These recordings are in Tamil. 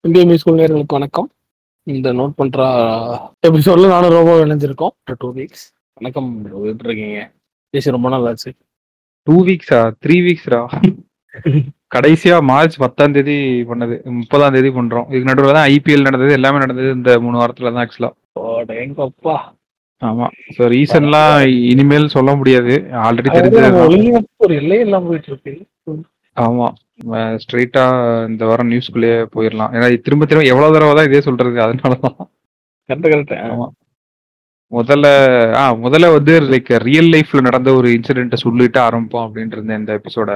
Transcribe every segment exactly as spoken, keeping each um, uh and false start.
எம்பிஎம்இ ஸ்கூல் நேயர்களுக்கு வணக்கம். இந்த நோட் பண்ற எபிசோட்ல நானும் ரொம்ப இணைஞ்சிருக்கோம். டூ வீக்ஸ் வணக்கம். எப்படி இருக்கீங்க? பேசி ரொம்ப நாள் ஆச்சு. டூ வீக்ஸா த்ரீ வீக்ஸ்ரா கடைசியா மார்ச் பத்தாம் தேதி பண்ணது, முப்பதாம் தேதி பண்றோம். இதுக்கு நடுவில் தான் ஐபிஎல் நடந்தது, எல்லாமே நடந்தது இந்த மூணு வாரத்துல தான் ஆக்சுவலா. எங்கப்பா. ஆமா, ஸோ ரீசன்லாம் இனிமேல் சொல்ல முடியாது, ஆல்ரெடி தெரிஞ்சது. ஒரு எல்லையே இல்லாம போயிட்டு இருக்கு. ஆமா, ஸ்ட்ரெயிட்டா இந்த வாரம் நியூஸ்குள்ளேயே போயிடலாம். ஏன்னா திரும்ப திரும்ப எவ்வளவு தடவை தான் இதே சொல்றது, அதனாலதான். Correct correct. ஆமா, முதல்ல ஆ முதல்ல வந்து லைக் ரியல் லைஃப்ல நடந்த ஒரு இன்சிடென்ட்டை சொல்லிட்டு ஆரம்பிப்போம் அப்படின்ட்டு இருந்தேன் இந்த எபிசோட.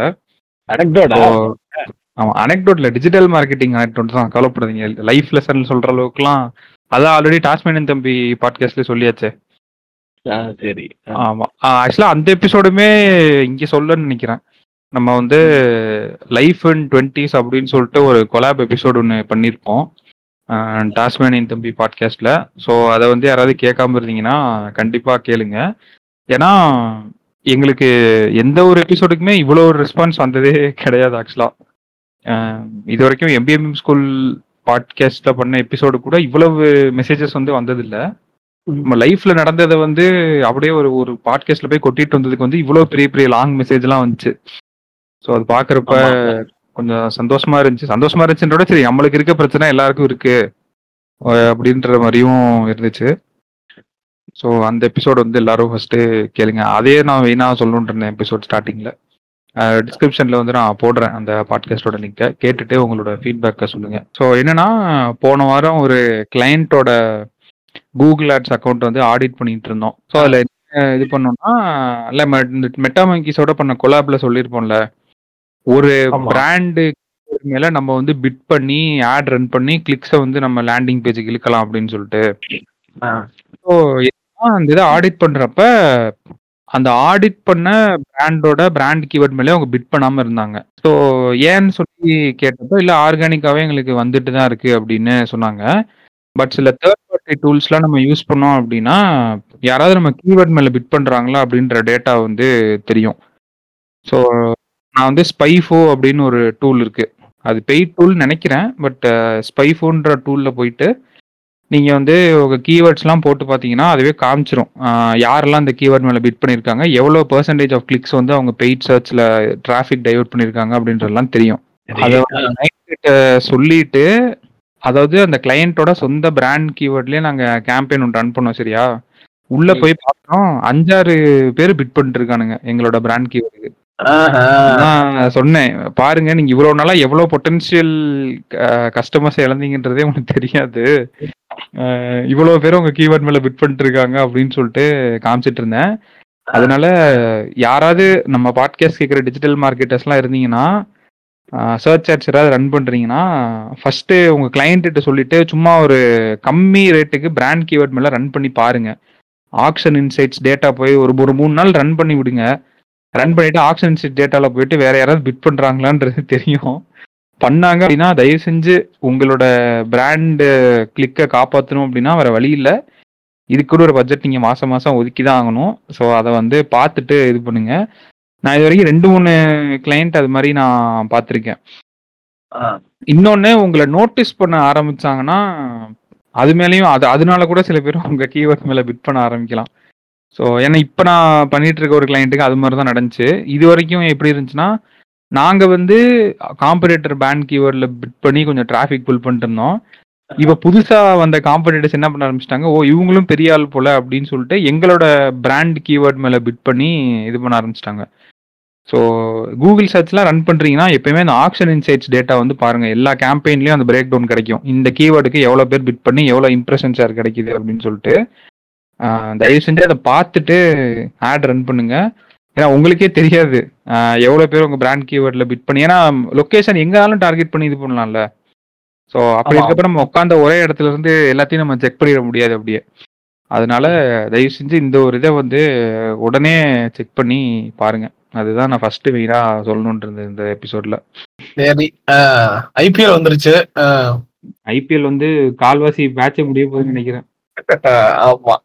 ஆமா, அனெக்டோட்ல டிஜிட்டல் மார்க்கெட்டிங் அனெக்டோட் தான், கவலைப்படாதீங்க. லைஃப் லெசன் சொல்ற அளவுக்குலாம் அதான் ஆல்ரெடி டாஸ்மேனியன் தம்பி பாட்காஸ்ட்ல சொல்லியாச்சே. சரி. ஆமா, ஆக்சுவலா அந்த எபிசோடுமே இங்க சொல்லன்னு நினைக்கிறேன். நம்ம வந்து லைஃப் இன் டுவெண்ட்டிஸ் அப்படின்னு சொல்லிட்டு ஒரு கொலாப் எபிசோடு ஒன்று பண்ணியிருப்போம் டாஸ்மேனியன் தம்பி பாட்காஸ்ட்ல. ஸோ அதை வந்து யாராவது கேட்காம இருந்தீங்கன்னா கண்டிப்பா கேளுங்க. ஏன்னா எங்களுக்கு எந்த ஒரு எபிசோடுக்குமே இவ்வளோ ஒரு ரெஸ்பான்ஸ் வந்ததே கிடையாது ஆக்சுவலா. இது வரைக்கும் எம்பிஎம் ஸ்கூல் பாட்காஸ்ட்ல பண்ண எபிசோடு கூட இவ்வளவு மெசேஜஸ் வந்து வந்ததில்லை. நம்ம லைஃப்ல நடந்ததை வந்து அப்படியே ஒரு ஒரு பாட்காஸ்ட்ல போய் கொட்டிட்டு வந்ததுக்கு வந்து இவ்வளவு பெரிய பெரிய லாங் மெசேஜ் எல்லாம் வந்துச்சு. ஸோ அது பாக்குறப்ப கொஞ்சம் சந்தோஷமா இருந்துச்சு. சந்தோஷமா இருந்துச்சுன்றோட சரி, நம்மளுக்கு இருக்க பிரச்சனை எல்லாருக்கும் இருக்கு அப்படின்ற மாதிரியும் இருந்துச்சு. ஸோ அந்த எபிசோடு வந்து எல்லாரும் ஃபர்ஸ்ட் கேளுங்க. அதே நான் வீணா சொல்லணும்னு இருந்தேன் எபிசோட் ஸ்டார்டிங்ல. டிஸ்கிரிப்ஷன்ல வந்து நான் போடுறேன் அந்த பாட்காஸ்டோட லிங்கை, கேட்டுட்டு உங்களோட ஃபீட்பேக்கை சொல்லுங்க. ஸோ என்னன்னா, போன வாரம் ஒரு கிளையண்டோட கூகுள் ஆட்ஸ் அக்கௌண்ட் வந்து ஆடிட் பண்ணிட்டு இருந்தோம். ஸோ அதில் இது பண்ணோம்னா, இல்லை மெட்டாமங்கிஸோட பண்ண கொலாப்ல சொல்லியிருப்போம்ல, ஒரு பிராண்டு மேல நம்ம வந்து பிட் பண்ணி ஆட் ரன் பண்ணி கிளிக்ஸை வந்து நம்ம லேண்டிங் பேஜுக்கு இழுக்கலாம் அப்படின்னு சொல்லிட்டு. ஸோ அந்த இதை ஆடிட் பண்றப்ப அந்த ஆடிட் பண்ண பிராண்டோட பிராண்ட் கீவேர்ட் மேலே அவங்க பிட் பண்ணாம இருந்தாங்க. ஸோ ஏன்னு சொல்லி கேட்டப்போ, இல்லை ஆர்கானிக்காவே எங்களுக்கு வந்துட்டு தான் இருக்கு அப்படின்னு சொன்னாங்க. பட் சில தேர்ட் பார்ட்டி டூல்ஸ்லாம் நம்ம யூஸ் பண்ணோம் அப்படின்னா, யாராவது நம்ம கீவேர்ட் மேலே பிட் பண்ணுறாங்களா அப்படின்ற டேட்டா வந்து தெரியும். ஸோ நான் வந்து ஸ்பைஃபோ அப்படின்னு ஒரு டூல் இருக்கு, அது பெய்ட் டூல் நினைக்கிறேன். பட் ஸ்பைஃபோன்ற டூலில் போயிட்டு நீங்கள் வந்து உங்கள் கீவேர்ட்ஸ்லாம் போட்டு பார்த்தீங்கன்னா அதுவே காமிச்சிரும் யாரெல்லாம் இந்த கீவேர்ட் மேலே பிட் பண்ணியிருக்காங்க, எவ்வளோ பர்சன்டேஜ் ஆஃப் கிளிக்ஸ் வந்து அவங்க பெய்ட் சர்ச்சில் டிராஃபிக் டைவர்ட் பண்ணியிருக்காங்க அப்படின்றதெல்லாம் தெரியும். அதை கிளைண்ட்ட சொல்லிட்டு, அதாவது அந்த கிளையண்டோட சொந்த பிராண்ட் கீவேர்ட்லேயே நாங்கள் கேம்பெயின் ஒன்று ரன் பண்ணோம். சரியா, உள்ளே போய் பார்த்தோம் அஞ்சாறு பேர் பிட் பண்ணிட்டு இருக்கானுங்க எங்களோட பிராண்ட் கீவேர்டுக்கு. நான் சொன்னேன், பாருங்க நீங்க இவ்வளவு நாளா எவ்வளவு பொட்டன்ஷியல் கஸ்டமர்ஸ் இழந்தீங்கன்றதே உங்களுக்கு தெரியாது, இவ்வளவு பேரும் உங்க கீவேர்ட் மேல பிட் பண்ணிட்டு இருக்காங்க அப்படின்னு சொல்லிட்டு காமிச்சிட்டு இருந்தேன். அதனால யாராவது நம்ம பாட்காஸ்ட் கேட்குற டிஜிட்டல் மார்க்கெட்டர்ஸ்லாம் இருந்தீங்கன்னா, சர்ச் ஆட்ஸ் ஏதாவது ரன் பண்றீங்கன்னா, ஃபர்ஸ்ட் உங்க கிளையண்ட்ட சொல்லிட்டு சும்மா ஒரு கம்மி ரேட்டுக்கு பிராண்ட் கீவேர்ட் மேல ரன் பண்ணி பாருங்க. ஆக்ஷன் இன்சைட்ஸ் டேட்டா போய் ஒரு ஒரு மூணு நாள் ரன் பண்ணி விடுங்க. ரன் பண்ணிட்டு ஆக்ஷன் இன்சைட் டேட்டால போயிட்டு வேற யாராவது பிட் பண்றாங்களான்றது தெரியும். பண்ணாங்க அப்படின்னா தயவு செஞ்சு உங்களோட பிராண்டு கிளிக்கை காப்பாற்றணும் அப்படின்னா வேற வழி இல்லை, இதுக்கு ஒரு பட்ஜெட் நீங்க மாசம் மாசம் ஒதுக்கி தான் ஆகணும். ஸோ அதை வந்து பார்த்துட்டு இது பண்ணுங்க. நான் இது வரைக்கும் ரெண்டு மூணு கிளையண்ட் அது மாதிரி நான் பார்த்துருக்கேன். இன்னொன்னு, உங்களை நோட்டீஸ் பண்ண ஆரம்பிச்சாங்கன்னா அது மேலேயும் அது அதனால கூட சில பேர் உங்க கீவேர்ட் மேல பிட் பண்ண ஆரம்பிக்கலாம். ஸோ ஏன்னா இப்போ நான் பண்ணிட்டு இருக்க ஒரு கிளைண்ட்டுக்கு அது மாதிரி தான் நடந்துச்சு. இது வரைக்கும் எப்படி இருந்துச்சுன்னா, நாங்கள் வந்து காம்படிட்டர் பேண்ட் கீவேர்டில் பிட் பண்ணி கொஞ்சம் டிராஃபிக் புல் பண்ணிட்டு இருந்தோம். இப்போ புதுசாக வந்த காம்படிட்டர்ஸ் என்ன பண்ண ஆரம்பிச்சிட்டாங்க, ஓ இவங்களும் பெரிய ஆள் போல அப்படின்னு சொல்லிட்டு எங்களோட பிராண்ட் கீவேர்ட் மேலே பிட் பண்ணி இது பண்ண ஆரம்பிச்சிட்டாங்க. ஸோ கூகுள் சர்ச்லாம் ரன் பண்ணுறீங்கன்னா எப்பயுமே அந்த ஆக்ஷன் இன்சைட்ஸ் டேட்டா வந்து பாருங்கள். எல்லா கேம்பெயின்லேயும் அந்த பிரேக் டவுன் கிடைக்கும், இந்த கீவேர்டுக்கு எவ்வளோ பேர் பிட் பண்ணி எவ்வளோ இம்ப்ரெஷன் ஷேர் கிடைக்குது அப்படின்னு சொல்லிட்டு. தயவு செஞ்சு அதை பார்த்துட்டு ஆட் ரன் பண்ணுங்க. ஏன்னா உங்களுக்கே தெரியாது எவ்வளோ பேர் உங்கள் பிராண்ட் கீவேர்டில் பிட் பண்ணி, ஏன்னா லொக்கேஷன் எங்கேனாலும் டார்கெட் பண்ணி இது பண்ணலாம்ல. ஸோ அப்படி இருக்கப்ப நம்ம உட்காந்த ஒரே இடத்துல இருந்து எல்லாத்தையும் நம்ம செக் பண்ணிட முடியாது அப்படியே. அதனால தயவு செஞ்சு இந்த ஒரு இதை வந்து உடனே செக் பண்ணி பாருங்க. அதுதான் நான் ஃபர்ஸ்ட் மெயினா சொல்லணும்னு இருந்தது இந்த எபிசோட்ல. சரி, ஐபிஎல் வந்துருச்சு. ஐபிஎல் வந்து கால்வாசி மேட்சே முடிய போகுதுன்னு நினைக்கிறேன். ஆமா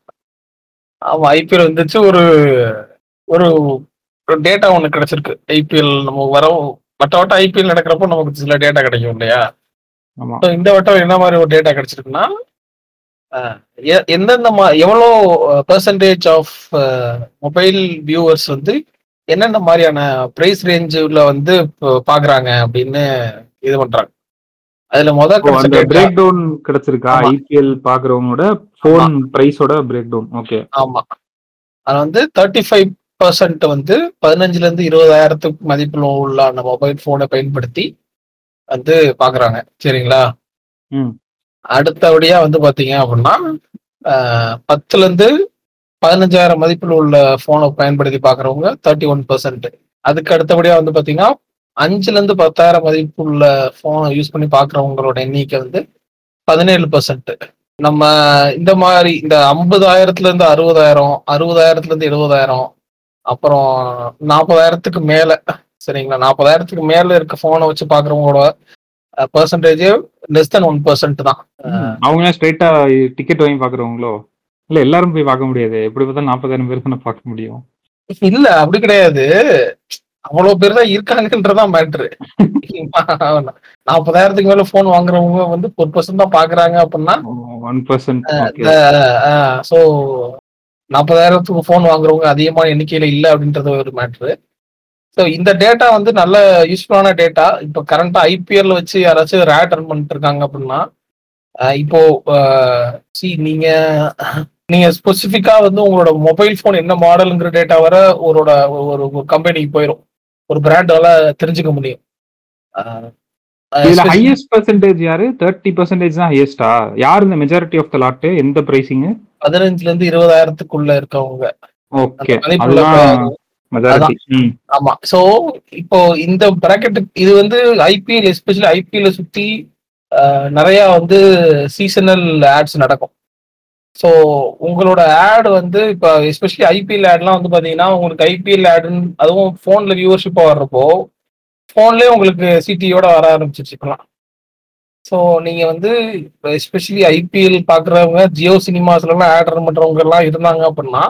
ஆமா ஐபிஎல் வந்துச்சு. ஒரு ஒரு டேட்டா ஒன்று கிடைச்சிருக்கு. ஐபிஎல் நம்ம வர வட்ட வட்ட ஐபிஎல் நடக்கிறப்போ நமக்கு சில டேட்டா கிடைக்கும் இல்லையா? ஆமா. So, இந்த வட்டம் என்ன மாதிரி ஒரு டேட்டா கிடைச்சிருக்குன்னா அஹ், எ- எந்தெந்த மா- எவ்வளோ பெர்சன்டேஜ் ஆஃப் மொபைல் வியூவர்ஸ் வந்து என்னென்ன மாதிரியான பிரைஸ் ரேஞ்சுல வந்து ப- பாக்குறாங்க அப்படின்னு இது பண்றாங்க. அதுல முதல் ஓ, கிடைச்ச அந்த டேட்டா. Break down கிடைச்சிருக்கா? ஆமா ஐபிஎல் பாக்குறவங்களோட ஆமா போன் பிரைஸோட பிரேக் டவுன். ஓகே. ஆமா அது வந்து தேர்ட்டி ஃபைவ் பர்சன்ட் வந்து பதினஞ்சுல இருந்து இருபதாயிரத்துக்கு மதிப்புல உள்ள அந்த மொபைல் போனை பயன்படுத்தி வந்து பாக்குறாங்க. சரிங்களா? ம். அடுத்தபடியா வந்து பாத்தீங்க அப்படின்னா அஹ், பத்துல இருந்து பதினஞ்சாயிரம் மதிப்பில் உள்ள போனை பயன்படுத்தி பாக்குறவங்க தேர்ட்டி ஒன் பர்சன்ட். அதுக்கு அடுத்தபடியா வந்து பாத்தீங்கன்னா அஞ்சுல இருந்து பத்தாயிரம் மதிப்பு உள்ள போனை யூஸ் பண்ணி பாக்குறவங்களோட எண்ணிக்கை வந்து பதினேழு பர்சன்ட். நம்ம இந்த மாதிரி இந்த ஐம்பதாயிரத்துல இருந்து அறுபதாயிரம் அறுபதாயிரத்துல இருந்து எழுபதாயிரம் அப்புறம் நாற்பதாயிரத்துக்கு மேல, சரிங்களா, நாற்பதாயிரத்துக்கு மேல இருக்க போனை வச்சு பாக்குறவங்களோட percentage less than one percent தான். ம். அவங்க ஸ்ட்ரைட்டா டிக்கெட் வாங்கி பாக்குறவங்களோ? இல்ல எல்லாரும் போய் பார்க்க முடியாது. எப்படி பார்த்தாலும் நாற்பதாயிரம் பேர் தானே பார்க்க முடியும். இல்ல அப்படி கிடையாது, அவ்வளவு பேர் தான் இருக்காங்கன்றதான் மேட்ரு. நாற்பதாயிரத்துக்கு மேல போன் வாங்குறவங்க வந்து ஒரு பர்சன்ட் தான் பாக்குறாங்க அப்படின்னா ஒன் பர்சன்ட். ஓகே. ஸோ நாற்பதாயிரத்துக்கு போன் வாங்குறவங்க அதிகமான எண்ணிக்கையில இல்ல அப்படின்றது ஒரு மேட்ரு. ஸோ இந்த டேட்டா வந்து நல்ல யூஸ்ஃபுல்லான டேட்டா. இப்போ கரண்டா ஐபிஎல் வச்சு யாராச்சும் ஒரு ஆட் ரன் பண்ணிட்டு இருக்காங்க அப்படின்னா அஹ் இப்போ சி நீங்க நீங்க ஸ்பெசிஃபிக்கா வந்து உங்களோட மொபைல் போன் என்ன மாடலுங்கிற டேட்டா வர ஒரு ஒரு கம்பெனிக்கு போயிடும், ஒரு பிராண்டால தெரிஞ்சுக்க முடியும். அஹ் இதுல especially ஹையஸ்ட் பெர்சன்டேஜ் யாரு? தேர்ட்டி பெர்சன்டேஜ் தான் ஹையஸ்டா? யார் இந்த மெஜாரிட்டி ஆஃப் த லாட்? எந்த பிரைசிங்? பதினஞ்சுல இருந்து இருபதாயிரத்துக்குள்ள இருக்கவங்க ஓகே, அந்த மதிப்புள்ள அதுதான் ப- மெஜாரிட்டி. ம். ஆமா. சோ இப்போ இந்த பிராக்கெட் இது வந்து ஐபிஎல், எஸ்பெஷலி ஐபிஎல் சுத்தி அஹ், நிறைய வந்து சீசனல் ஆட்ஸ் நடக்கும். ஸோ உங்களோட ஆட் வந்து இப்போ எஸ்பெஷலி ஐபிஎல் ஆட்லாம் வந்து பாத்தீங்கன்னா உங்களுக்கு ஐபிஎல் ஆடுன்னு அதுவும் ஃபோன்ல வியூவர்ஷிப்பா வர்றப்போ ஃபோன்லேயே உங்களுக்கு சிடியோட வர ஆரம்பிச்சிருச்சு இப்பலாம். ஸோ நீங்க வந்து எஸ்பெஷலி ஐபிஎல் பாக்குறவங்க ஜியோ சினிமாஸ்லாம் ஆட் ரன் பண்றவங்க எல்லாம் இருந்தாங்க அப்படின்னா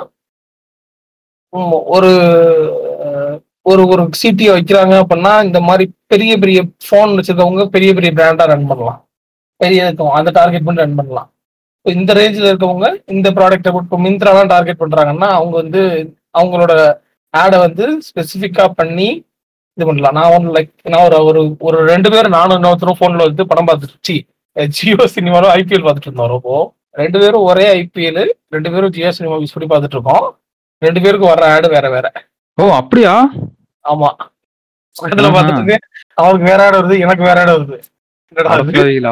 ம், ஒரு அஹ், ஒரு ஒரு சிடியை வைக்கிறாங்க அப்படின்னா இந்த மாதிரி பெரிய பெரிய ஃபோன் வச்சிருக்கவங்க பெரிய பெரிய பிராண்டா ரன் பண்ணலாம், பெரிய இருக்கும் அந்த டார்கெட் பண்ணி ரன் பண்ணலாம். இப்போ இந்த ரேஞ்சில் இருக்கவங்க இந்த ப்ராடக்ட்டை இப்போ மிந்த்ராலாம் டார்கெட் பண்றாங்கன்னா அவங்க வந்து அவங்களோட ஆடை வந்து ஸ்பெசிஃபிக்கா பண்ணி இது பண்ணலாம். நான் ஒன்று லைக் நான் ஒரு ஒரு ஒரு ரெண்டு பேரும் நானும் இன்னொருத்தரும் ஃபோன்ல வந்து படம் பார்த்துட்டு ஜியோ சினிமாலும் ஐபிஎல் பார்த்துட்டு இருந்தோம். ரொம்ப ரெண்டு பேரும் ஒரே ஐபிஎல், ரெண்டு பேரும் ஜியோ சினிமா யூஸ் பண்ணி பார்த்துட்டு இருக்கோம். ரெண்டு பேருக்கும் வர்ற ஆடு வேற வேற. ஓ, அப்படியா? ஆமா, பக்கத்துல பார்த்துட்டு அவனுக்கு வேற ஆடு வருது, எனக்கு வேற ஆடு வருது. என்னடா இது?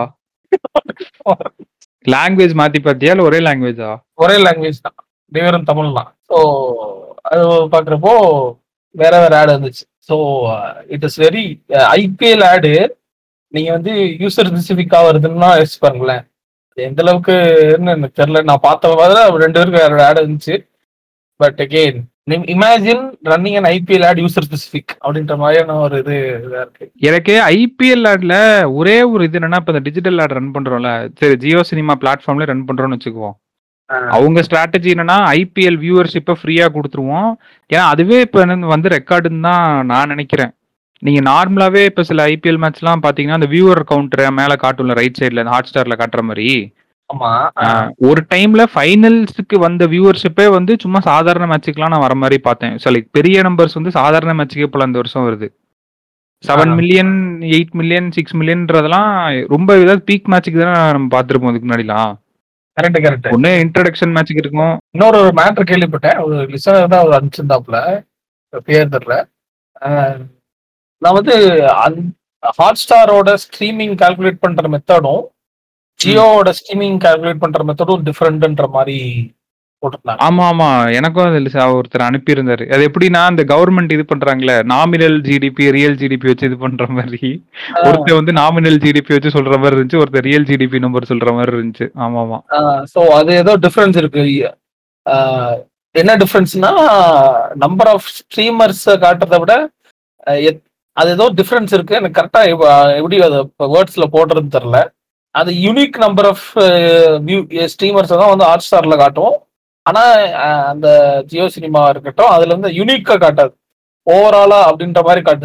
லாங்குவேஜ் மாத்தி பாத்தியா இல்ல ஒரே லாங்குவேஜா? ஒரே லாங்குவேஜ் தான், ரெண்டு பேரும் தமிழ் தான். ஸோ அது பார்க்குறப்போ வேற வேற ஆடு வந்துச்சு. So it is very IPL ad நீங்க வந்து யூசர் ஸ்பெசிஃபிக்கா வருதுன்னா யோசிச்சு பாருங்களேன், அது எந்த அளவுக்குன்னு எனக்கு தெரியல. நான் பார்த்த மாதிரி ரெண்டு பேருக்கு வேற ஆடு இருந்துச்சு. But again imagine running and IPL ad user specific அப்படின்ற மாதிரியான ஒரு இது இதா இருக்கு. எனக்கு ஐபிஎல் ஆட்ல ஒரே ஒரு இது என்னன்னா, இப்ப இந்த டிஜிட்டல் ஆட் ரன் பண்றோம்ல, சரி ஜியோ சினிமா பிளாட்ஃபார்ம்ல ரன் பண்றோம்னு வச்சுக்குவோம். அவங்க ஸ்ட்ராட்டஜி என்னன்னா ஐபிஎல் வியூவர்ஷிப்பை ஃப்ரீயா கொடுத்துருவோம். ஏன்னா அதுவே இப்ப என்ன வந்து ரெக்கார்டுன்னு தான் நான் நினைக்கிறேன். நீங்க நார்மலாவே இப்ப சில ஐபிஎல் மேட்ச் எல்லாம் பாத்தீங்கன்னா அந்த வியூவர் கவுண்டர் மேல காட்டும்ல, ரைட் சைட்ல ஹாட் ஸ்டார்ல காட்டுற மாதிரி. ஆமா, ஆஹ் ஒரு டைம்ல ஃபைனல்ஸ்க்கு வந்த வியூவர்ஷிப்பே வந்து சும்மா சாதாரண மேட்சுக்குலாம் நான் வர மாதிரி பார்த்தேன். ஸோ லைக் பெரிய நம்பர்ஸ் வந்து சாதாரண மேட்சுக்கே போல இந்த வருஷம் வருது. Seven million eight million six மில்லியன்றதெல்லாம் ரொம்ப ஏதாவது பீக் மேட்சுக்கு தானே நம்ம பார்த்துருப்போம் இதுக்கு முன்னாடிலாம். Correct correct. ஒன்னு இன்ட்ரடக்ஷன் மேட்சுக்கு இருக்கும். இன்னொரு ஒரு மேட்டர் கேள்விப்பட்டேன், ஒரு லிசனர் தான் அவர் அனுப்பிச்சிருந்தாப்புல, பேர் தெரியல. அஹ், நான் வந்து ஹாட் ஸ்டாரோட ஸ்ட்ரீமிங் கால்குலேட் பண்ற மெத்தடும் ஜியோவோட ஸ்ட்ரீமிங் கால்குலேட் பண்ற மெத்தடும் டிஃப்ரெண்ட்ன்ற மாதிரி போட்டிருந்தாங்க. ஆமா ஆமா, எனக்கும் அதில் ஒருத்தர் அனுப்பியிருந்தாரு. அது எப்படின்னா இந்த கவர்மெண்ட் இது பண்றாங்களே நாமினல் ஜிடிபி ரியல் ஜிடிபி வச்சு இது பண்ற மாதிரி, ஒருத்தர் வந்து நாமினல் ஜிடிபி வச்சு சொல்ற மாதிரி இருந்துச்சு, ஒருத்தர் ரியல் ஜிடிபி நம்பர் சொல்ற மாதிரி இருந்துச்சு. ஆமா ஆமா. ஸோ அது ஏதோ டிஃப்ரென்ஸ் இருக்கு. அஹ், என்ன டிஃப்ரென்ஸ்னா நம்பர் ஆஃப் ஸ்ட்ரீமர்ஸ் காட்டுறதை விட அஹ், எத்- அது ஏதோ டிஃப்ரென்ஸ் இருக்கு. எனக்கு கரெக்டா எப்படி அதை வேர்ட்ஸ்ல போடுறதுன்னு தெரியல. அது யூனிக் நம்பர் ஆஃப் ஸ்ட்ரீமர்ஸ் தான் வந்து ஹாட் ஸ்டார்ல காட்டும். ஆனா அஹ், அந்த ஜியோ சினிமா இருக்கட்டும் அதுல வந்து யூனிக்கா காட்டாது, ஓவராலா அப்படின்ற மாதிரி காட்டுது.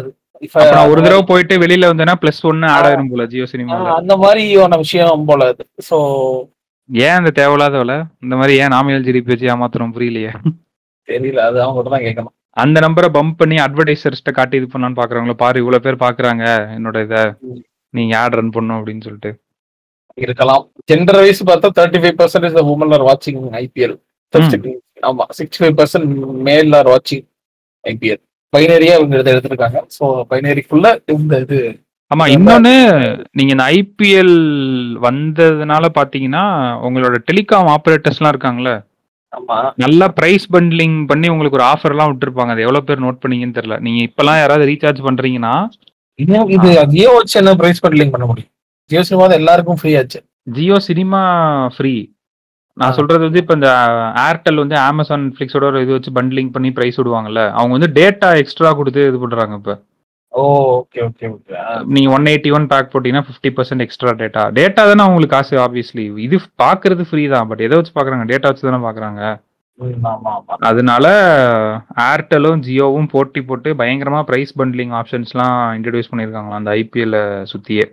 இப்ப அப்ப நான் அந்த ஒரு மாதிரி தடவை போயிட்டு வெளியில வந்தேன்னா பிளஸ் ஒன்னு ஆட் ஆஹ் ஆயிரும் போல ஜியோ சினிமால. ஆஹ் அந்த மாதிரியான விஷயம் போல அது. ஸோ ஏன் அந்த தேவையில்லாத வேலை இந்த மாதிரி ஏன் நாமினல் ஜிடிபி வச்சு ஏமாத்துறோம் புரியலையே. தெரியல, அது அவங்க தான் கேட்கணும். அந்த நம்பரை பம்ப் பண்ணி அட்வர்டைசர்ஸ்ட்ட காட்டி இது பண்ணலான்னு பாக்குறாங்களா, பாரு இவ்வளவு பேர் பாக்குறாங்க என்னோட இதை, நீங்க ஆட் ரன் பண்ணும் அப்படின்னு சொல்லிட்டு இருக்கலாம். ஜெண்டர் வைஸ் பார்த்தா thirty five percentage women are வாட்சிங் ஐபிஎல். ஆமா, sixty five percent male are வாட்சிங் ஐபிஎல். பைனரியா இவங்க இதை எடுத்திருக்காங்க. ஸோ பைனரிக்குள்ள இந்த இது. ஆமா, இன்னொன்னு நீங்க இந்த ஐபிஎல் வந்ததுனால பாத்தீங்கன்னா உங்களோட டெலிகாம் ஆபரேட்டர்ஸ் எல்லாம் இருக்காங்களே, ஆமா, நல்லா பிரைஸ் பண்ட்லிங் பண்ணி உங்களுக்கு ஒரு ஆஃபர் எல்லாம் விட்டுருப்பாங்க. அது எவ்வளவு பேர் நோட் பண்ணீங்கன்னு தெரியல. நீங்க இப்பெல்லாம் யாராவது ரீசார்ஜ் பண்றீங்கன்னா இது ஜியோ வச்சு என்ன பிரைஸ் பண்ட்லிங் பண்ண முடியும்? ஜியோ சினிமா தான் எல்லாருக்கும் ஃப்ரீ ஆச்சு. Jio cinema free. நான் சொல்றது வந்து இப்ப இந்த ஏர்டெல் வந்து அமேசான் நெட்ஃபிளிக்ஸோட ஒரு இது வச்சு பண்ட்லிங் பண்ணி பிரைஸ் விடுவாங்கல்ல, அவங்க வந்து டேட்டா எக்ஸ்ட்ரா கொடுத்து இது பண்றாங்க. இப்ப ஓ ஓகே ஓகே ஓகே. நீங்க ஒன் எயிட்டி ஒன் பேக் போட்டீங்கன்னா fifty percent extra data. Data தானே உங்களுக்கு காசு ஆப்வியஸ்லி. இது பாக்குறது ஃப்ரீ தான், பட் எதை வச்சு பாக்குறாங்க? டேட்டா வச்சு தானே பாக்குறாங்க. அதனால ஏர்டெலும் ஜியோவும் போட்டி போட்டு பயங்கரமா பிரைஸ் பண்ட்லிங் ஆப்ஷன்ஸ்லாம் இன்ட்ரடியூஸ் பண்ணிருக்காங்களா அந்த ஐபிஎல் சுத்தியே.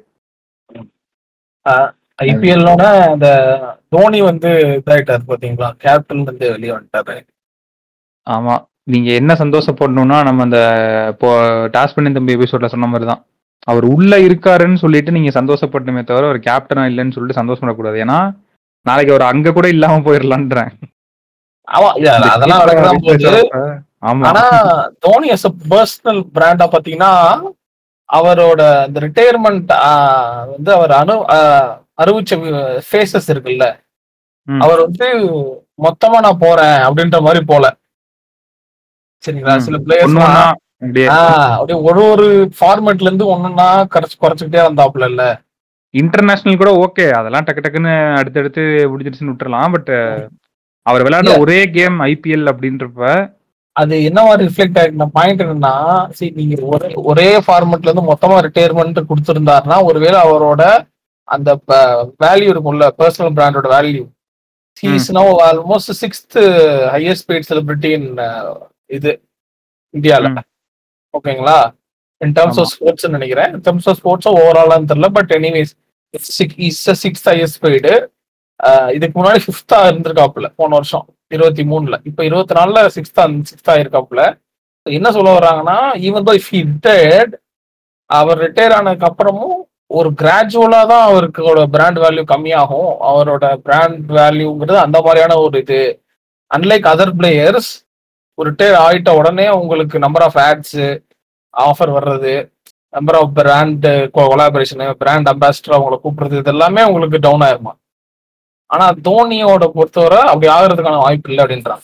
ஐபிஎல்லோட அந்த தோனி வந்து இதாயிட்டாரு பாத்தீங்களா, கேப்டன் வந்து வெளியே வந்துட்டாரு. ஆமா, நீங்க என்ன சந்தோஷப்படணும்னா நம்ம அந்த இப்போ டாஸ் பண்ணி தம்பி எபிசோட்ல சொன்ன மாதிரி தான், அவர் உள்ள இருக்காருன்னு சொல்லிட்டு நீங்க சந்தோஷப்படணுமே தவிர அவர் கேப்டனா இல்லைன்னு சொல்லிட்டு சந்தோஷப்படக்கூடாது. ஏன்னா நாளைக்கு அவர் அங்க கூட இல்லாம போயிடலான்றேன். ஆமா, அதெல்லாம் நடக்கதான் போகுது. ஆனா தோனி as a பர்சனல் பிராண்டா பாத்தீங்கன்னா அவரோட இந்த ரிட்டையர்மெண்ட் வந்து அவர் அனு அறிவிச்ச ஃபேசஸ் இருக்குல்ல, அவர் வந்து மொத்தமா நான் போறேன் அப்படின்ற மாதிரி போல. சரிங்களா, சில பிளேயர்ஸ் அப்படியே ஒரு ஒரு ஃபார்மேட்ல இருந்து ஒன்னொன்னா குறைச்சு குறைச்சுக்கிட்டே வந்தாப்புல இல்ல. இன்டர்நேஷனல் கூட ஓகே, அதெல்லாம் டக்கு டக்குன்னு அடுத்தடுத்து முடிஞ்சிருச்சுன்னு விட்டுறலாம். பட் அவர் விளையாடுற ஒரே கேம் ஐபிஎல் அப்படின்றப்ப அது என்ன மாதிரி ரிஃப்ளெக்ட் ஆயிருக்குன்னா பாயிண்ட் என்னன்னா, சரி நீங்க ஒரே ஒரே ஃபார்மெட்ல இருந்து மொத்தமா ரிட்டையர்மெண்ட் கொடுத்திருந்தாருன்னா ஒருவேளை அவரோட அந்த வேல்யூ இருக்கும்ல, பர்சனல் பிராண்டோட value, he is now almost sixth highest paid celebrity in இது இந்தியால. ஓகேங்களா, இன் டர்ம்ஸ் ஆஃப் ஸ்போர்ட்ஸ் நினைக்கிறேன். இன் டர்ம்ஸ் ஆஃப் ஸ்போர்ட்ஸ் ஓவராலான்னு தெரியல, but anyways is sixth highest paid. இதுக்கு முன்னாடி ஃபிஃப்த்தா இருந்திருக்காப்புல போன வருஷம் இருபத்தி மூணுல. இப்ப இருபத்தி நாலுல சிக்ஸ்தா சிக்ஸ்தா இருக்காப்புல. என்ன சொல்ல வர்றாங்கன்னா, even though if he retired, அவர் ரிட்டையர் ஆனதுக்கு அப்புறமும் ஒரு கிராஜுவலா தான் அவருக்கோட பிராண்ட் வேல்யூ கம்மியாகும். அவரோட பிராண்ட் வேல்யூங்கிறது அந்த மாதிரியான ஒரு இது. அன்லைக் அதர் பிளேயர்ஸ் ரிட்டையர் ஆயிட்ட உடனே உங்களுக்கு நம்பர் ஆஃப் ஆட்ஸ் ஆஃபர் வர்றது, number of brand collaboration, brand ambassador அவங்களை கூப்பிடுறது, இது எல்லாமே உங்களுக்கு டவுன் ஆயிருமா. ஆனா தோனியோட பொறுத்தவரை அப்படி ஆகுறதுக்கான வாய்ப்பு இல்லை அப்படின்றான்.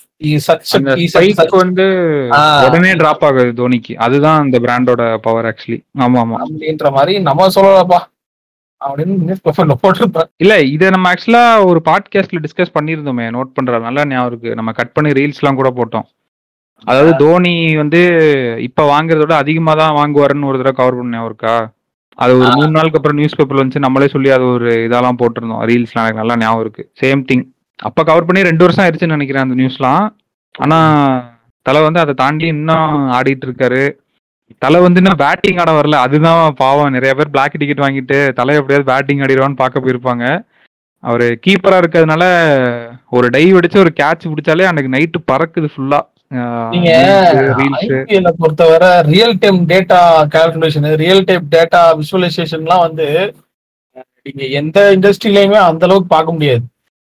வந்து உடனே டிராப் ஆகுது தோனிக்கு, அதுதான் அந்த பிராண்டோட பவர் ஆக்சுவலி. ஆமா ஆமா அப்படின்ற மாதிரி நம்ம சொல்லலப்பா அப்படின்னு போட்டிருப்பேன். இல்ல, இதை நம்ம ஆக்சுவலா ஒரு பாட்காஸ்ட்ல டிஸ்கஸ் பண்ணிருந்தோமே, நோட் பண்ற நல்லா ஞாபகம் இருக்கு. நம்ம கட் பண்ணி ரீல்ஸ் எல்லாம் கூட போட்டோம். அதாவது தோனி வந்து இப்ப வாங்குறத விட அதிகமா தான் வாங்குவாருன்னு ஒரு தடவை கவர் பண்ண இருக்கா. அது ஒரு மூணு நாளுக்கு அப்புறம் நியூஸ் பேப்பர்ல வந்து நம்மளே சொல்லி அது ஒரு இதெல்லாம் போட்டிருந்தோம். ரீல்ஸ்லாம் எனக்கு நல்லா ஞாபகம் இருக்கு. சேம் திங் அப்ப கவர் பண்ணி ரெண்டு வருஷம் ஆயிடுச்சுன்னு நினைக்கிறேன் அந்த நியூஸ்லாம். ஆனா தலை வந்து அதை தாண்டி இன்னும் ஆடிட்டு இருக்காரு. தலை வந்து இன்னும் பேட்டிங் ஆட வரல, அதுதான் பாவம். நிறைய பேர் பிளாக் டிக்கெட் வாங்கிட்டு தலை எப்படியாவது பேட்டிங் ஆடிடுவான்னு பார்க்க போயிருப்பாங்க. அவரு கீப்பரா இருக்கிறதுனால ஒரு டைவ் அடிச்சு ஒரு கேட்ச் பிடிச்சாலே அன்னைக்கு நைட்டு பறக்குது ஃபுல்லா. நீங்க ஐபிஎல்ல பொறுத்தவரை real time data calculation, real time data விசுவலைசேஷன்லாம் வந்து நீங்க எந்த இண்டஸ்ட்ரியிலயுமே அந்த அளவுக்கு பார்க்க முடியாது.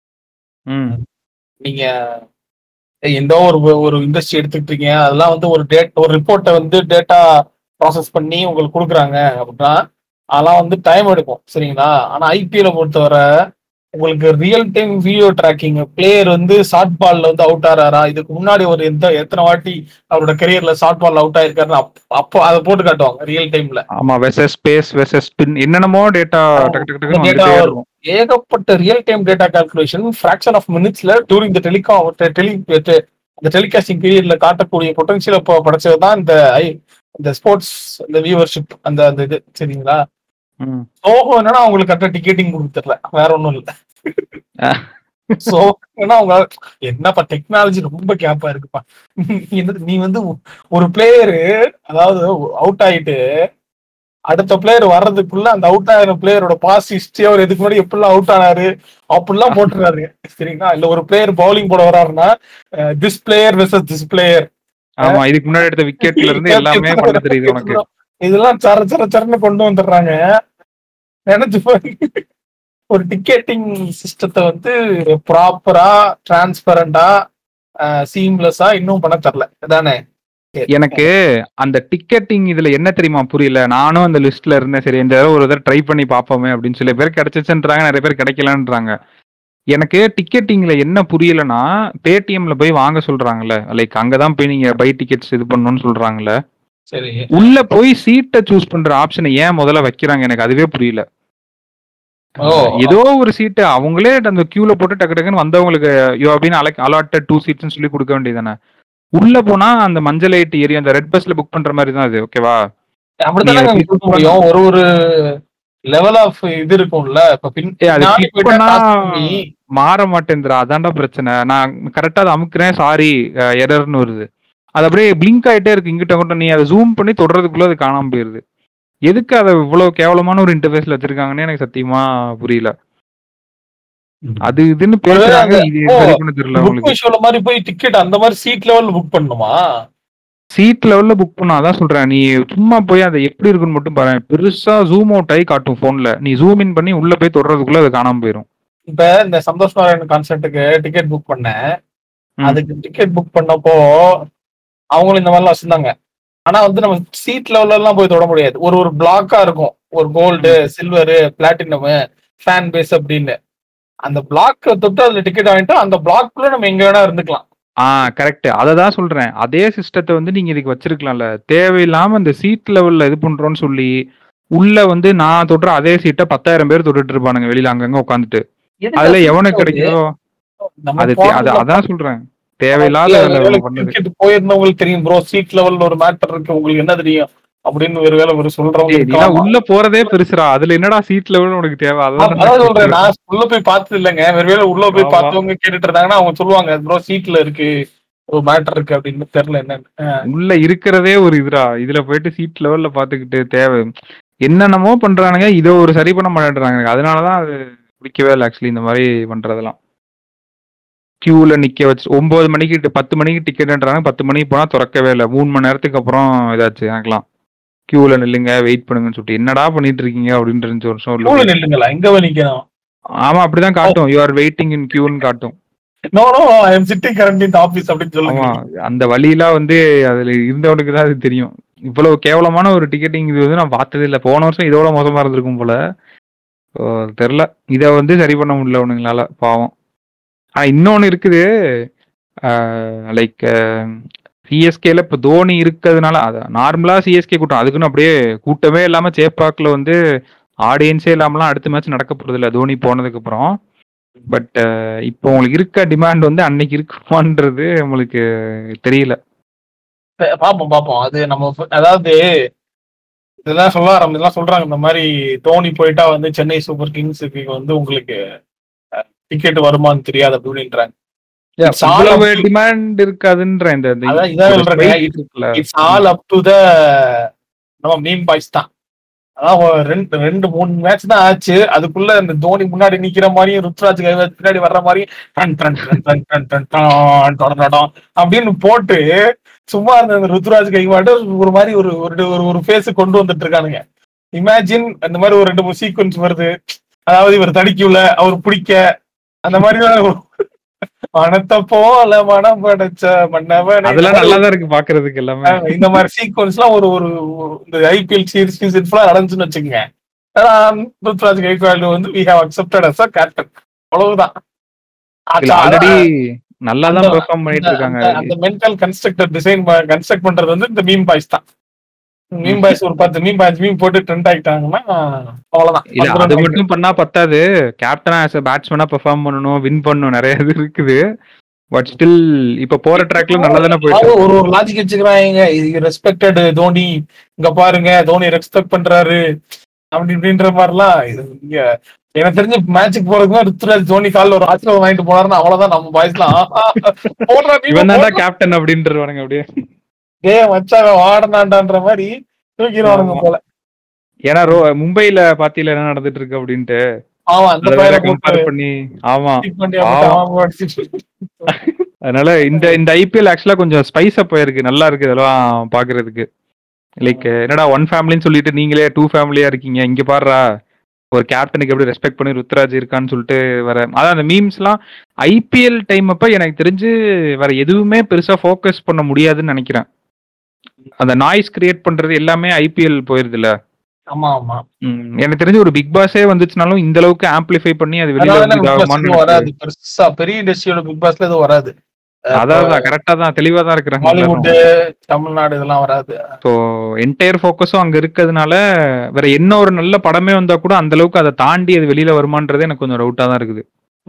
நீங்க எந்த ஒரு ஒரு இண்டஸ்ட்ரி எடுத்துக்கிட்டீங்க, அதெல்லாம் வந்து ஒரு டேட் ஒரு ரிப்போர்ட்டை வந்து டேட்டா ப்ராசஸ் பண்ணி உங்களுக்கு கொடுக்குறாங்க அப்படின்னா அதெல்லாம் வந்து டைம் எடுக்கும். சரிங்களா, ஆனா ஐபிஎல்ல பொறுத்தவரை உங்களுக்கு real time video tracking, player வந்து ஷார்ட் பால்ல வந்து அவுட் ஆறாரா, இதுக்கு முன்னாடி ஒரு எந்த எத்தனை வாட்டி அவரோட கரியர்ல ஷார்ட் பால் அவுட் ஆயிருக்காருன்னு அப்போ அதை போட்டு காட்டுவாங்க ரியல் டைம்ல. ஆமா, வெர்சஸ் ஸ்பேஸ் வெர்சஸ் ஸ்பின் என்னென்னமோ டேட்டா ஏகப்பட்ட real time data calculation fraction of மினிட்ஸ்ல டூரிங் தி டெலிகாம் டெலி இந்த டெலிகாஸ்டிங் பீரியட்ல காட்டக்கூடிய பொட்டன்ஷியல் படைச்சது தான் இந்த இந்த ஸ்போர்ட்ஸ் இந்த வியூவர்ஷிப் அந்த அந்த இது. சரிங்களா, சோகம் என்னன்னா அவங்களுக்கு கரெக்டா டிக்கெட்டிங் கொடுத்துடல, வேற ஒன்றும் இல்லை. சோ ஏன்னா அவங்க என்னப்பா டெக்னாலஜி ரொம்ப கேப்பா இருக்குப்பா. என்னது நீ வந்து ஒரு பிளேயரு அதாவது அவுட் ஆயிட்டு அடுத்த பிளேயர் வர்றதுக்குள்ள அந்த அவுட் ஆகிற பிளேயரோட பாஸ் ஹிஸ்டரி அவர் எதுக்கு முன்னாடி எப்படிலாம் அவுட் ஆனாரு அப்படிலாம் போட்டுறாரு சரிங்களா. இல்ல ஒரு பிளேயர் பவுலிங் போட வர்றாருன்னா this player versus this player, ஆமா இதுக்கு முன்னாடி எடுத்த விக்கெட்ல இருந்து எல்லாமே பண்ண தெரியுது உனக்கு. இதெல்லாம் சர சர சரன்னு கொண்டு வந்துடுறாங்க. நினைச்சு ஒரு டிக்கெட்டிங் சிஸ்டத்தை வந்து ப்ராப்பரா டிரான்ஸ்பரண்டா சீம்லெஸ்ஸா இன்னும் பண்ண தரல தானே. எனக்கு அந்த டிக்கெட்டிங் இதுல என்ன தெரியுமா புரியல. நானும் அந்த லிஸ்ட்ல இருந்தேன். சரி இந்த தடவை ஒரு தடவை ட்ரை பண்ணி பார்ப்போமே அப்படின்னு சில பேர் கிடைச்சிச்சுன்றாங்க, நிறைய பேர் கிடைக்கலன்றாங்க. எனக்கு டிக்கெட்டிங்ல என்ன புரியலன்னா பேடிஎம்ல போய் வாங்க சொல்றாங்கல்ல, லைக் அங்கதான் போய் நீங்க பை டிக்கெட்ஸ் இது பண்ணணும்னு சொல்றாங்கல்ல. சரி உள்ள போய் சீட்டை சூஸ் பண்ற ஆப்ஷனை ஏன் முதல்ல வைக்கிறாங்க எனக்கு அதுவே புரியல. ஏதோ ஒரு சீட்டு அவங்களே அந்த கியூல போட்டு டக்கு டக்குன்னு வந்தவங்களுக்கு யோ அப்படின்னு அலக் அலாட்டட் டூ சீட்ஸ்னு சொல்லி கொடுக்க வேண்டியதானே. உள்ள போனா அந்த மஞ்சள் லைட் ஏரியா அந்த ரெட் பஸ்ல புக் பண்ற மாதிரி தான் அது. ஓகேவா அப்படித்தானே கொடுக்க முடியும். ஒரு ஒரு லெவல் ஆஃப் இது இருக்கும்ல. இப்ப பின்னாடி மாற மாட்டேங்குதுடா, அதான்டா பிரச்சனை. நான் கரெக்டா அதை அமுக்குறேன், சாரி எரர்னு வருது. அது அப்படியே பிளிங்க் ஆயிட்டே இருக்கு இங்கிட்ட அங்கிட்ட. நீ அதை ஜூம் பண்ணி தொடறதுக்குள்ள அது காணாம போயிருது. எதுக்கு அதை இவ்வளவு கேவலமான ஒரு இன்டர்ஃபேஸ்ல வச்சிருக்காங்கன்னு எனக்கு சத்தியமா புரியல. அது இதுன்னு பேசுறாங்க, இது சரி பண்ண தெரியல உங்களுக்கு. மாதிரி போய் டிக்கெட் அந்த மாதிரி சீட் லெவல்ல புக் பண்ணுமா? சீட் லெவல்ல புக் பண்ண அதான் சொல்றேன். நீ சும்மா போய் அதை எப்படி இருக்குன்னு மட்டும் பாரு. பெருசா ஜூம் அவுட் ஆகி காட்டும் போன்ல. நீ ஜூம் இன் பண்ணி உள்ள போய் தொடறதுக்குள்ள அது காணாம போயிடும். இப்ப இந்த சந்தோஷ் நாராயண் கான்சர்ட்டுக்கு டிக்கெட் புக் பண்ணேன். அதுக்கு டிக்கெட் புக் பண்ணப்போ அவங்களும் இந்த மாதிரிலாம் வச்சிருந்தாங்க. ஆனா வந்து நம்ம சீட் லெவல்ல எல்லாம் போய் தொட முடியாது. ஒரு ஒரு பிளாக்கா இருக்கும். ஒரு gold, silver, platinum, fan base அப்படின்னு. அந்த பிளாக் தொட்டு அதுல டிக்கெட் வாங்கிட்டு அந்த பிளாக்குள்ள நம்ம எங்க வேணா இருந்துக்கலாம். ஆ கரெக்ட். அததான் சொல்றேன். அதே சிஸ்டத்தை வந்து நீங்க இதுக்கு வச்சிருக்கலாம்ல. தேவையில்லாம இந்த சீட் லெவல்ல இது பண்றோம்னு சொல்லி உள்ள வந்து நான் தொடுற அதே சீட்டை பத்தாயிரம் பேர் தொட்டுட்டு இருப்பானுங்க வெளியில அங்கங்க உட்காந்துட்டு. அதுல எவனுக்கு கிடைக்குதோ அது அதான் சொல்றேன். தேவையில்லாத போயிருந்தவங்களுக்கு தெரியும் ப்ரோ சீட் லெவல்ல ஒரு மேட்டர் இருக்கு, உங்களுக்கு என்ன தெரியும் அப்படின்னு ஒரு வேலை ஒரு சொல்றவங்க உள்ள போறதே பெருசுரா. அதுல என்னடா சீட் லெவல் உனக்கு தேவை? அதான் சொல்றேன். நான் உள்ள போய் பார்த்தது இல்லைங்க. வேற உள்ள போய் பார்த்தவங்க கேட்டுட்டு இருந்தாங்கன்னா அவங்க சொல்லுவாங்க ப்ரோ சீட்ல இருக்கு ஒரு மேட்டர் இருக்கு அப்படின்னு. தெரியல என்னன்னு. உள்ள இருக்கிறதே ஒரு இதுரா. இதுல போயிட்டு சீட் லெவல்ல பாத்துக்கிட்டு தேவை என்னென்னமோ பண்றானுங்க. இதை ஒரு சரி பண்ண மாட்டேன்றாங்க. அதனாலதான் அது பிடிக்கவே இல்லை ஆக்சுவலி இந்த மாதிரி பண்றதெல்லாம். கியூல நிக்க வச்சு ஒன்பது மணிக்கு பத்து மணிக்கு டிக்கெட்ன்றாங்க. பத்து மணிக்கு போனா திறக்கவே இல்லை. மூணு மணி நேரத்துக்கு அப்புறம் இதாச்சு எனக்குலாம். கியூல நில்லுங்க வெயிட் பண்ணுங்கன்னு சொல்லிட்டு என்னடா பண்ணிட்டு இருக்கீங்க அப்படின்னு இருந்துச்சு ஒரு வருஷம். நில்லுங்களா எங்க நிக்கணும்? ஆமா அப்படிதான் காட்டும். யூ ஆர் வெயிட்டிங் இன் கியூன்னு காட்டும். No no I am sitting currently in the office அப்படி சொல்லுங்க. அந்த வழியெல்லாம் வந்து அதுல இருந்தவனுக்கு தான் அது தெரியும். இவ்வளவு கேவலமான ஒரு டிக்கெட்டிங் இது வந்து நான் பார்த்ததே இல்லை. போன வருஷம் இதோட மோசமா இருந்திருக்கும் போல. தெரியல இதை வந்து சரி பண்ண முடியல உனங்களால பாவம். ஆனா இன்னொன்னு இருக்குது. லைக் சிஎஸ்கேல இப்ப தோனி இருக்கிறதுனால அது நார்மலா சிஎஸ்கே கூட்டம் அதுக்குன்னு அப்படியே கூட்டமே இல்லாம சேப்பாக்ல வந்து ஆடியன்ஸே இல்லாமலாம் அடுத்த மேட்ச் நடக்க போறது இல்லை தோனி போனதுக்கு அப்புறம். பட் இப்போ உங்களுக்கு இருக்க டிமாண்ட் வந்து அன்னைக்கு இருக்குமான்றது உங்களுக்கு தெரியல. பாப்போம் பாப்போம். அது நம்ம அதாவது இதெல்லாம் சொல்ல இதெல்லாம் சொல்றாங்க இந்த மாதிரி தோனி போயிட்டா வந்து சென்னை சூப்பர் கிங்ஸுக்கு வந்து உங்களுக்கு டிக்கெட் வருமானு தெரியாது அப்படின்றாங்க. டிமாண்ட் இருக்காதுன்ற இந்த it's all up to the நம்ம மீம் பாய்ஸ் தான். அதான் ரெண்டு ரெண்டு மூணு மேட்ச் தான் ஆச்சு. அதுக்குள்ள இந்த தோனி முன்னாடி நிக்கிற மாதிரியும் ருத்ராஜ் பின்னாடி வர்ற மாதிரியும் அப்படின்னு போட்டு சும்மா இருந்த ருத்ராஜ் கைவாட்டு ஒரு மாதிரி ஒரு ஒரு ஃபேஸ் கொண்டு வந்துட்டு இருக்கானுங்க. இமேஜின் அந்த மாதிரி ஒரு ரெண்டு மூணு சீக்வன்ஸ் வருது. அதாவது இவர் தடிக்கல அவர் பிடிக்க அந்த மாதிரி மனத்தை போல மனம் படைச்ச மன்னவன் அதெல்லாம் நல்லாதான் இருக்கு பாக்குறதுக்கு எல்லாமே. இந்த மாதிரி சீக்வன்ஸ் எல்லாம் ஒரு ஒரு இந்த ஐபிஎல் சீரிஸ் நடந்துச்சுன்னு வச்சுக்கோங்க. ருத்ராஜ் கைக்வாட் வந்து we have accepted as a captain. அவ்வளவுதான். ஆல்ரெடி நல்லாதான் பெர்ஃபார்ம் பண்ணிட்டு இருக்காங்க. அந்த மென்டல் கன்ஸ்ட்ரக்டர் டிசைன் கன்ஸ்ட்ரக்ட் பண்றது வந்து இந்த மீம் பாய்ஸ் தான். மீம் பாய்ஸ் ஒரு பத்து மீம் பாய்ஸ் மீம் போட்டு ட்ரெண்ட் ஆயிட்டாங்கன்னா அவ்வளவுதான். இல்ல அது மட்டும் பண்ணா பத்தாது. கேப்டனா ஆஸ் எ பேட்ஸ்மேனா பெர்ஃபார்ம் பண்ணணும், வின் பண்ணணும், நிறைய இது இருக்குது. பட் ஸ்டில் இப்ப போற ட்ராக்ல நல்லா தானே போயிட்டு ஒரு ஒரு லாஜிக் வச்சுக்கிறாங்க. இது ரெஸ்பெக்டட் தோனி, இங்க பாருங்க தோனி ரெஸ்பெக்ட் பண்றாரு அப்படி இப்படின்ற மாதிரிலாம். இது இங்க எனக்கு தெரிஞ்சு மேட்சுக்கு போறதுக்கு ருத்துராஜ் தோனி காலில் ஒரு ஆசீர்வாதம் வாங்கிட்டு போனாருன்னு அவ்வளவுதான் நம்ம பாய்ஸ்லாம். இவன் தான்டா கேப்டன் அப்படின்றவானுங்க அப்படியே. ஏ மச்சான் வாடனாண்டான்ற மாதிரி தூக்கிடுவானுங்க போல. ஏன்னா ரோ மும்பைல பாத்தியில என்ன நடந்துட்டு இருக்கு அப்படின்ட்டு ஆமா அந்த பையனை கம்பேர் பண்ணி. ஆமா பண்ணி அதனால இந்த இந்த ஐபிஎல் ஆக்சுவலா கொஞ்சம் ஸ்பைஸா போயிருக்கு, நல்லா இருக்கு இதெல்லாம் பாக்குறதுக்கு. லைக் என்னடா ஒன் ஃபேமிலின்னு சொல்லிட்டு நீங்களே டூ ஃபேமிலியா இருக்கீங்க, இங்க பாருடா ஒரு கேப்டனுக்கு எப்படி ரெஸ்பெக்ட் பண்ணி ருத்ராஜ் இருக்கான்னு சொல்லிட்டு வர. அதான் அந்த மீம்ஸ் எல்லாம் ஐபிஎல் டைம் அப்ப எனக்கு தெரிஞ்சு வேற எதுவுமே பெருசா ஃபோக்கஸ் பண்ண முடியாதுன்னு நினைக்கிறேன். அந்த நாய்ஸ் கிரியேட் பண்றது எல்லாமே ஐபிஎல் போயிருது இல்ல. ஆமா ஆமா எனக்கு தெரிஞ்சு ஒரு பிக் பாஸே வந்துச்சுனாலும் இந்த அளவுக்கு ஆம்பிளிஃபை பண்ணி அது வெளியில வராது. பெருசா பெரிய இண்டஸ்ட்ரியோட பிக் பாஸ்ல எதுவும் வராது. அதான் கரெக்டா தான் தெளிவா தான் இருக்கிறாங்க. ஹாலிவுட் தமிழ்நாடு இதெல்லாம் வராது. ஸோ என்டையர் ஃபோக்கஸும் அங்க இருக்கிறதுனால வேற என்ன ஒரு நல்ல படமே வந்தா கூட அந்த அளவுக்கு அதை தாண்டி அது வெளியில வருமானது எனக்கு கொஞ்சம் டவுட்டா தான் இருக்குது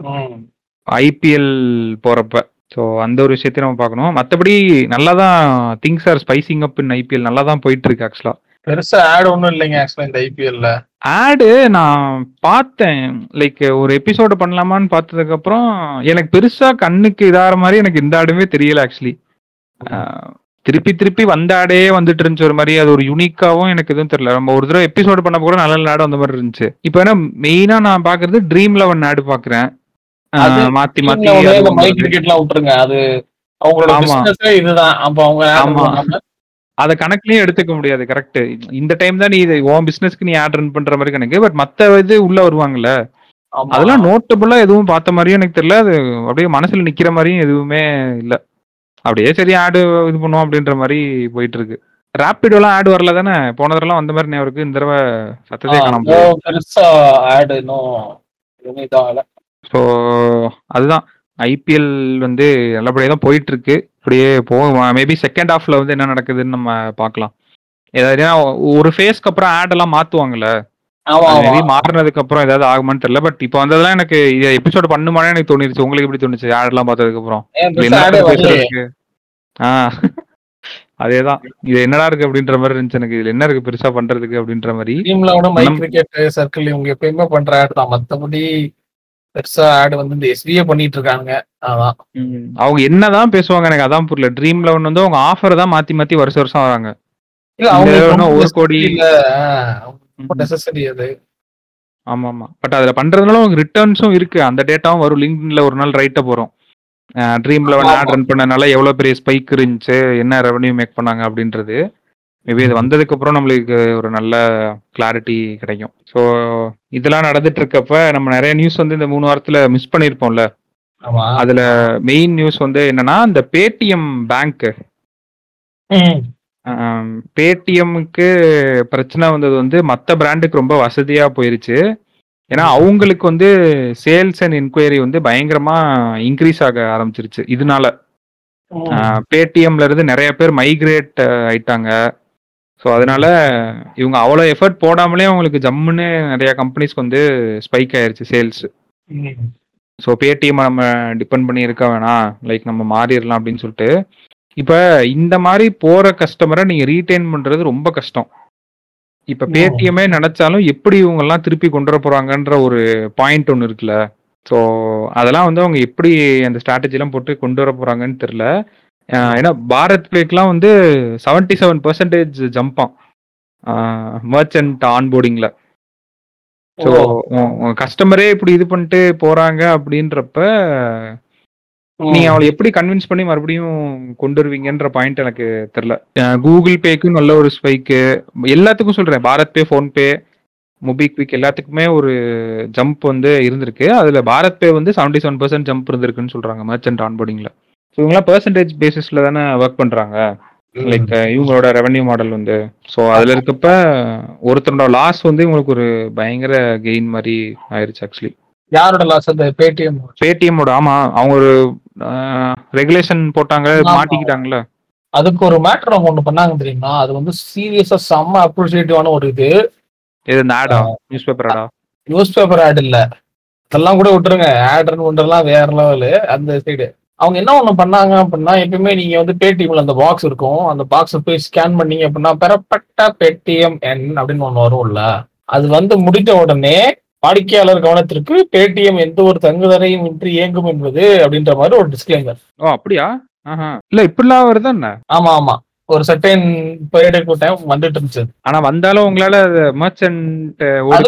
ஐபிஎல் போறப்ப. ஸோ அந்த ஒரு விஷயத்தையும் நம்ம பார்க்கணும். மற்றபடி நல்லா தான் things are spicing up in IPL, நல்லா தான் போயிட்டு இருக்கு ஆக்சுவலா. பெருசா ஆட் ஒன்றும் இல்லைங்க ஆக்சுவலா இந்த ஐபிஎல்ல. ஆடு நான் பார்த்தேன், லைக் ஒரு எபிசோடு பண்ணலாமான்னு பார்த்ததுக்கு அப்புறம் எனக்கு பெருசா கண்ணுக்கு இதாகிற மாதிரி எனக்கு இந்த ஆடுமே தெரியல ஆக்சுவலி. திருப்பி திருப்பி வந்த ஆடே வந்துட்டு இருந்துச்சு ஒரு மாதிரி, அது ஒரு யூனிக்காவும் எனக்கு எதுவும் தெரியல. நம்ம ஒரு தடவை எபிசோடு பண்ண கூட நல்ல நல்ல ஆடு வந்த மாதிரி இருந்துச்சு. இப்போ என்ன மெயினா நான் பாக்குறது ட்ரீம் லெவன் ஆடு பாக்குறேன், மாத்தி மாத்தி கிரிக்கெட்லாம் விட்டுருங்க, அது அவங்களோட பிசினஸே இதுதான். அப்ப அவங்க அதை கணக்குலயும் எடுத்துக்க முடியாது. கரெக்ட், இந்த டைம் தான் நீ உன் பிசினஸ்க்கு நீ ஆட் ரன் பண்ற மாதிரி கணக்கு. பட் மத்த இது உள்ள வருவாங்கல்ல, அதெல்லாம் நோட்டபுளா எதுவும் பார்த்த மாதிரியும் எனக்கு தெரியல. அது அப்படியே மனசுல நிக்கிற மாதிரியும் எதுவுமே இல்ல. அப்படியே சரி ஆடு இது பண்ணுவோம் அப்படின்ற மாதிரி போயிட்டு இருக்கு. ராபிடோலாம் ஆடு வரல தானே போன தடவை வந்த மாதிரி ஞாபகம். இந்த தடவை சத்ததே காணாம பெருசா ஆடு இன்னும். ஸோ அதுதான் ஐபிஎல் வந்து நல்லபடியாக தான் போயிட்டு இருக்கு. இப்படியே போகும். மேபி செகண்ட் ஹாஃப்ல வந்து என்ன நடக்குதுன்னு நம்ம பார்க்கலாம். ஏதாவது ஒரு ஃபேஸ்க்கு அப்புறம் ஆட் எல்லாம் மாத்துவாங்கல்ல, மேபி மாறினதுக்கு அப்புறம் ஏதாவது ஆகுமான்னு தெரியல. பட் இப்போ வந்ததெல்லாம் எனக்கு எபிசோட் பண்ணுமானே எனக்கு தோணிருச்சு. உங்களுக்கு எப்படி தோணுச்சு ஆட் எல்லாம் பார்த்ததுக்கு அப்புறம்? ஆஹ் அதேதான், இது என்னடா இருக்கு அப்படின்ற மாதிரி இருந்துச்சு எனக்கு. இதுல என்ன இருக்கு பெருசா பண்றதுக்கு அப்படின்ற மாதிரி. சர்க்கிள் இவங்க எப்பயுமே பண்ற ஆட் தான், மத்தபடி பெருசா ஆட் வந்து இந்த எஸ்பிஏ பண்ணிட்டு இருக்காங்க. அதான் அவங்க என்னதான் பேசுவாங்க எனக்கு அதான் புரியல. ட்ரீம் லெவன் வந்து அவங்க ஆஃபர் தான் மாத்தி மாத்தி வருஷம் வருஷம் வராங்க. ஒரு கோடி அது. ஆமா ஆமா, பட் அதுல பண்றதுனால உங்களுக்கு ரிட்டர்ன்ஸும் இருக்கு. அந்த டேட்டாவும் வரும். லிங்க்ல ஒரு நாள் ரைட்டா போறோம். ட்ரீம் லெவன் ஆட் ரன் பண்ணனால எவ்வளவு பெரிய ஸ்பைக் இருந்துச்சு, என்ன ரெவன்யூ மேக் பண்ணாங்க அப்படின்றது. மேபி இது வந்ததுக்கு அப்புறம் நம்மளுக்கு ஒரு நல்ல கிளாரிட்டி கிடைக்கும். ஸோ இதெல்லாம் நடந்துட்டு இருக்கப்ப நம்ம நிறைய நியூஸ் வந்து இந்த மூணு வாரத்துல மிஸ் பண்ணிருப்போம்ல. அதுல மெயின் நியூஸ் வந்து என்னன்னா, இந்த பேடிஎம் பேங்க், பேடிஎம்க்கு பிரச்சனை வந்தது வந்து மற்ற பிராண்டுக்கு ரொம்ப வசதியா போயிருச்சு. ஏன்னா அவங்களுக்கு வந்து சேல்ஸ் அண்ட் என்கொயரி வந்து பயங்கரமா இன்க்ரீஸ் ஆக ஆரம்பிச்சிருச்சு. இதனால பேடிஎம்ல இருந்து நிறைய பேர் மைக்ரேட் ஆயிட்டாங்க. ஸோ அதனால இவங்க அவ்வளோ எஃபர்ட் போடாமலே அவங்களுக்கு ஜம்முன்னு நிறைய கம்பெனிஸ்க்கு வந்து ஸ்பைக் ஆயிருச்சு சேல்ஸ். ஸோ பேடிஎம் நம்ம டிபெண்ட் பண்ணி இருக்க வேணாம், லைக் நம்ம மாறிடலாம் அப்படின்னு சொல்லிட்டு. இப்போ இந்த மாதிரி போற கஸ்டமரை நீங்க ரீட்டைன் பண்றது ரொம்ப கஷ்டம். இப்போ பேடிஎம்மே நினைச்சாலும் எப்படி இவங்கெல்லாம் திருப்பி கொண்டு வர போறாங்கன்ற ஒரு பாயிண்ட் ஒன்று இருக்குல்ல. ஸோ அதெல்லாம் வந்து அவங்க எப்படி அந்த ஸ்ட்ராட்டஜிலாம் போட்டு கொண்டு வர போறாங்கன்னு தெரியல. ஏன்னா பாரத் பேக்கெலாம் வந்து செவன்டி செவன் பர்சன்டேஜ் ஜம்பான் மர்ச்சன்ட் ஆன்போர்டிங்ல. ஸோ கஸ்டமரே இப்படி இது பண்ணிட்டு போறாங்க அப்படின்றப்ப நீங்க அவளை எப்படி கன்வின்ஸ் பண்ணி மறுபடியும் கொண்டு வருவீங்கன்ற பாயிண்ட் எனக்கு தெரியல. கூகுள் பேக்கும் நல்ல ஒரு ஸ்பைக்கு, எல்லாத்துக்கும் சொல்றேன், பாரத் பே, ஃபோன்பே, மொபிக்விக் எல்லாத்துக்குமே ஒரு ஜம்ப் வந்து இருந்திருக்கு. அதுல பாரத் பே வந்து செவன்டி செவன் பர்சன்ட் ஜம்ப் இருந்திருக்குன்னு சொல்றாங்க மர்ச்சன்ட் ஆன்போர்டிங்ல. இவங்களாம் பெர்சன்டேஜ் பேசிஸ்ல தானே ஒர்க் பண்றாங்க, லைக் இவங்களோட ரெவன்யூ மாடல் வந்து. ஸோ அதுல இருக்கப்ப ஒருத்தரோட லாஸ் வந்து இவங்களுக்கு ஒரு பயங்கர கெயின் மாதிரி ஆயிருச்சு ஆக்சுவலி. யாரோட லாஸ்? அந்த பேடிஎம் பேடிஎம்மோட. ஆமா, அவங்க ஒரு ரெகுலேஷன் போட்டாங்க, மாட்டிக்கிட்டாங்கல்ல. அதுக்கு ஒரு மேட்டர் அவங்க ஒன்று பண்ணாங்க தெரியுமா? அது வந்து சீரியஸா செம்ம அப்ரிஷியேட்டிவான ஒரு இது. இது இந்த ஆடா, நியூஸ் பேப்பர் ஆடா? நியூஸ் பேப்பர் ஆட் இல்ல, அதெல்லாம் கூட விட்டுருங்க. ஆட் ஒன்றெல்லாம் வேற லெவலு. அந்த சைடு அவங்க என்ன ஒண்ணு பண்ணாங்க அப்படின்னா, எப்பயுமே நீங்க வந்து பேடிஎம்ல அந்த பாக்ஸ் இருக்கும், அந்த பாக்ஸை போய் ஸ்கேன் பண்ணீங்க அப்படின்னா பெறப்பட்ட பேடிஎம் என் அப்படின்னு ஒண்ணு வரும்ல. அது வந்து முடிஞ்ச உடனே வாடிக்கையாளர் கவனத்திற்கு பேடிஎம் எந்த ஒரு தங்குதடையும் இன்றி இயங்கும் என்பது அப்படின்ற மாதிரி ஒரு டிஸ்க்ளைமர். ஓ அப்படியா? இல்ல இப்படிலாம் வருதா என்ன? ஆமா ஆமா, ஒரு சர்டைன் பீரியட் டைம் வந்துட்டு இருந்துச்சு. ஆனா வந்தாலும் உங்களால மர்ச்சன்ட்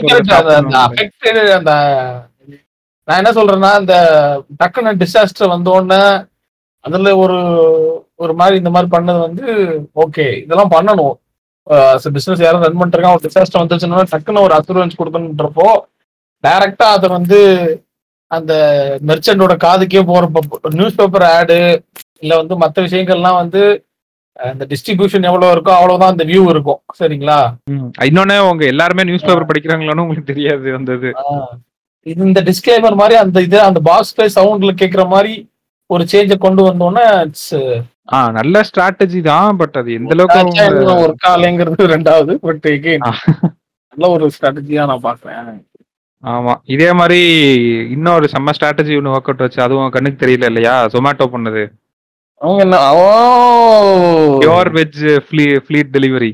அந்த நான் என்ன சொல்றேன்னா, இந்த டக்குன்னு டிசாஸ்டர் வந்த உடனே அதுல ஒரு ஒரு மாதிரி இந்த மாதிரி பண்ணது வந்து ஓகே, இதெல்லாம் பண்ணணும். பிசினஸ் யாரும் ரன் பண்ணிட்டு இருக்கான், ஒரு டிசாஸ்டர் வந்துச்சுன்னா டக்குன்னு ஒரு அசூரன்ஸ் கொடுக்கணுன்றப்போ டைரக்டா அதை வந்து அந்த மெர்ச்சன்டோட காதுக்கே போறப்போ நியூஸ் பேப்பர் ஆடு இல்ல வந்து மற்ற விஷயங்கள்லாம் வந்து அந்த டிஸ்ட்ரிபியூஷன் எவ்வளவு இருக்கோ அவ்வளவுதான் அந்த வியூ இருக்கும். சரிங்களா? இன்னொன்னு உங்க எல்லாருமே நியூஸ் பேப்பர் படிக்கிறாங்களான்னு உங்களுக்கு தெரியாது. வந்தது இது இந்த டிஸ்க்ளைமர் மாதிரி அந்த இது அந்த பாக்ஸ் பே சவுண்ட்ல கேக்குற மாதிரி ஒரு சேஞ்ச கொண்டு வந்தோம்னா ஆ நல்ல ஸ்ட்ராட்டஜி தான். பட் அது எந்த அளவுக்கு ஒரு காலைங்கிறது ரெண்டாவது. பட் நல்ல ஒரு ஸ்ட்ராட்டஜியா நான் பாக்குறேன். ஆமா, இதே மாதிரி இன்னொரு செம்ம ஸ்ட்ராட்டஜி ஒன்று ஒர்க் அவுட் வச்சு அதுவும் கண்ணுக்கு தெரியல இல்லையா? ஜொமேட்டோ பண்ணது. அவங்க என்ன pure veg fleet delivery.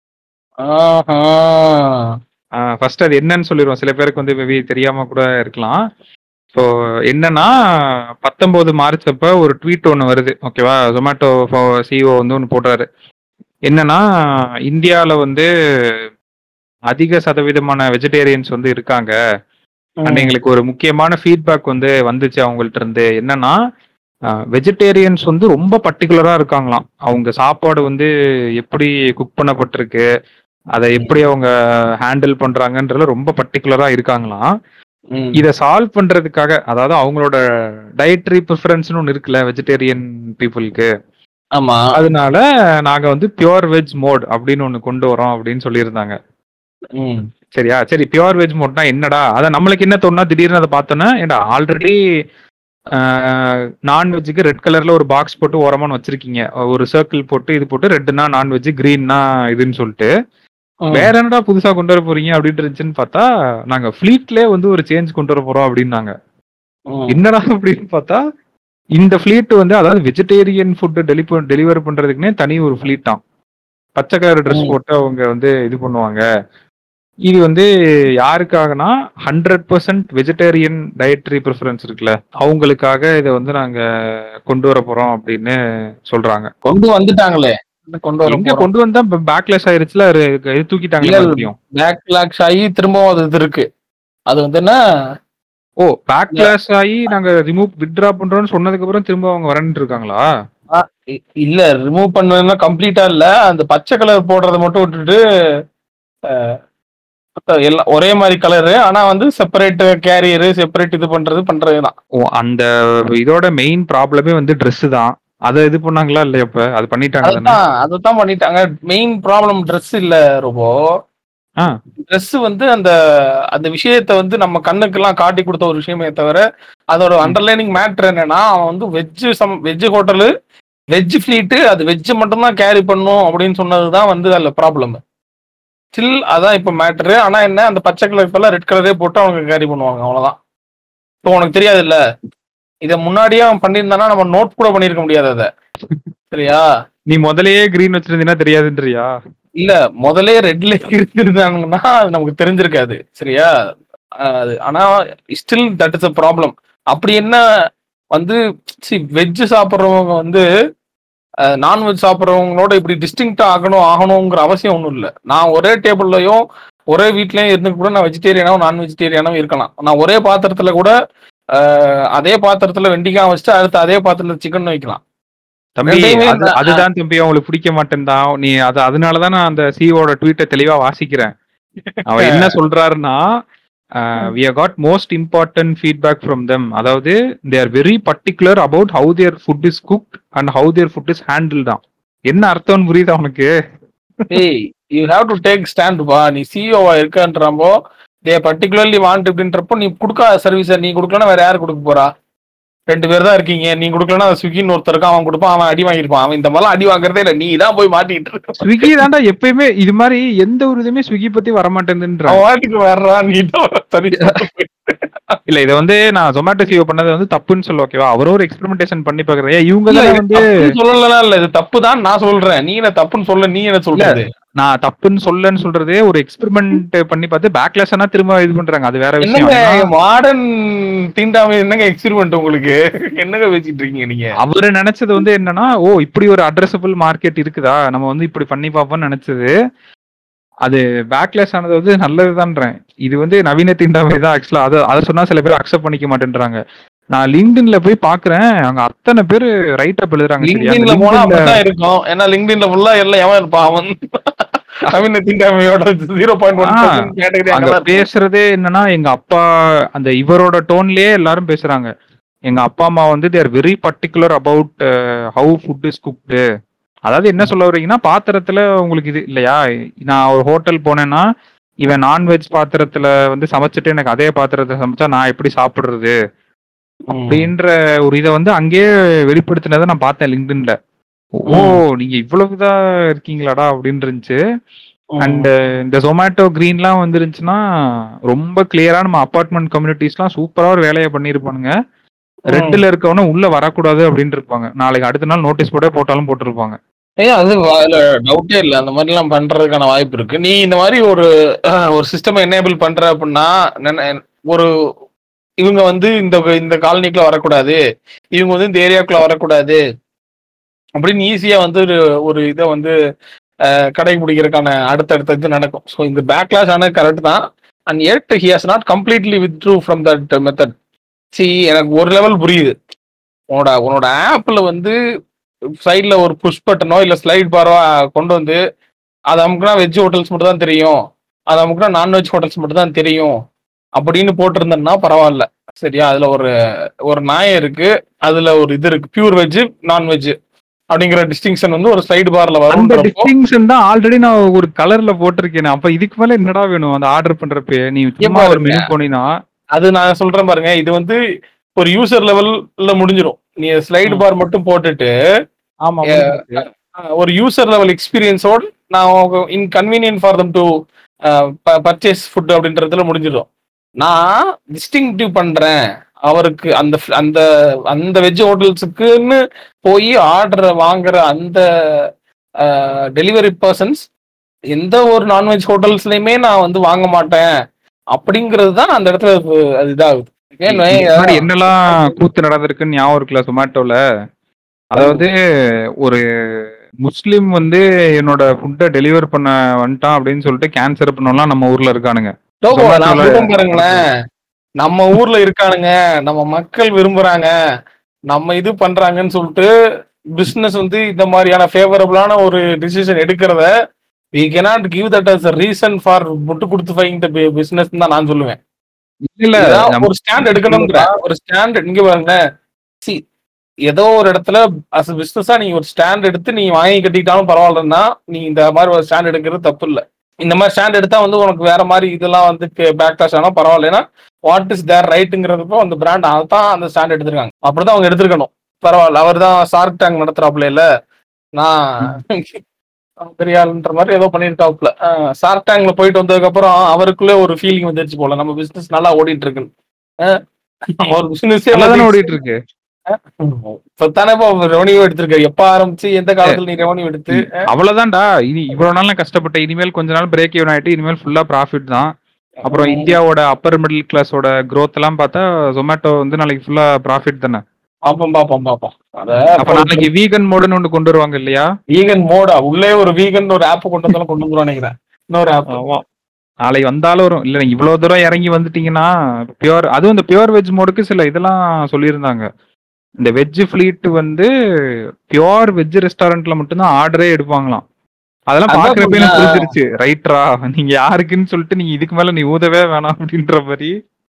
First அது என்னன்னு சொல்லிடுவோம். சில பேருக்கு வந்து மேபி தெரியாம கூட இருக்கலாம். ஸோ என்னன்னா, பத்தொன்பது மார்ச் அப்போ ஒரு ட்வீட் ஒன்று வருது. ஓகேவா? ஜொமேட்டோ சிஇஓ வந்து ஒன்று போடுறாரு. என்னன்னா, இந்தியாவில் வந்து அதிக சதவீதமான வெஜிடேரியன்ஸ் வந்து இருக்காங்க. அண்ட் எங்களுக்கு ஒரு முக்கியமான ஃபீட்பேக் வந்து வந்துச்சு அவங்கள்ட்ட இருந்து. என்னன்னா, வெஜிடேரியன்ஸ் வந்து ரொம்ப பர்டிகுலரா இருக்காங்களாம். அவங்க சாப்பாடு வந்து எப்படி குக் பண்ணப்பட்டிருக்கு, அதை எப்படி அவங்க ஹேண்டில் பண்றாங்கன்றதுல ரொம்ப பர்டிகுலரா இருக்காங்களாம். இதை சால்வ் பண்றதுக்காக, அதாவது அவங்களோட டயட்ரி ப்ரிஃபரன்ஸ்னு ஒன்று இருக்குல்ல வெஜிடேரியன் பீப்புளுக்கு. ஆமா, அதனால நாங்க வந்து பியூர் வெஜ் மோட் அப்படின்னு ஒன்று கொண்டு வரோம் அப்படின்னு சொல்லியிருந்தாங்க. சரியா? சரி, பியூர் வெஜ் மோட்னா என்னடா? அதை நம்மளுக்கு என்ன தோணுனா, திடீர்னு அதை பார்த்தோன்னா, ஏடா ஆல்ரெடி நான்வெஜ்ஜுக்கு ரெட் கலர்ல ஒரு பாக்ஸ் போட்டு ஓரமானு வச்சிருக்கீங்க, ஒரு சர்க்கிள் போட்டு இது போட்டு ரெட்னா நான்வெஜ், கிரீன்னா இதுன்னு சொல்லிட்டு வேற என்னடா புதுசா கொண்டு வர போறீங்க அப்படின்னு இருந்துச்சுன்னு பார்த்தா, நாங்க ஃபிளீட்லயே வந்து ஒரு சேஞ்ச் கொண்டு வர போறோம் அப்படின்னாங்க. என்னடா அப்படின்னு பார்த்தா, இந்த ஃபிளீட் வந்து அதாவது வெஜிடேரியன் ஃபுட் டெலிவர் டெலிவர் பண்றதுக்குன்னே தனி ஒரு ஃபிளீட் தான். பச்சை கலர் ட்ரெஸ் போட்டு அவங்க வந்து இது பண்ணுவாங்க. இது வந்து யாருக்காகனா hundred percent vegetarian dietary preference இருக்குல்ல, அவங்களுக்காக இதை வந்து நாங்க கொண்டு வர போறோம் அப்படின்னு சொல்றாங்க. கொண்டு வந்துட்டாங்களே, எங்க கொண்டு வந்தா பேக்லாஷ் ஆயிருச்சுல, தூக்கிட்டாங்க. பேக்லாஷ் ஆகி திரும்பவும் அது இது இருக்கு. அது வந்து என்ன, ஓ பேக்லாஷ் ஆகி நாங்க ரிமூவ் வித்ட்ரா பண்றோம்னு சொன்னதுக்கு அப்புறம் திரும்ப அவங்க வரன்னு இருக்காங்களா? இல்ல, ரிமூவ் பண்ணா கம்ப்ளீட்டா இல்ல, அந்த பச்சை கலர் போடுறத மட்டும் விட்டுட்டு எல்லாம் ஒரே மாதிரி கலரு, ஆனா வந்து செப்பரேட் கேரியர் செப்பரேட் இது பண்றது பண்றதுதான். ஓ அந்த இதோட மெயின் ப்ராப்ளமே வந்து ட்ரெஸ் தான். அதை இது பண்ணாங்களா இல்ல? இப்ப அது பண்ணிட்டாங்க. அதுதான் பண்ணிட்டாங்க. மெயின் ப்ராப்ளம் ட்ரெஸ் இல்ல ரொம்ப. ட்ரெஸ் வந்து அந்த அந்த விஷயத்த வந்து நம்ம கண்ணுக்கு எல்லாம் காட்டி கொடுத்த ஒரு விஷயமே தவிர, அதோட அண்டர்லைனிங் மேட்டர் என்னன்னா, அவன் வந்து veg some veg hotel veg fleet அது வெஜ் மட்டும் தான் கேரி பண்ணும் அப்படின்னு சொன்னதுதான் வந்து அதுல ப்ராப்ளம். ஸ்டில் அதான் இப்ப மேட்டரு. ஆனா என்ன, அந்த பச்சை கலர் இப்ப ரெட் கலரே போட்டு அவங்க கேரி பண்ணுவாங்க, அவ்வளவுதான். இப்போ உனக்கு தெரியாது இல்ல, இதை முன்னாடியே அவன் பண்ணியிருந்தானா நம்ம நோட் கூட பண்ணிருக்க முடியாது அதை. சரியா? நீ முதலையே கிரீன் வச்சிருந்தீங்கன்னா தெரியாதுன்றியா? இல்ல, முதலே ரெட்ல இருந்திருந்தாங்கன்னா அது நமக்கு தெரிஞ்சிருக்காது. சரியா? அது ஆனா still that is a problem. அப்படி என்ன வந்து வெஜ் சாப்பிட்றவங்க வந்து நான்வெஜ் சாப்பிட்றவங்களோட இப்படி டிஸ்டிங்டா ஆகணும் ஆகணுங்கிற அவசியம் ஒன்றும் இல்லை. நான் ஒரே டேபிள்லயும் ஒரே வீட்லயும் இருந்து கூட நான் வெஜிடேரியனாவும் நான் வெஜிடேரியனாவும் இருக்கலாம். நான் ஒரே பாத்திரத்துல கூட அதே பாத்திரத்துல வெண்டிக்காய் வச்சுட்டு அடுத்து அதே பாத்திரத்துல சிக்கன் வைக்கலாம். தம்பி அதுதான் தம்பி அவங்களுக்கு பிடிக்க மாட்டேன்தான் நீ. அது அதனாலதான் நான் அந்த சிஓட ட்வீட்டை தெளிவா வாசிக்கிறேன். அவர் என்ன சொல்றாருன்னா, we have got most important feedback from them. அதாவது they are very particular about how their food is cooked and how their food is handled. என்ன அர்த்தம்னு புரியுதா உனக்கு? ஏய், you have to take stand பா. நீ சிஇஓவா இருக்கன்றப்போ they particularly want அப்படின்றப்போ நீ கொடுக்காத சர்வீஸை நீ கொடுக்கலன்னா வேற யாரு கொடுக்க போறா? ரெண்டு பேர் தான் இருக்கீங்க. நீ கொடுக்கலன்னா ஸ்விக்கின்னு ஒருத்தருக்கான், அவன் கொடுப்பான், அவன் அடி வாங்கிருப்பான். அவன் இந்த மாதிரிலாம் அடி வாங்குறதே இல்லை, நீ தான் போய் மாட்டிட்டு இருக்க. ஸ்விக்கி தாண்டா எப்பயுமே இது மாதிரி எந்த ஒரு இதுமே ஸ்விக்கி பத்தி வரமாட்டேங்குதுன்ற வாட்டிக்கு வர்றான். நீ தான் சரி இல்ல, இதை வந்து நான் ஜொமேட்டோ சிஓ பண்ணது வந்து தப்புன்னு சொல்ல. ஓகேவா? அவரும் ஒரு எக்ஸ்பெரிமெண்டேஷன் பண்ணி பாக்குறேன். இவங்க வந்து சொல்லலாம் இல்ல, இது தப்பு தான் நான் சொல்றேன். நீ என்ன தப்புன்னு சொல்ல, நீ என்ன சொல்றது? நான் தப்புன்னு சொல்லன்னு சொல்றதே ஒரு எக்ஸ்பெரிமெண்ட் பண்ணி பார்த்து பேக்லாஷனா திரும்ப இது பண்றாங்க. அது வேற விஷயம். என்னங்க ஏன்னா, மாடர்ன் தீண்டாமை என்னங்க எக்ஸ்பெரிமெண்ட் உங்களுக்கு? என்னங்க பேசிட்டு இருக்கீங்க நீங்க? அவரு நினைச்சது வந்து என்னன்னா, ஓ இப்படி ஒரு அட்ரஸபிள் மார்க்கெட் இருக்குதா, நம்ம வந்து இப்படி பண்ணி பார்ப்போம்னு நினைச்சது. அது பேக்லாஷ் ஆனது வந்து நல்லதுதான்றேன். இது வந்து நவீன தீண்டாமை தான் ஆக்சுவலா. அதை அதை சொன்னா சில பேர் அக்செப்ட் பண்ணிக்க மாட்டேன்றாங்க. நான் லிங்க்டின்ல போய் பாக்குறேன், அங்க அத்தனை பேர் ரைட் அப் எழுதுறாங்க. சரியா, அந்த லிங்க்டின்ல போனா லிங்க்டின்ல அப்படிதான் இருக்கும். ஏன்னா லிங்க்டின்ல ஃபுல்லா எல்லாம் எவன் இருப்பான்? அவன் நவீன தீண்டாமையோட zero point one percent category அங்க அங்கதான் இருக்கும். பேசுறதே என்னன்னா, எங்க அப்பா அந்த இவரோட டோன்லயே எல்லாரும் பேசுறாங்க. எங்க அப்பா அம்மா வந்து they're very particular about how food is cooked. அதாவது என்ன சொல்ல வரீங்கன்னா, பாத்திரத்துல உங்களுக்கு இது இல்லையா, நான் ஒரு ஹோட்டல் போனேன்னா இவன் நான்வெஜ் பாத்திரத்துல வந்து சமைச்சிட்டு எனக்கு அதே பாத்திரத்தை சமைச்சா நான் எப்படி சாப்பிடுறது அப்படின்ற ஒரு இதை வந்து அங்கேயே வெளிப்படுத்தினதை நான் பார்த்தேன் லிங்க்டின்ல. ஓ நீங்க இவ்வளவுதான் இருக்கீங்களாடா அப்படின்னு இருந்துச்சு. அண்ட் இந்த ஜொமேட்டோ கிரீன்லாம் வந்துருந்துச்சுன்னா ரொம்ப கிளியரா நம்ம அபார்ட்மெண்ட் கம்யூனிட்டிஸ்லாம் சூப்பரா ஒரு வேலையை பண்ணியிருப்பானுங்க. ரெட்ல இருக்கவன உள்ள வரக்கூடாது அப்படின்னு இருப்பாங்க. நாளைக்கு அடுத்த நாள் நோட்டீஸ் போட போட்டாலும் போட்டிருப்பாங்க. ஏன் அது அதுல டவுட்டே இல்லை. அந்த மாதிரி எல்லாம் பண்றதுக்கான வாய்ப்பு இருக்கு. நீ இந்த மாதிரி ஒரு ஒரு சிஸ்டம் எனேபிள் பண்ற அப்படின்னா ஒரு இவங்க வந்து இந்த இந்த காலனிக்குள்ள வரக்கூடாது, இவங்க வந்து இந்த ஏரியாக்குள்ள வரக்கூடாது அப்படின்னு ஈஸியா வந்து ஒரு ஒரு இதை வந்து கடைபிடிக்கிறதுக்கான அடுத்தடுத்த இது நடக்கும். ஸோ இந்த பேக்லாஷ் ஆனது கரெக்ட் தான். And yet he has not completely withdrew from that method. See எனக்கு ஒரு லெவல் புரியுது. உன்னோட உன்னோட ஆப்ல வந்து சைட்ல ஒரு புஷ் பட்டனோ இல்ல ஸ்லைட் பாரோ கொண்டு வந்து அது அமுக்குனா வெஜ் ஹோட்டல்ஸ் மட்டும் தான் தெரியும், அது அமுக்குனா நான்வெஜ் ஹோட்டல்ஸ் மட்டும் தான் தெரியும் அப்படின்னு போட்டிருந்தேன்னா பரவாயில்ல. சரியா, அதுல ஒரு ஒரு நாயம் இருக்கு, அதுல ஒரு இது இருக்கு, பியூர் வெஜ் நான்வெஜ் அப்படிங்கிற டிஸ்டிங்ஷன் வந்து ஒரு சைடு பார்ல வரும். அந்த டிஸ்டிங்ஷன் தான் ஆல்ரெடி நான் ஒரு கலர்ல போட்டிருக்கேன். அப்ப இதுக்கு மேல என்னடா வேணும்? அந்த ஆர்டர் பண்றப்ப நீ சும்மா ஒரு மெனு போனீனா அது நான் சொல்றேன் பாருங்க, இது வந்து ஒரு யூசர் லெவல்ல முடிஞ்சிடும். நீ ஸ்லைடு பார் மட்டும் போட்டுட்டு ஒரு யூசர் லெவல் எக்ஸ்பீரியன்ஸோட நான் inconvenient for them to purchase food அப்படின்றதுல முடிஞ்சிடும். நான் டிஸ்டிங்டிவ் பண்றேன் அவருக்கு அந்த அந்த அந்த வெஜ் ஹோட்டல்ஸுக்குன்னு போய் ஆர்டர் வாங்குற அந்த டெலிவரி பர்சன்ஸ் எந்த ஒரு நான்வெஜ் ஹோட்டல்ஸ்லயுமே நான் வந்து வாங்க மாட்டேன் அப்படிங்கிறது தான் அந்த இடத்துல அது இதாகுது. என்னெல்லாம் கூத்து நடந்திருக்குன்னு ஞாபகம் இருக்குல்ல சொமேட்டோல. அதாவது ஒரு முஸ்லீம் வந்து என்னோட ஃபுட்டை டெலிவர் பண்ண வந்துட்டான் அப்படின்னு சொல்லிட்டு கேன்சர் பண்ணலாம் நம்ம ஊர்ல இருக்கானுங்க. பாருங்களேன், நம்ம ஊர்ல இருக்கானுங்க, நம்ம மக்கள் விரும்புறாங்க, நம்ம இது பண்றாங்கன்னு சொல்லிட்டு பிசினஸ் வந்து இந்த மாதிரியான ஃபேவரபிளான ஒரு டிசிஷன் எடுக்கிறத we cannot give that as a reason for முட்டு கொடுத்து ஃபைங் தி பிசினஸ் தான் நான் சொல்லுவேன். இல்ல ஒரு ஸ்டாண்ட் எடுக்கணும்ன்ற ஒரு ஸ்டாண்ட் இங்க பாருங்க. சி ஏதோ ஒரு இடத்துல அஸ் பிசினஸா நீங்க ஒரு ஸ்டாண்ட் எடுத்து நீ வாங்கி கட்டிட்டாலும் பரவாயில்லன்னா நீ இந்த மாதிரி ஒரு ஸ்டாண்ட் எடுக்கிறது தப்பு இல்லை. இந்த மாதிரி ஸ்டாண்ட் எடுத்தா வந்து உனக்கு வேற மாதிரி இதெல்லாம் வந்து பேக்லாஷ் ஆனா பரவாயில்லைன்னா வாட் இஸ் தேர் ரைட்டுங்கிறதுப்போ அந்த பிராண்ட் அதான் அந்த ஸ்டாண்ட் எடுத்திருக்காங்க. அப்படிதான் அவங்க எடுத்திருக்கணும். பரவாயில்ல, அவர் தான் ஷார்க் டேங்க் நடத்துறாப்புல இல்ல, நான் பெரிய ஆளுன்ற மாதிரி ஏதோ பண்ணிருக்காப்புல. ஷார்க் டேங்க்ல போயிட்டு வந்ததுக்கு அப்புறம் அவருக்குள்ளே ஒரு ஃபீலிங் வந்துருச்சு போல, நம்ம பிசினஸ் நல்லா ஓடிட்டு இருக்கு. ஒரு பிசினஸ் ஓடிட்டு இருக்கு. இப்பதானே ரெவன்யூ எடுத்திருக்காரு. எப்ப ஆரம்பிச்சு எந்த காலத்துல நீ ரெவன்யூ எடுத்து அவ்வளவுதான்டா. இனி இவ்வளவு நாள் கஷ்டப்பட்ட, இனிமேல் கொஞ்ச நாள் பிரேக் ஈவன் ஆயிட்டு இனிமேல் ஃபுல்லா ப்ராஃபிட் தான். அப்புறம் இந்தியாவோட அப்பர் மிடில் கிளாஸோட growth எல்லாம் பார்த்தா ஜொமேட்டோ வந்து நாளைக்கு ஃபுல்லா ப்ராஃபிட் தானே. பாப்போம் பாப்போம் பாப்போம். அப்ப நாளைக்கு வீகன் மோடுன்னு ஒன்று கொண்டு வருவாங்க இல்லையா? வீகன் மோடா? உள்ளே ஒரு வீகன் ஒரு ஆப் கொண்டு வந்தாலும் கொண்டு வந்துருவான்னு நினைக்கிறேன். இன்னொரு ஆப் நாளைக்கு வந்தாலும் வரும். இல்ல நீங்க இவ்வளவு தூரம் இறங்கி வந்துட்டீங்கன்னா பியூர், அதுவும் இந்த பியூர் வெஜ் மோடுக்கு சில இதெல்லாம் சொல்லியிருந்தாங்க. இந்த வெஜ் ஃபிளீட் வந்து பியூர் வெஜ் ரெஸ்டாரண்ட்ல மட்டும்தான் ஆர்டரே எடுப்பாங்களாம். அதெல்லாம் பாக்குறப்ப எனக்கு புரிஞ்சிருச்சு, ரைட்ரா நீங்க யாருக்குன்னு சொல்லிட்டு நீங்க இதுக்கு மேல நீ ஊதவே வேணாம் அப்படின்ற மாதிரி.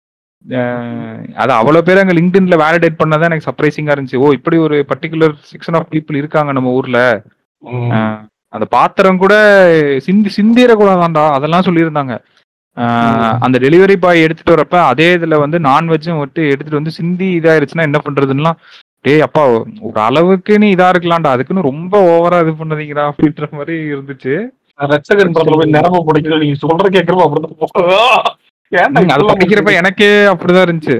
அது அவ்வளவு பேர் அங்க லிங்க்டின்ல வேலிடேட் பண்ணதான் எனக்கு சர்ப்ரைசிங்கா இருந்துச்சு. ஓ இப்படி ஒரு பர்டிகுலர் செக்ஷன் ஆஃப் பீப்புள் இருக்காங்க நம்ம ஊர்ல. அந்த பாத்திரம் கூட சிந்தி சிந்திர கூடாதான்டா அதெல்லாம் சொல்லியிருந்தாங்க. அந்த டெலிவரி பாய் எடுத்துட்டு வரப்ப அதே இதுல வந்து நான்வெஜ்ஜும் விட்டு எடுத்துட்டு வந்து சிந்தி இதாயிருச்சுன்னா என்ன பண்றதுன்னா, டேய் அப்பா ஒரு அளவுக்கு நீ இதா இருக்கலாம்டா, அதுக்குன்னு ரொம்ப ஓவரா இது பண்ணதீங்கடா அப்படின்ற மாதிரி இருந்துச்சு. நிரம்ப பிடிக்கல நீங்க சொல்ற கேட்கறப்ப அப்படிதான், படிக்கிறப்ப எனக்கே அப்படிதான் இருந்துச்சு.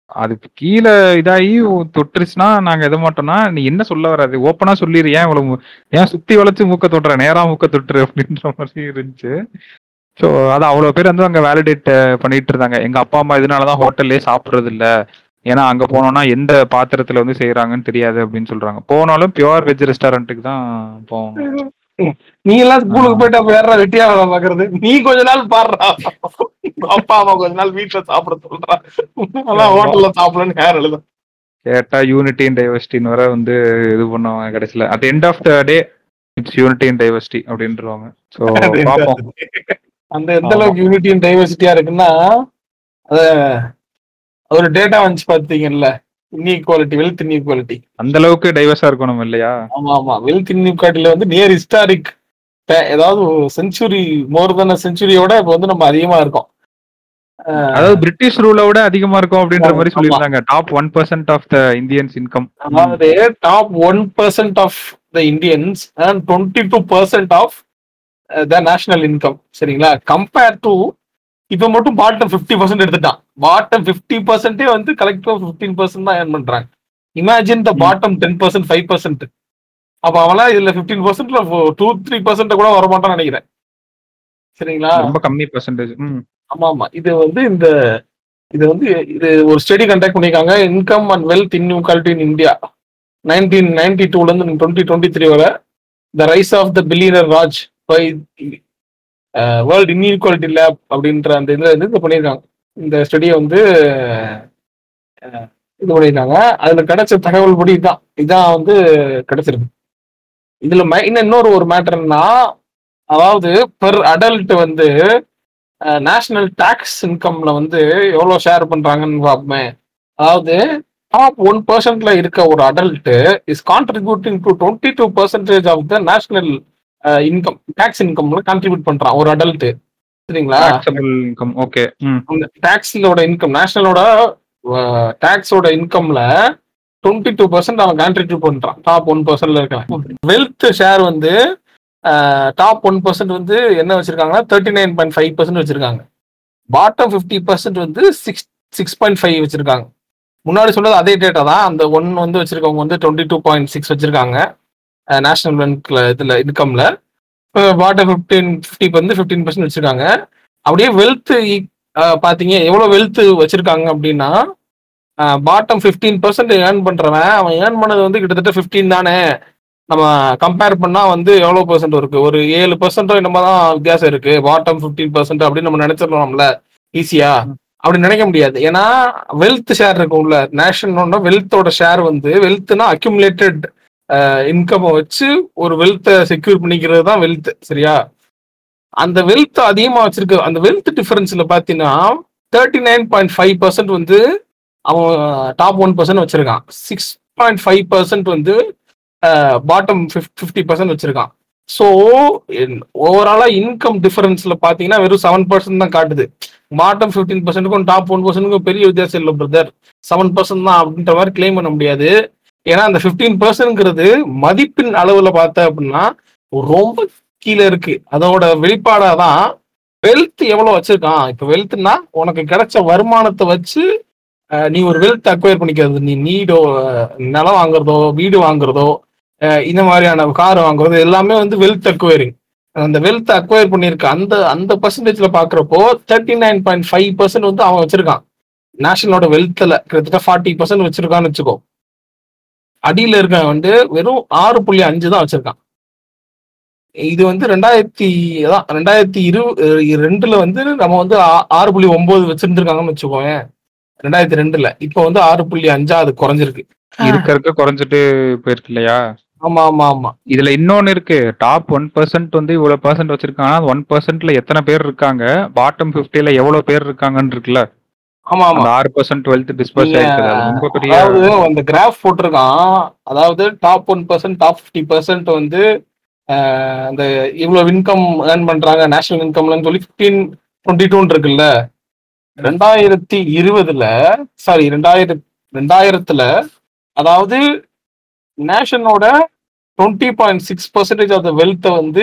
அது கீழே இதாகி தொட்டுருச்சுன்னா நாங்க எத மாட்டோம்னா, நீ என்ன சொல்ல வராது ஓப்பனா சொல்லிடு, ஏன் இவ்வளவு மு- ஏன் சுத்தி வளைச்சு மூக்க தொட்டுற, நேரா மூக்க தொட்டுரு அப்படின்ற மாதிரி இருந்துச்சு. ஸோ அது அவ்வளவு பேர் வந்து அங்க வேலிடேட் பண்ணிட்டு இருந்தாங்க. எங்க அப்பா அம்மா இதனாலதான் ஹோட்டல்லே சாப்பிடுறது இல்ல, ஏன்னா அங்க போனோம்னா எந்த பாத்திரத்துல வந்து செய்யறாங்கன்னு தெரியாது அப்படின்னு சொல்றாங்க. போனாலும் பியூர் வெஜ் ரெஸ்டாரண்ட்டுக்கு தான் போகணும். நீ எல்லாம் ஆ, ஸ்கூலுக்கு போயிட்டு அப்ப யாரா வெட்டியா வேலை பாக்குறது? நீ கொஞ்ச நாள் பாடுறா, அப்பா அம்மா கொஞ்ச நாள் வீட்டுல சாப்பிட சொல்றா, அதான் ஆமா. ஹோட்டல்ல சாப்பிடணும்னு யார் எழுத? கேட்டா யூனிட்டி அண்ட் டைவர்சிட்டின்னு வர வந்து இது பண்ணுவாங்க கடைசியில. At end of the day it's unity and diversity அப்படின்றவாங்க. ஸோ பார்ப்போம். அந்த எந்த ஆமா, அளவுக்கு யூனிட்டி அண்ட் டைவர்சிட்டியா இருக்குன்னா, அத ஒரு டேட்டா வந்துச்சு பாத்தீங்கல்ல, இன்இக்வாலிட்டி, வெல்த் இன்இக்வாலிட்டி. அந்த அளவுக்கு டைவர்ஸா இருக்கணும் இல்லையா? ஆமா ஆமா, வெல்த் இன்இக்வாலிட்டியில வந்து நியர் ஹிஸ்டாரிக், ஏதாவது செஞ்சுரி, மோர் தென் செஞ்சுரியோட இப்ப வந்து நம்ம அதிகமா இருக்கோம். அதாவது பிரிட்டிஷ் ரூலை விட அதிகமா இருக்கும் அப்படின்ற மாதிரி ஆமா, சொல்லியிருந்தாங்க. Top one percent of the Indians income. அதாவது top one percent of the Indians and twenty two percent of the national income. சரிங்களா? கம்பேர் டு இப்ப மட்டும் பாட்டம் பிப்டி பர்சன்ட் எடுத்துட்டான். பாட்டம் பிப்டி பர்சன்டே வந்து கலெக்டிவ் பிப்டீன் பர்சன்ட் தான் ஏர்ன் பண்றாங்க. Imagine the bottom ten percent, five percent. அப்ப அவெல்லாம் இதுல பிப்டீன் பர்சன்ட்ல டூ த்ரீ பர்சன்ட் கூட வரமாட்டான்னு நினைக்கிறேன். சரிங்களா? ரொம்ப கம்மி பர்சன்டேஜ். ஆமா ஆமா, இது வந்து இந்த இது வந்து இது ஒரு ஸ்டடி கண்டக்ட் பண்ணிருக்காங்க, income and wealth inequality in India nineteen ninety டூல இருந்து டுவெண்ட்டி டுவெண்ட்டி த்ரீ வரை, the rise of the billionaire raj by world inequality lab அப்படின்ற அந்த இதுல இருந்து இது பண்ணியிருக்காங்க. இந்த ஸ்டடியை வந்து அஹ், இது பண்ணியிருக்காங்க. அதுல கிடைச்ச தகவல் படி இதான் இதான் வந்து கிடைச்சிருக்கு. இதுல மெயின் இன்னொரு ஒரு மேட்டர்னா, அதாவது பெர் அடல்ட் வந்து நேஷனல் டாக்ஸ் இன்கம்ல வந்து எவ்வளவு ஷேர் பண்றாங்கன்னு பார்ப்போமே. அதாவது டாப் ஒன் பர்சன்ட்ல இருக்க ஒரு adult is contributing to twenty two percentage of the national income, tax இன்கம்ல கான்ட்ரிபியூட் பண்றான் ஒரு அடல்ட். சரிங்களா? Taxable income. ஓகே. அந்த டாக்ஸோட இன்கம், நேஷனலோட டாக்ஸோட இன்கம்ல டுவெண்ட்டி டூ பர்சன்ட் அவன் கான்ட்ரிபியூட் பண்றான், டாப் ஒன் பர்சன்ட்ல இருக்கான். வெல்த் ஷேர் வந்து டாப் ஒன் பர்சன்ட் வந்து என்ன வச்சிருக்காங்கன்னா thirty nine point five percent வச்சிருக்காங்க. பாட்டம் ஃபிஃப்டி பர்சன்ட் வந்து சிக்ஸ் சிக்ஸ் பாயிண்ட் ஃபைவ் வச்சிருக்காங்க. முன்னாடி சொன்னது அதே டேட்டா தான். அந்த ஒன் வந்து வச்சிருக்கவங்க வந்து டுவெண்ட்டி டூ பாயிண்ட் சிக்ஸ் வச்சிருக்காங்க நேஷனல் பேங்க்ல, இதுல இன்கம்ல. பாட்டம் ஃபிஃப்டீன் ஃபிஃப்டி வந்து ஃபிஃப்டீன் பர்சன்ட் வச்சிருக்காங்க. அப்படியே வெல்த் பாத்தீங்க எவ்வளவு வெல்த் வச்சிருக்காங்க அப்படின்னா, பாட்டம் ஃபிஃப்டீன் பர்சன்ட் ஏர்ன் பண்றவன் அவன் ஏர்ன் பண்ணது வந்து கிட்டத்தட்ட ஃபிஃப்டீன் தானே. நம்ம கம்பேர் பண்ணா வந்து எவ்வளவு பெர்சென்ட் இருக்கு, ஒரு ஏழு பெர்சென்டோ என்னமோ தான் வித்தியாசம் இருக்கு. பாட்டம் ஃபிஃப்டீன் பர்சன்ட் அப்படின்னு நம்ம நினைச்சிடலாம்ல ஈஸியா. அப்படி நினைக்க முடியாது. ஏன்னா வெல்த் ஷேர் இருக்கும்ல, நேஷனலோட வெல்த்தோட ஷேர் வந்து, வெல்த்னா அக்யூமுலேட்டட் இன்கம் வச்சு ஒரு வெல்த்தை செக்யூர் பண்ணிக்கிறது தான் வெல்த். சரியா? அந்த வெல்த் அதிகமா வச்சிருக்கு. அந்த வெல்த் டிஃபரன்ஸ்ல பாத்தீங்கன்னா thirty nine point five percent வந்து அவன் டாப் ஒன் பர்சன்ட் வச்சிருக்கான். சிக்ஸ் பாயிண்ட் ஃபைவ் பர்சன்ட் வந்து பாட்டம் ஃபிஃப்டி பர்சன்ட் வச்சிருக்கான். ஸோ ஓவராலா இன்கம் டிஃபரன்ஸ்ல பாத்தீங்கன்னா வெறும் செவன் பர்சன்ட் தான் காட்டுது. பாட்டம் ஃபிஃப்டீன் பர்சன்ட்டுக்கும் டாப் ஒன் பர்சன்ட்டுக்கும் பெரிய வித்தியாசம் இல்லை பிரதர், செவன் பர்சன்ட் தான் அப்படின்ற மாதிரி கிளைம் பண்ண முடியாது. ஏன்னா அந்த ஃபிஃப்டீன் பர்சன்ட்ங்கிறது மதிப்பின் அளவுல பார்த்த அப்படின்னா ரொம்ப கீழே இருக்கு. அதோட வெளிப்பாடாதான் வெல்த் எவ்வளவு வச்சிருக்கான். இப்ப வெல்த்னா உனக்கு கிடைச்ச வருமானத்தை வச்சு நீ ஒரு வெல்த் அக்வயர் பண்ணிக்கிறது. நீ நீடோ, நிலம் வாங்குறதோ, வீடு வாங்குறதோ, இந்த மாதிரியான கார் வாங்குறது எல்லாமே வந்து வெல்த் அக்வயரிங். அந்த வெல்த் அக்வயர் பண்ணிருக்க அந்த அந்த பர்சன்டேஜ்ல பாக்குறப்போ thirty nine point five percent வந்து அவன் வச்சிருக்கான். நேஷனலோட வெல்த்ல கிட்டத்தட்ட ஃபார்ட்டி பர்சன்ட் வச்சிருக்கான்னு வச்சுக்கோ. அடியில இருக்க வந்து வெறும் ஆறு புள்ளி அஞ்சு தான் வச்சிருக்கான். இது வந்து ரெண்டாயிரத்தி அதான் ரெண்டாயிரத்தி இரு ரெண்டுல வந்து நம்ம வந்து ஆறு புள்ளி ஒன்பது வச்சிருந்துருக்காங்கன்னு வச்சுக்கோங்க ரெண்டாயிரத்தி ரெண்டுல. இப்ப வந்து ஆறு புள்ளி அஞ்சா அது குறைஞ்சிருக்கு. இருக்க இருக்க குறைஞ்சிட்டு போயிருக்கு இல்லையா? ஆமா ஆமா ஆமா. இதுல இன்னொன்னு இருக்கு. டாப் ஒன் பர்சன்ட் வந்து இவ்வளவு பர்சன்ட் வச்சிருக்காங்க, ஒன் பர்சன்ட்ல எத்தனை பேர் இருக்காங்க, பாட்டம் பிப்டில எவ்வளவு பேர் இருக்காங்கன்னு இருக்குல்ல. ஆமா ஆமா, ஆறு பர்சன்ட் வெல்த் டிஸ்பர்ஸ் ஆயிருக்குது. அது ரொம்ப பெரிய. அதாவது அந்த கிராஃப் போட்டிருக்கான். அதாவது top one percent top fifty percent வந்து அந்த இவ்வளவு இன்கம் ஏர்ன் பண்றாங்க நேஷனல் இன்கம்லன்னு சொல்லி பிப்டீன் டுவெண்ட்டி டூன்னு இருக்குல்ல. ரெண்டாயிரத்தி இருபதுல சாரி ரெண்டாயிரத்தி ரெண்டாயிரத்துல அதாவது நேஷனோட twenty point six percentage of the வெல்த்தை வந்து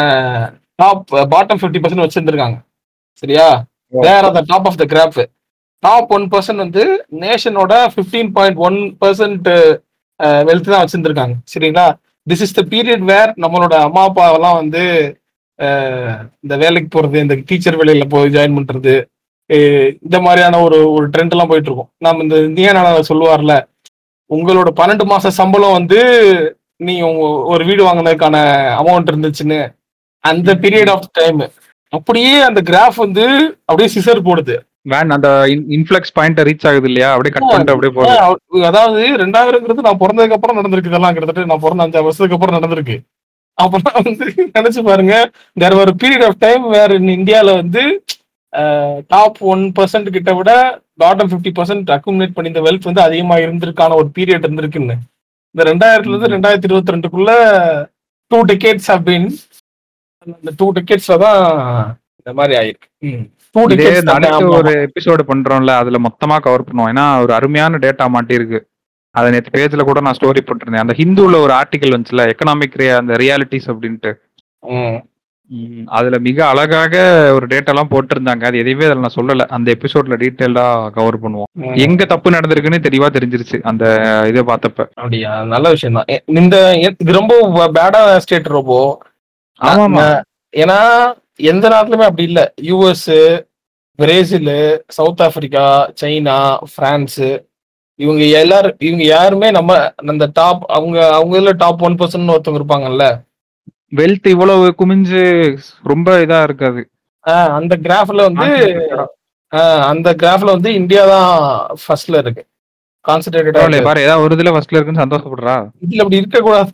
டாப் பாட்டம் ஃபிஃப்டி பர்சன்ட் வச்சிருந்திருக்காங்க. சரியா? There are the top of the graph. Top one percent வந்து நேஷனோட fifteen point one percent wealth தான் வச்சிருந்திருக்காங்க. சரிங்களா? This is the period where நம்மளோட அம்மா அப்பாவெல்லாம் வந்து இந்த வேலைக்கு போறது, இந்த டீச்சர் வேலையில போய் ஜாயின் பண்றது, இந்த மாதிரியான ஒரு ஒரு ட்ரெண்ட் எல்லாம் போயிட்டு இருக்கும். நம்ம இந்த இந்தியா நாள சொல்லுவார்ல, உங்களோட பன்னெண்டு மாச சம்பளம் வந்து நீ ஒரு வீடு வாங்கினதுக்கான அமௌண்ட் இருந்துச்சுன்னு, அந்த பீரியட் ஆஃப் டைம் அப்படியே அந்த கிராஃப் வந்து அப்படியே சிசர் போடுது. வேன் அந்த இன்ஃப்ளக்ஸ் பாயிண்ட் ரீச் ஆகுது இல்லையா, அப்படியே கட் பண்ணிட்டு அப்படியே போகுது. அதாவது ரெண்டாயிரங்கிறது நான் பிறந்ததுக்கு அப்புறம் நடந்திருக்கு. இதெல்லாம் கிட்டத்தட்ட நான் பிறந்த அஞ்சாறு வருஷத்துக்கு அப்புறம் நடந்திருக்கு. அப்பதான் வந்து நினைச்சு பாருங்க, தேர் ஒரு பீரியட் ஆஃப் டைம் வேற இந்தியால வந்து டாப் ஒன் பர்சன்ட் கிட்ட விட பாட்டம் பிப்டி பர்சன்ட் அக்குமுலேட் பண்ணி இந்த வெல்த் வந்து அதிகமா இருந்திருக்கான ஒரு பீரியட் இருந்திருக்குன்னு. இந்த ரெண்டாயிரத்துல இருந்து ரெண்டாயிரத்தி இருபத்தி ரெண்டுக்குள்ள டூ டிகேட்ஸ் அப்படின்னு இந்த டூ டிகேட்ஸ்ல தான் இந்த மாதிரி ஆயிருக்கு. அடுத்து ஒரு எபிசோடு பண்றோம்ல, அதுல மொத்தமா கவர் பண்ணுவோம். ஏன்னா ஒரு அருமையான டேட்டா மாட்டிருக்கு. அதை நேற்று பேஜ்ல கூட நான் ஸ்டோரி போட்டிருந்தேன். அந்த ஹிந்துல ஒரு ஆர்டிகல் வந்துச்சுல, எக்கனாமிக் அந்த ரியாலிட்டிஸ் அப்படின்ட்டு, அதுல மிக அழகாக ஒரு டேட்டா எல்லாம் போட்டிருந்தாங்க. அது எதையுமே அதில் நான் சொல்லல. அந்த எபிசோட்ல டீட்டெயிலா கவர் பண்ணுவோம். எங்க தப்பு நடந்திருக்குன்னு தெளிவா தெரிஞ்சிருச்சு அந்த இதை பார்த்தப்ப. அப்படியா? நல்ல விஷயம் தான். இந்த இது ரொம்ப பேடா ஸ்டேட் ரொம்ப. ஆமா, ஏன்னா எந்த நாட்டிலுமே அப்படி இல்லை. US, Brazil, south Africa, China, France, இவங்க எல்லாரும் இவங்க யாருமே நம்ம அந்த டாப் அவங்க அவங்க டாப் ஒன் பர்சன்ட் ஒருத்தவங்க இருப்பாங்கல்ல, வெல்த் இவ்வளவு குமிஞ்சு ரொம்ப இதா இருக்காது. அந்த கிராஃப்ல வந்து அந்த கிராஃப்ல வந்து இந்தியா தான் ஃபர்ஸ்ட்ல இருக்கு. கான்சென்ட்ரேட்டட் பாரு, ஏதாவது ஒரு இதுல ஃபர்ஸ்ட்ல இருக்குன்னு சந்தோஷப்படுறா. இதுல அப்படி இருக்க கூடாது.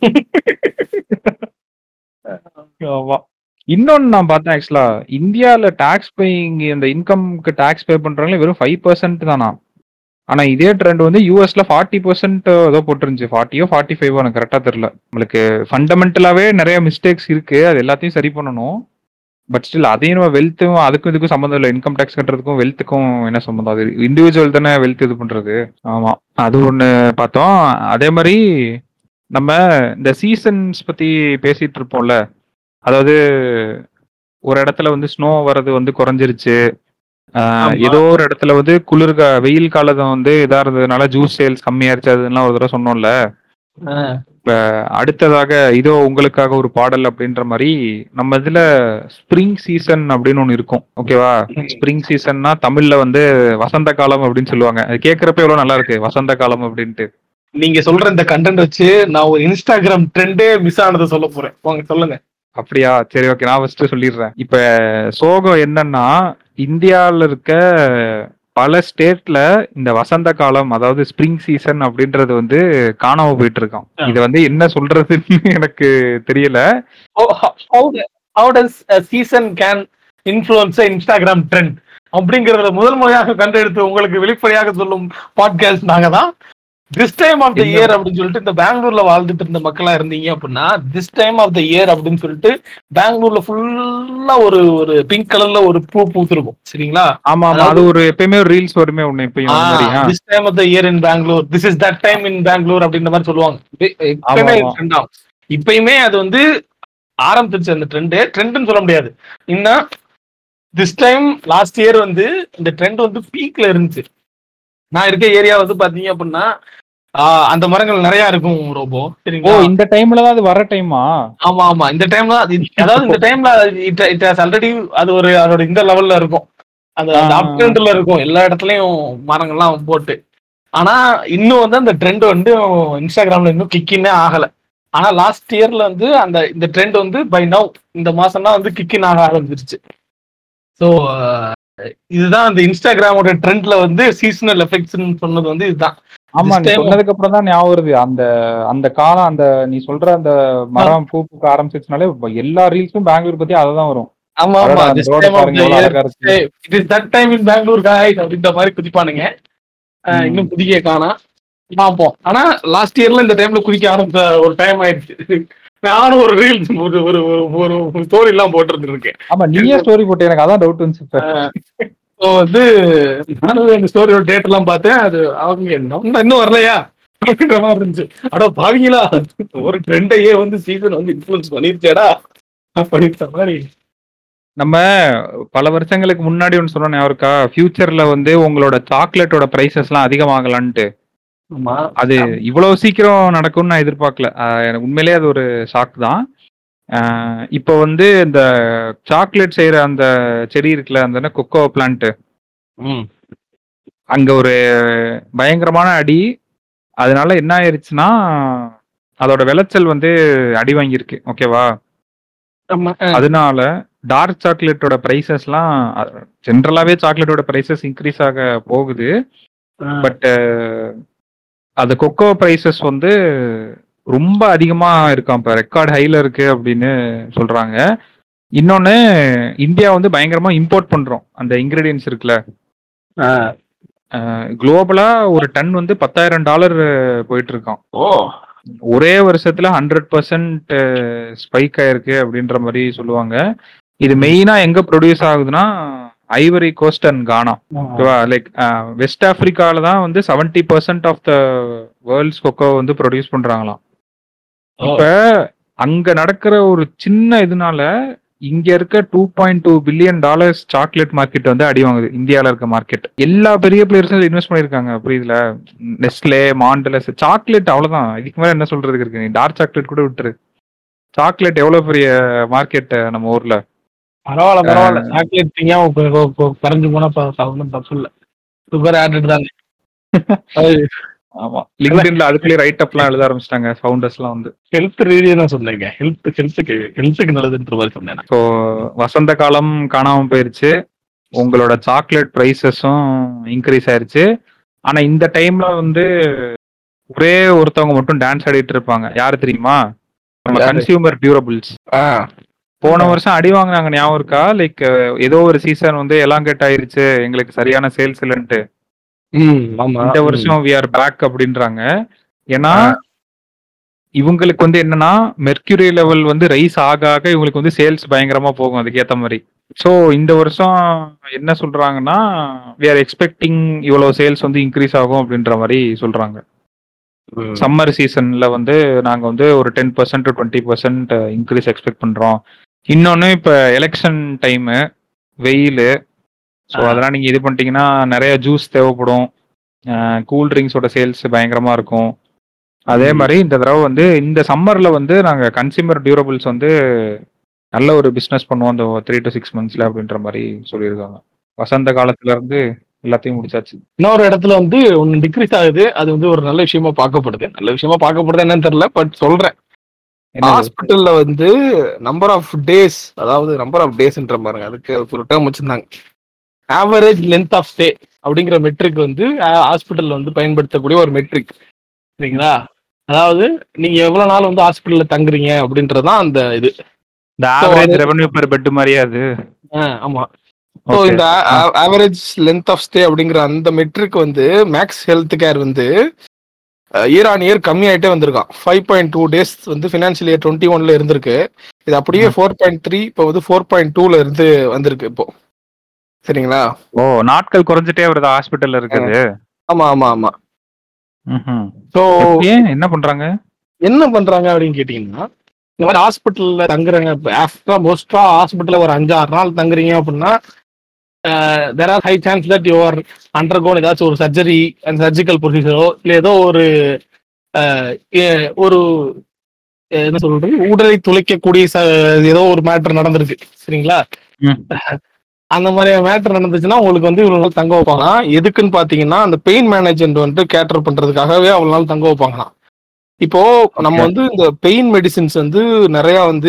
இன்னொன்னு நான் பார்த்தேன், ஆக்சுவலா இந்தியால டாக்ஸ் பேயிங், இந்த இன்கம்க்கு டாக்ஸ் பே பண்றவங்க வெறும் ஃபைவ் பர்சன்ட் தானா. ஆனா இதே ட்ரெண்ட் வந்து யூஎஸ்ல ஃபார்ட்டி பர்சன்ட் ஏதோ போட்டுருந்துச்சு. ஃபார்ட்டியோ ஃபார்ட்டி ஃபைவோ எனக்கு கரெக்டா தெரியல. நம்மளுக்கு ஃபண்டமெண்டலாவே நிறைய மிஸ்டேக்ஸ் இருக்கு, அது எல்லாத்தையும் சரி பண்ணணும். பட் ஸ்டில் அதையும் நம்ம வெல்த்தும் அதுக்கும் இதுக்கும் சம்மந்தம் இல்லை. இன்கம் டேக்ஸ் கட்டுறதுக்கும் வெல்த்துக்கும் என்ன சம்மந்தம்? அது இண்டிவிஜுவல் தானே வெல்த் இது பண்றது. ஆமா, அது ஒண்ணு பார்த்தோம். அதே மாதிரி நம்ம இந்த சீசன்ஸ் பத்தி பேசிட்டு இருப்போம்ல, அதாவது ஒரு இடத்துல வந்து ஸ்னோ வர்றது வந்து குறைஞ்சிருச்சு, ஏதோ ஒரு இடத்துல வந்து குளிர் வெயில் காலம் வந்து இதா இருந்ததுனால ஜூஸ் சேல்ஸ் கம்மியாயிருச்சு, அதுலாம் ஒரு தடவை சொன்னோம்ல. இப்ப அடுத்ததாக இதோ உங்களுக்காக ஒரு பாடல் அப்படின்ற மாதிரி நம்ம இதுல ஸ்ப்ரிங் சீசன் அப்படின்னு ஒண்ணு இருக்கும். ஓகேவா? ஸ்ப்ரிங் சீசன்னா தமிழ்ல வந்து வசந்த காலம் அப்படின்னு சொல்லுவாங்க. அது கேட்கறப்ப எவ்வளவு நல்லா இருக்கு, வசந்த காலம் அப்படின்ட்டு. நீங்க சொல்ற இந்த கண்டென்ட் வச்சு நான் ஒரு இன்ஸ்டாகிராம் ட்ரெண்டே மிஸ் ஆனதை சொல்ல போறேன். வாங்க சொல்லுங்க. அப்படியா? சரி, ஓகே, நான் ஃபர்ஸ்ட் சொல்லிடுறேன். இப்ப சோகம் என்னன்னா, இந்தியாவில் இருக்க பல ஸ்டேட்ல இந்த வசந்த காலம், அதாவது ஸ்ப்ரிங் சீசன் அப்படின்றது வந்து காணாம போயிட்டு இருக்கான். இத வந்து என்ன சொல்றதுன்னு எனக்கு தெரியல. How does a season can influence Instagram trend அப்படிங்கறத முதல் முறையாக கண்டெடுத்து உங்களுக்கு வெளிப்படையாக சொல்லும் பாட்காஸ்ட் நாங்க தான். This time of the year அப்படின்னு சொல்லிட்டு இந்த பெங்களூர்ல வாழ்ந்துட்டு இருந்த மக்களா இருந்தீங்க அப்படின்னா, this time of the year அப்படின்னு சொல்லிட்டு பெங்களூர்ல ஃபுல்லா ஒரு ஒரு பிங்க் கலர்ல ஒரு பூ பூத்திருக்கும். சரிங்களா? ஆமா, அது ஒரு எப்பயுமே ஒரு ரீல்ஸ் வருமே ஒண்ணு. எப்பயும் this time of the year in Bengaluru, this is that time in Bengaluru அப்படின்ற மாதிரி சொல்லுவாங்க. இப்பயுமே அது வந்து ஆரம்பிச்சிருச்சு அந்த ட்ரெண்ட். ட்ரெண்ட்னு சொல்ல முடியாது. இன்னும் திஸ் டைம் லாஸ்ட் இயர் வந்து இந்த ட்ரெண்ட் வந்து பீக்ல இருந்துச்சு. நான் இருக்க ஏரியா வந்து பாத்தீங்க அப்படின்னா அந்த மரங்கள் நிறைய இருக்கும் ரோபோ. சரிங்களா? இந்த டைம்ல தான் அது வர டைமா? ஆமா ஆமா, இந்த டைம்ல, அதாவது இந்த டைம்ல இட் ஹஸ் ஆல்ரெடி அது ஒரு அதோட இந்த லெவல்ல இருக்கும். அது அந்த அப் ட்ரெண்ட்ல இருக்கும் எல்லா இடத்துலயும் மரங்கள்லாம் போட்டு. ஆனா இன்னும் வந்து அந்த ட்ரெண்ட் வந்து இன்ஸ்டாகிராம்ல இன்னும் கிக்கின்னே ஆகல. ஆனா லாஸ்ட் இயர்ல வந்து அந்த இந்த ட்ரெண்ட் வந்து பை நவ் இந்த மாசம் தான் வந்து கிக்கின் ஆக ஆரம்பிச்சிருச்சு. ஸோ இதுதான் அந்த இன்ஸ்டாகிராமோட ட்ரெண்ட்ல வந்து சீசனல் எஃபெக்ட்ஸ் சொன்னது வந்து இதுதான். ஆமா, நீ சொன்னதுக்கு அப்புறம் தான் ஞாபகம் வருது. அந்த அந்த காலம், அந்த நீ சொல்ற அந்த மரம் பூ பூக்க ஆரம்பிச்சிச்சுனாலே எல்லா ரீல்ஸும் பெங்களூர் பத்தி அததான் வரும். ஆமா ஆமா, it is that time in Bengaluru guys அப்படின்ற மாதிரி குதிப்பானுங்க. இன்னும் குதிக்க காணா பாப்போம். ஆனா லாஸ்ட் இயர்ல இந்த டைம்ல குதிக்க ஆரம்பிச்ச ஒரு டைம் ஆயிடுச்சு. நானும் ஒரு ரீல்ஸ் ஒரு ஒரு ஒரு ஸ்டோரி எல்லாம் போட்டு இருக்கேன். ஆமா, நீயே ஸ்டோரி போட்டு எனக்கு அதான் டவுட் வந்துச்சு. ஸோ வந்து நானும் இந்த ஸ்டோரியோட டேட் எல்லாம் பார்த்தேன். அது அவங்க இன்னும் வரலையா அப்படின்ற மாதிரி இருந்துச்சு. அடோ பாவீங்களா, ஒரு ட்ரெண்டையே வந்து சீசன் வந்து இன்ஃப்ளூயன்ஸ் பண்ணிருச்சேடா அப்படின்ற மாதிரி நம்ம பல வருஷங்களுக்கு முன்னாடி ஒன்று சொன்னோம் ஞாபகம் இருக்கா? ஃபியூச்சர்ல வந்து உங்களோட சாக்லேட்டோட பிரைசஸ்லாம் அதிகமாகலான்ட்டு. ஆமா. அது இவ்வளவு சீக்கிரம் நடக்கும்னு நான் எதிர்பார்க்கல. அ எனக்கு உண்மையிலேயே அது ஒரு ஷாக் தான். அ இப்போ வந்து இந்த சாக்லேட் செய்ற அந்த செடி இருக்குல்ல, அந்த என்ன கொக்கோ பிளான்ட். ம். அங்க ஒரு பயங்கரமான அடி. அதனால என்ன ஆயிருச்சுன்னா, அதோட விளைச்சல் வந்து அடி வாங்கியிருக்கு. ஓகேவா? ஆமா. அ. அதனால டார்க் சாக்லேட்டோட பிரைசஸ்லாம் அ ஜெனரலாவே சாக்லேட்டோட பிரைசஸ் இன்கிரீஸ் ஆக போகுது. ஆ. பட் அது கொக்கோ பிரைசஸ் வந்து ரொம்ப அதிகமா இருக்காம். இப்ப ரெக்கார்ட் ஹைல இருக்கு அப்படின்னு சொல்றாங்க. இன்னொன்னு இந்தியா வந்து பயங்கரமா இம்போர்ட் பண்றோம். அந்த இன்கிரீடியன்ட்ஸ் இருக்குல்ல. ஆ. அ குளோபலா ஒரு டன் வந்து பத்தாயிரம் டாலர் போயிட்டு இருக்காம். ஓ! ஒரே வருஷத்துல ஹண்ட்ரட் பர்சன்ட் ஸ்பைக் ஆயிருக்கு அப்படின்ற மாரி சொல்லுவாங்க. இது ம். மெயினா எங்க ப்ரொடியூஸ் ஆகுதுன்னா, ஐவரி கோஸ்ட் அண்ட் கானா. ஆ. ஓகேவா? லைக் அ வெஸ்ட் ஆப்பிரிக்கால தான் வந்து seventy percent of the world's cocoa வந்து ப்ரொடியூஸ் பண்றாங்களாம். ஓ! இப்ப அங்க நடக்கிற ஒரு சின்ன இதுனால, இங்க இருக்க two point two billion dollars chocolate market வந்து அடி வாங்குது. இந்தியால இருக்க மார்க்கெட். எல்லா பெரிய பிளேயர்ஸும் இதுல இன்வெஸ்ட் பண்ணியிருக்காங்க. புரியுதுல? நெஸ்லே, மாண்டலஸ் சாக்லேட் அவ்வளவுதான். இதுக்கு மேல என்ன சொல்றதுக்கு இருக்கு? நீ டார்க் சாக்லேட் கூட விட்டுரு. சாக்லேட் எவ்வளவு பெரிய மார்க்கெட் நம்ம ஊர்ல. பரவால்ல, அ பரவால்ல. சாக்லேட் திங்காம கொ கொ கொ குறைஞ்சு போனா ப ஒண்ணும் தப்பு இல்ல. சுகர் ஆடட் தானே. அது ஆமா. இல்ல லிங்க்டின்ல அதுக்குள்ளயே ரைட் அப்லாம் எழுத ஆரம்பிச்சுட்டாங்க ஃபவுண்டர்ஸ்லாம் வந்து. ஹெல்த் ரீதியா தான் சொன்னேங்க. ஹெல்த் ஹெல்த்துக்கு ஹெல்த்துக்கு நல்லதுன்ற மாரி சொன்னேன் நான். ஸோ வசந்த காலம் காணாம போயிருச்சு. உங்களோட சாக்லேட் பிரைஸஸும் இன்க்ரீஸ் ஆயிருச்சு. ஆனா இந்த டைம்ல வந்து ஒரே ஒருத்தவங்க மட்டும் டான்ஸ் ஆடிட்டு இருப்பாங்க. யாரு தெரியுமா? நம்ம யாரு? Consumer durables. ஆ. போன வருஷம் அடி வாங்குனாங்க ஞாபகம் இருக்கா? லைக் ஏதோ ஒரு சீசன் வந்து எலாங்கேட் ஆயிருச்சு. எங்களுக்கு சரியான சேல்ஸ் இல்லன்ட்டு. ம். ஆமா. இந்த ம். வருஷம் வி ஆர் பேக் அப்படின்றாங்க. ஏன்னா ஆ. இவங்களுக்கு வந்து என்னன்னா, மெர்க்யூரி லெவல் வந்து ரைஸ் ஆக ஆக இவங்களுக்கு வந்து சேல்ஸ் பயங்கரமா போகும் அதுக்கேத்த மாரி. ஸோ இந்த வருஷம் என்ன சொல்றாங்கன்னா, வி ஆர் எக்ஸ்பெக்டிங் இவ்வளவு சேல்ஸ் வந்து இன்க்ரீஸ் ஆகும் அப்படின்ற மாரி சொல்றாங்க. ம். சம்மர் சீசன்ல வந்து நாங்க வந்து ஒரு ten percent to twenty percent increase expect பண்றோம். இன்னொன்னு இப்ப எலெக்ஷன் டைமு, வெயிலு. ஸோ ஆ. அதெல்லாம் நீங்க இது பண்ணிட்டீங்கன்னா நெறைய ஜூஸ் தேவைப்படும். அ கூல் ட்ரிங்க்ஸோட சேல்ஸ் பயங்கரமா இருக்கும். அதே ம். மாரி இந்த தடவ வந்து இந்த சம்மர்ல வந்து நாங்க கன்சியூமர் டியூரபிள்ஸ் வந்து நல்ல ஒரு பிசினஸ் பண்ணுவோம் அந்த த்ரீ டு சிக்ஸ் மந்த்ஸ்ல அப்படின்ற மாரி சொல்லியிருக்காங்க. வசந்த காலத்துல இருந்து எல்லாத்தையும் முடிச்சாச்சு. இன்னொரு இடத்துல வந்து ஒண்ணு டிக்ரீஸ் ஆகுது. அது வந்து ஒரு நல்ல விஷயமா பார்க்கப்படுது. நல்ல விஷயமா பார்க்கப்படுதா என்னன்னு தெரியல. பட் சொல்றேன். என்னது? ஹாஸ்பிட்டல்ல வந்து நம்பர் ஆஃப் டேஸ், அதாவது நம்பர் ஆஃப் டேஸ்ன்ற பாருங்க. அதுக்கு ஒரு டேர்ம் வச்சிருந்தாங்க. ஆவரேஜ் லென்த் ஆஃப் ஸ்டே அப்படிங்கிற மெட்ரிக் வந்து ஹாஸ்பிட்டல்ல வந்து பயன்படுத்தக்கூடிய ஒரு மெட்ரிக். சரிங்களா? அதாவது நீங்க எவ்வளவு நாள் வந்து ஹாஸ்பிட்டல்ல தங்குறீங்க அப்படின்றதுதான் அந்த இது. இந்த ஸோ அது ஆவரேஜ் ரெவென்யூ பெர் பெட் மாரியா அது? ஆ, ஆமா. So okay. இந்த ஆ. ஆவரேஜ் லென்த் ஆஃப் ஸ்டே அப்படிங்கிற அந்த மெட்ரிக் வந்து மேக்ஸ் ஹெல்த் கேர் வந்து இயர் ஆன் இயர் கம்மியாயிட்டே வந்திருக்கான். ஃபைவ் பாயிண்ட் டூ டேஸ் வந்து ஃபினான்ஷியல் இயர் டுவெண்ட்டி ஒன்ல இருந்திருக்கு. இது அப்படியே ம். ஃபோர் பாயிண்ட் த்ரீ இப்போ வந்து ஃபோர் பாயிண்ட் டூல இருந்து வந்திருக்கு இப்போ. சரிங்களா? ஓ! நாட்கள் குறைஞ்சிட்டே வருதா ஹாஸ்பிட்டல்ல ஆ. இருக்கிறது? ஆமா, ஆமா, ஆமா. ம்ஹ்ம். ஸோ எப்படி? என்ன பண்றாங்க? என்ன பண்றாங்க அப்படின்னு கேட்டீங்கன்னா, இந்த மாதிரி ஹாஸ்பிட்டல்ல தங்குறாங்க. ஆஃப்டர் மோஸ்டா ஹாஸ்பிட்டல்ல ஒரு அஞ்சு ஆறு நாள் தங்குறீங்க அப்படின்னா, there are high chance that you are undergone ஏதாச்சும் ஒரு சர்ஜரி அண்ட் சர்ஜிக்கல் ப்ரொசீஜரோ இல்லை ஏதோ ஒரு அஹ், எ- ஒரு அஹ், என்ன சொல்றது, உடலை துளைக்கக்கூடிய ச- ஏதோ ஒரு மேட்டர் நடந்திருக்கு. சரிங்களா? ம். அந்த மாதிரி மேட்டர் நடந்துச்சுன்னா உங்களுக்கு வந்து இவ்வளவு நாள் தங்க வைப்பாங்களாம். எதுக்குன்னு பாத்தீங்கன்னா அந்த பெயின் மேனேஜ்மெண்ட் வந்து கேட்டர் பண்றதுக்காகவே அவ்வளவு நாள் தங்க வைப்பாங்களாம். இப்போ நம்ம ஓகே. வந்து இந்த பெயின் மெடிசின்ஸ் வந்து நிறைய வந்து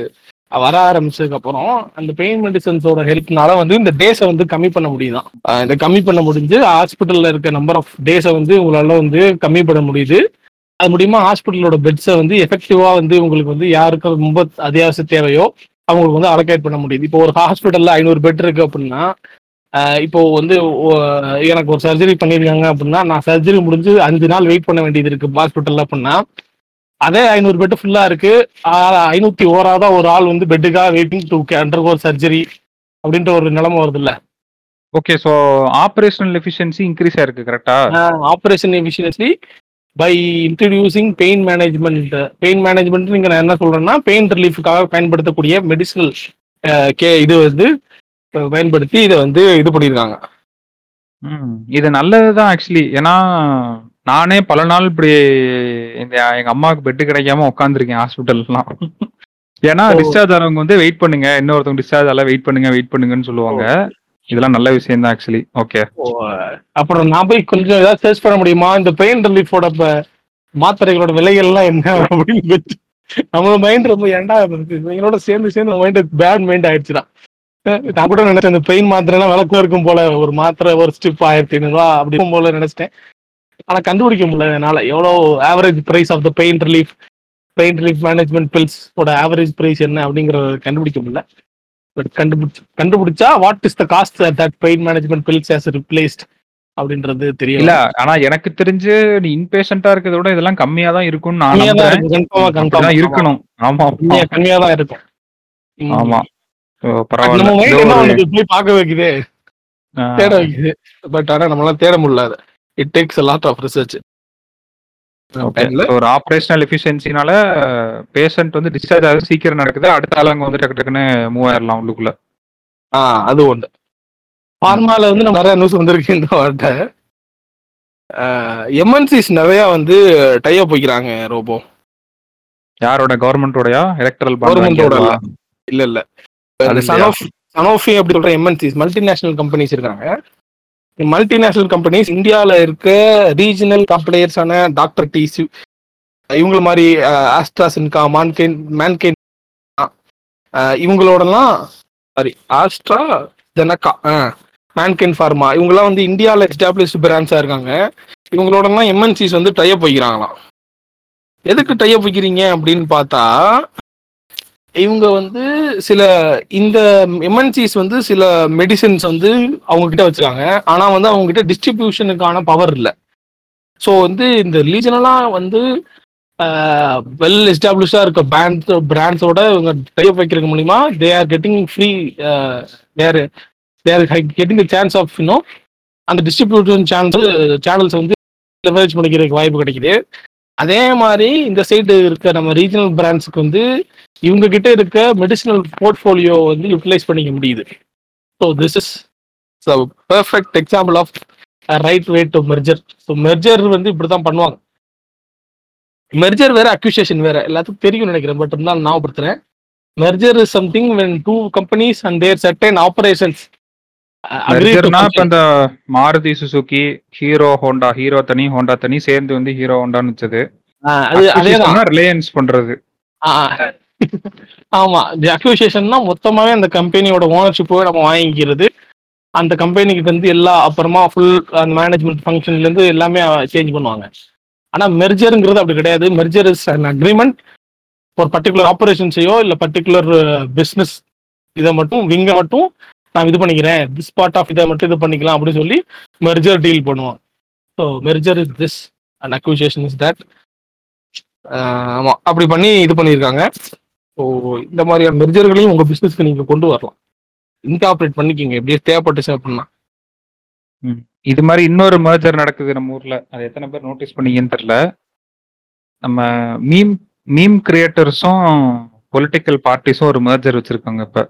வர ஆரம்பிச்சதுக்கு அப்புறம் அந்த பெயின் மெடிசன்ஸோட ஹெல்ப்னால வந்து இந்த டேஸை வந்து கம்மி பண்ண முடியுதான். அஹ் இந்த கம்மி பண்ண முடிஞ்சு ஹாஸ்பிட்டல்ல இருக்க நம்பர் ஆஃப் டேஸை வந்து உங்களால வந்து கம்மி பண்ண முடியுது. அது மூலியமா ஹாஸ்பிட்டலோட பெட்ஸை வந்து எஃபெக்டிவா வந்து உங்களுக்கு வந்து யாருக்கு ரொம்ப அத்தியாவசிய தேவையோ அவங்களுக்கு வந்து அலோகேட் பண்ண முடியுது. இப்போ ஒரு ஹாஸ்பிட்டல்ல ஐநூறு பெட் இருக்கு அப்படின்னா, அஹ் இப்போ வந்து ஒ- எனக்கு ஒரு சர்ஜரி பண்ணியிருக்காங்க அப்படின்னா, நான் சர்ஜரி முடிஞ்சு அஞ்சு நாள் வெயிட் பண்ண வேண்டியது இருக்கு ஹாஸ்பிட்டல்ல அப்படின்னா, அதே ஐநூறு பெட் ஃபுல்லா இருக்கு. ஐநூத்தி ஓராத ஒரு ஆள் வந்து பெட்டுக்காக வெயிட்டிங் டு அண்டர்கோ சர்ஜரி அப்படின்ற ஒரு நிலைமை வருது இல்ல. Okay. So operational efficiency increase ஆயிருக்கு கரெக்ட்டா? Operation efficiency by introducing pain management. Pain management நீங்க நான் என்ன சொல்றேன்னா பெயின் ரிலீஃபுக்காக பயன்படுத்தக்கூடிய மெடிசனல் கே இது வந்து பயன்படுத்தி இதை வந்து இது பண்ணியிருக்காங்க. ம். இது நல்லதுதான் ஆக்சுவலி. ஏன்னா, நானே பல நாள் இப்படி இந்த எங்க அம்மாவுக்கு பெட் கிடைக்காம உட்காந்துருக்கேன் ஹாஸ்பிட்டல்லாம். ஏன்னா ஓ டிஸ்சார்ஜ் ஆனவங்க வந்து வெயிட் பண்ணுங்க, இன்னொருத்தவங்க டிஸ்சார்ஜ் ஆகல வெயிட் பண்ணுங்க வெயிட் பண்ணுங்கன்னு சொல்லுவாங்க. இதெல்லாம் நல்ல விஷயம் தான் ஆக்சுவலி. ஓகே. ஓ, அப்புறம் நான் போய் கொஞ்சம் ஏதாவது சர்ச் பண்ண முடியுமா இந்த பெயின் ரிலீஃபோட மாத்திரைகளோட விலைகள்லாம் என்ன அப்படின்னு வச்சு நம்ம மைண்ட் ரொம்ப ஏன்டா இவங்களோட சேர்ந்து சேர்ந்து மைண்ட் பேட் மைண்ட் ஆயிடுச்சுதான். நான் கூட நினைச்சேன் இந்த பெயின் மாத்திரை எல்லாம் விளக்கம் இருக்கும் போல, ஒரு மாத்திரை ஒரு ஸ்டிப் ஆயிரத்தி ஐநூறு ரூபா அப்படி இருக்கும் போல நினைச்சிட்டேன். ஆனா கண்டுபிடிக்க முடியல என்னால எவ்வளோ average price of the pain relief pain relief management bills ஓட ஆவரேஜ் பிரைஸ் என்ன அப்படிங்கறத கண்டுபிடிக்க முடியல. பட் கண்டுபிடிச்சு கண்டுபிடிச்சா what is the cost that pain management bills has replaced அப்படின்றது தெரியல. இல்ல ஆனா எனக்கு தெரிஞ்சு நீ இன்பேஷண்டா இருக்கிறத விட இதெல்லாம் கம்மியா தான் இருக்கும்னு நான் கம்மியா தான் நம்புறேன். இருக்கும், கன்ஃபார்மா அப்படிதான் கன்ஃபார்மா இருக்கணும். ஆமா ஆமா கம்மியா கம்மியா தான் இருக்கும். ம். ஆமா. ஓ, But பரவாயில்ல. நம்ம ஏதோ மைண்ட் என்ன ஒரு உனக்கு போய் பார்க்க வைக்குது, ஆ, தேட வைக்குது. பட் ஆனா நம்மளால தேட முடியல. அது it takes a lot of research. Okay. ஒரு ஆப்ரேஷனல் எஃபிஷியன்சினால பேஷண்ட் வந்து டிஸ்சார்ஜ் ஆகுது சீக்கிரம் நடக்குது. அடுத்த ஆளுங்க வந்து டக்கு டக்குன்னு மூவ் ஆயிடலாம் உள்ளுக்குள்ள. ஆ அது ஒன்று. ஃபார்மால வந்து நம்ம நிறைய நியூஸ் வந்திருக்கு இந்த வாட்ட. எம்என்சிஸ் நிறைய வந்து டைப் வைக்கிறாங்க ரோபோ. யாரோட கவர்மெண்டோடயா எலக்ட்ரல் கவர்மெண்டோட இல்ல பாண்ட்? இல்ல இல்ல அது சனோஃபி சனோஃபி அப்படி சொல்ற எம்என்சிஸ் மல்டிநேஷனல் கம்பெனிஸ் இருக்காங்க. மல்டிநேஷனல் கம்பெனிஸ் இந்தியாவில் இருக்க ரீஜனல் கம்பெனிஸான டாக்டர் டிசி இவங்கள மாதிரி ஆஸ்ட்ராசின்கா மான்கேன் மேன்கேன் இவங்களோடலாம் சாரி ஆஸ்ட்ரா ஜெனக்கா மேன்கேன் ஃபார்மா இவங்கெல்லாம் வந்து இந்தியாவில் எஸ்டாப்ளிஷ்டு பிராண்ட்ஸாக இருக்காங்க. இவங்களோடலாம் எம்என்சிஸ் வந்து டைப் வைக்கிறாங்களாம். எதுக்கு டைப் வைக்கிறீங்க அப்படின்னு பார்த்தா இவங்க வந்து சில இந்த எம்என்சிஸ் வந்து சில மெடிசின்ஸ் வந்து அவங்க கிட்ட வச்சிருக்காங்க. ஆனா வந்து அவங்க கிட்ட டிஸ்ட்ரிபியூஷனுக்கான பவர் இல்லை. ஸோ வந்து இந்த ரீஜனலா வந்து வெல் எஸ்டாப்ளிஷ்டா இருக்க பிராண்ட் பிராண்ட்ஸோட இவங்க டைப் வைக்கிறது மூலியமா they are getting free there there getting the chance of you know அந்த டிஸ்ட்ரிபியூஷன் சான்ஸ் சேனல்ஸ் வந்து லெவரேஜ் பண்ணிக்கிறதுக்கு வாய்ப்பு கிடைக்குது. அதே மாதிரி இந்த சைடு இருக்க நம்ம ரீஜனல் பிராண்ட்ஸுக்கு வந்து இவங்க கிட்ட இருக்க மெடிசினல் போர்ட்ஃபோலியோ வந்து யூட்டிலைஸ் பண்ணிக்க முடியுது. So this is perfect example of right way to merger. So merger வந்து இப்படி தான் பண்ணுவாங்க. மெர்ஜர் வேற அக்யூசியேஷன் வேற எல்லாத்துக்கும் தெரியும் நினைக்கிறேன். பட் இருந்தாலும் ஞாபகப்படுத்துறேன். Merger is something when two companies and their certain operations agree to மெர்ஜர்னா இப்ப இந்த Maruti Suzuki Hero Honda Hero தனி ஹோண்டா தனி சேர்ந்து வந்து ஹீரோ ஹோண்டான்னு வச்சது. அது அதேதான் ரிலையன்ஸ் பண்றது. ஆமா அக்யூசியேஷன்னா மொத்தமாவே அந்த கம்பெனியோட ஓனர்ஷிப்போ நம்ம வாங்கிக்கிறது. அந்த கம்பெனிக்கு வந்து எல்லா அப்புறமா ஃபுல் அந்த மேனேஜ்மெண்ட் ஃபங்க்ஷன்ல இருந்து எல்லாமே சேஞ்ச் பண்ணுவாங்க. ஆனா மெர்ஜருங்கிறது அப்படி கிடையாது. மெர்ஜர் இஸ் அன் அக்ரிமெண்ட் ஒரு பர்டிகுலர் ஆப்ரேஷன்ஸையோ இல்லை பர்டிகுலர் பிஸ்னஸ் இதை மட்டும் விங்கை மட்டும் நான் இது பண்ணிக்கிறேன், திஸ் பார்ட் ஆஃப் இதை மட்டும் இது பண்ணிக்கலாம் அப்படின்னு சொல்லி மெர்ஜர் டீல் பண்ணுவோம். So merger is this and acquisition is that. ஆமாம் அப்படி பண்ணி இது பண்ணியிருக்காங்க. ஸோ இந்த மாதிரியான மெர்ஜர்களையும் உங்கள் பிஸ்னஸ்க்கு நீங்கள் கொண்டு வரலாம், இன்கார்பரேட் பண்ணிக்கிங்க எப்படியே தேவைப்பட்டுச்சு அப்படின்னா. இது மாதிரி இன்னொரு மர்ஜர் நடக்குது நம்ம ஊர்ல. அது எத்தனை பேர் நோட்டீஸ் பண்ணீங்கன்னு தெரியல. நம்ம மீம் மீம் கிரியேட்டர்ஸும் பொலிட்டிக்கல் பார்ட்டிஸும் ஒரு மர்ஜர் வச்சிருக்காங்க இப்ப.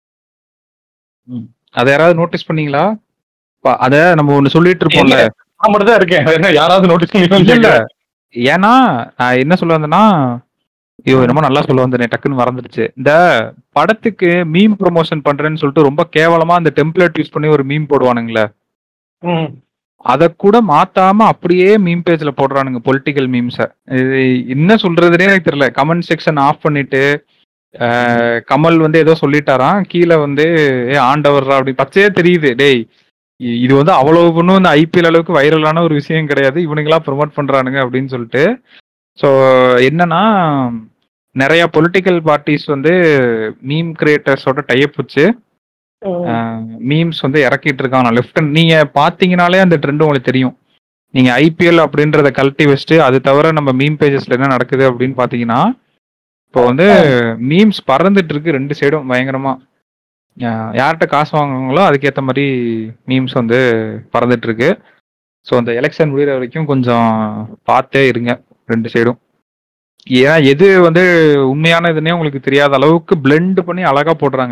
அதை யாராவது நோட்டீஸ் பண்ணீங்களா? அத நம்ம ஒண்ணு சொல்லிட்டு இருப்போம்ல. நான் மட்டும் தான் இருக்கேன், யாராவது நோட்டீஸ் பண்ணீங்களா? இல்ல ஏன்னா நான் என்ன சொல்ல வந்தேன்னா, ஐயோ என்னமோ நல்லா சொல்ல வந்தேன் டக்குன்னு மறந்துடுச்சு. இந்த படத்துக்கு மீம் ப்ரொமோஷன் பண்றேன்னு சொல்லிட்டு ரொம்ப கேவலமா அந்த டெம்ப்ளேட் யூஸ் பண்ணி ஒரு மீம் போடுவானுங்களே, அத கூட மாத்தாம அப்படியே மீம் பேஜ்ல போடுறானுங்க பொலிட்டிக்கல் மீம்ஸ. இது என்ன சொல்றதுனே எனக்கு தெரியல. கமெண்ட் செக்ஷன் ஆஃப் பண்ணிட்டு கமல் வந்து ஏதோ சொல்லிட்டாராம், கீழே வந்து ஏ ஆண்டவர்ரா அப்படி பச்சையே தெரியுது. டேய் இது வந்து அவ்வளவு ஒன்றும் இந்த ஐபிஎல் அளவுக்கு வைரலான ஒரு விஷயம் கிடையாது, இவனுங்களா ப்ரொமோட் பண்றானுங்க அப்படின்னு சொல்லிட்டு. ஸோ என்னன்னா நிறைய பொலிட்டிக்கல் பார்ட்டிஸ் வந்து மீம் கிரியேட்டர்ஸோட டைப் வச்சு மீம்ஸ் வந்து இறக்கிட்டு இருக்காங்க லெஃப்ட். நீங்க பாத்தீங்கன்னாலே அந்த ட்ரெண்ட் உங்களுக்கு தெரியும். நீங்க ஐபிஎல் அப்படின்றத கழட்டி வச்சுட்டு அது தவிர நம்ம மீம் பேஜஸ்ல என்ன நடக்குது அப்படின்னு பாத்தீங்கன்னா, இப்போ வந்து மீம்ஸ் பறந்துட்டு இருக்கு ரெண்டு சைடும் பயங்கரமா. யார்கிட்ட காசு வாங்குவாங்களோ அதுக்கேற்ற மாதிரி மீம்ஸ் வந்து பறந்துட்டு இருக்கு. ஸோ அந்த எலெக்ஷன் முடிகிற வரைக்கும் கொஞ்சம் பார்த்தே இருங்க ரெண்டு சைடும். ஏன்னா எது வந்து உண்மையான இதுன்னே உங்களுக்கு தெரியாத அளவுக்கு பிளெண்ட் பண்ணி அழகா போடுறாங்க.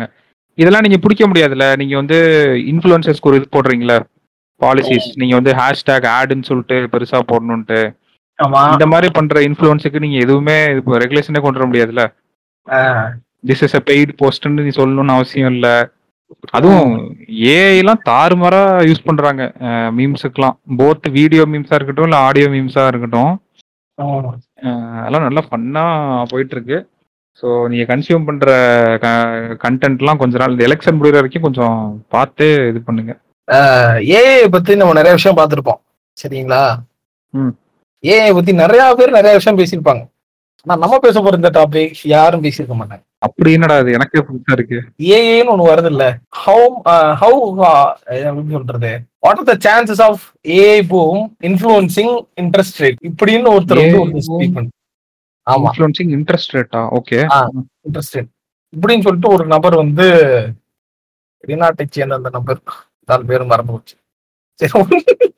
இதெல்லாம் நீங்க பிடிக்க முடியாதுல்ல. நீங்க வந்து இன்ஃப்ளூயன்சர்ஸ்க்கு ஒரு இது போடுறீங்களா பாலிசிஸ், நீங்க வந்து ஹேஷ்டேக் ஆடுன்னு சொல்லிட்டு பெருசா போடணும்ட்டு. ஆமா. இந்த மாதிரி பண்ற இன்ஃப்ளூயன்ஸுக்கு நீங்க எதுவுமே இப்போ ரெகுலேஷனே கொண்டு வர முடியாதுல்ல. திஸ் இஸ் அ பெய்டு போஸ்ட்னு நீ சொல்லணும்னு அவசியம் இல்லை. அதுவும் ஏஐலாம் தாறுமாறா யூஸ் பண்றாங்க மீம்ஸுக்கெல்லாம். போத் வீடியோ மீம்ஸா இருக்கட்டும் இல்லை ஆடியோ மீம்ஸா இருக்கட்டும், அதெல்லாம் நல்லா ஃபன்னா போயிட்டு இருக்கு. ஸோ நீங்க கன்சியூம் பண்ற கண்டென்ட்லாம் கொஞ்ச நாள் இந்த எலெக்ஷன் முடிகிற வரைக்கும் கொஞ்சம் பார்த்து இது பண்ணுங்க. ஏஐ பத்தி நம்ம நிறைய விஷயம் பார்த்துருப்போம் சரிங்களா. ம் ஏஐ பத்தி நிறைய பேர் நிறைய விஷயம் பேசியிருப்பாங்க. ஆனா நம்ம பேச போற இந்த டாபிக் யாரும் பேசியிருக்க மாட்டாங்க. அப்படி என்னடா அது எனக்கே புதுசா இருக்கு. ஏஐன்னு ஒண்ணு வருது இல்ல, ஹவு ஹவு எப்படி சொல்றது, what are the chances of AI boom influencing interest rate இப்படின்னு ஒருத்தர் வந்து ஒரு ஸ்பீக் பண்ணு. ஆமா, இன்ஃப்ளூயன்சிங் இன்ட்ரெஸ்ட் ரேட்டா? ஓகே, இன்ட்ரெஸ்ட் ரேட் இப்படின்னு சொல்லிட்டு ஒரு நபர் வந்து வெளிநாட்டை சேர்ந்த அந்த நபர் தான் பேரும் மறந்து போச்சு. சரி,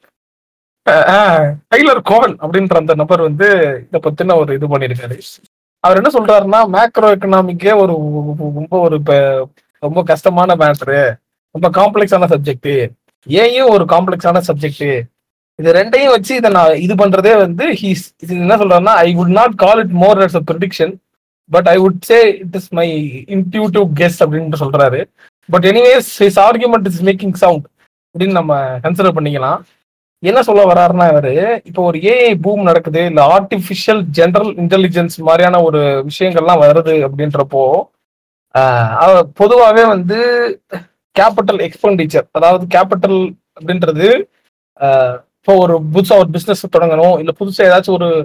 டைலர் கோவன் அப்படின்ற அந்த நபர் வந்து இதை பத்தின ஒரு இது பண்ணியிருக்காரு. அவர் என்ன சொல்றாருன்னா, மேக்ரோ எக்கனாமிக்கே ஒரு ரொம்ப ஒரு ரொம்ப கஷ்டமான மேட்ரு, ரொம்ப காம்ப்ளெக்ஸான சப்ஜெக்ட், ஏயும் ஒரு காம்ப்ளெக்ஸான சப்ஜெக்ட், இது ரெண்டையும் வச்சு இதை நான் இது பண்றதே வந்து ஹீஸ் என்ன சொல்றாருன்னா, I would not call it more as a prediction but I would say it is my intuitive guess அப்படின்னு சொல்றாரு. But anyways his argument is making sound அப்படின்னு நம்ம கன்சிடர் பண்ணிக்கலாம். என்ன சொல்ல வர்றாருன்னா, இவரு இப்போ ஒரு ஏஐ பூம் நடக்குது, இல்ல ஆர்டிபிஷியல் ஜெனரல் இன்டெலிஜென்ஸ் மாதிரியான ஒரு விஷயங்கள்லாம் வருது அப்படின்றப்போ பொதுவாகவே வந்து கேபிட்டல் எக்ஸ்பெண்டிச்சர், அதாவது கேபிட்டல் அப்படின்றது இப்போ ஒரு புதுசா ஒரு பிசினஸ் தொடங்கணும், இல்ல புதுசா ஏதாச்சும் ஒரு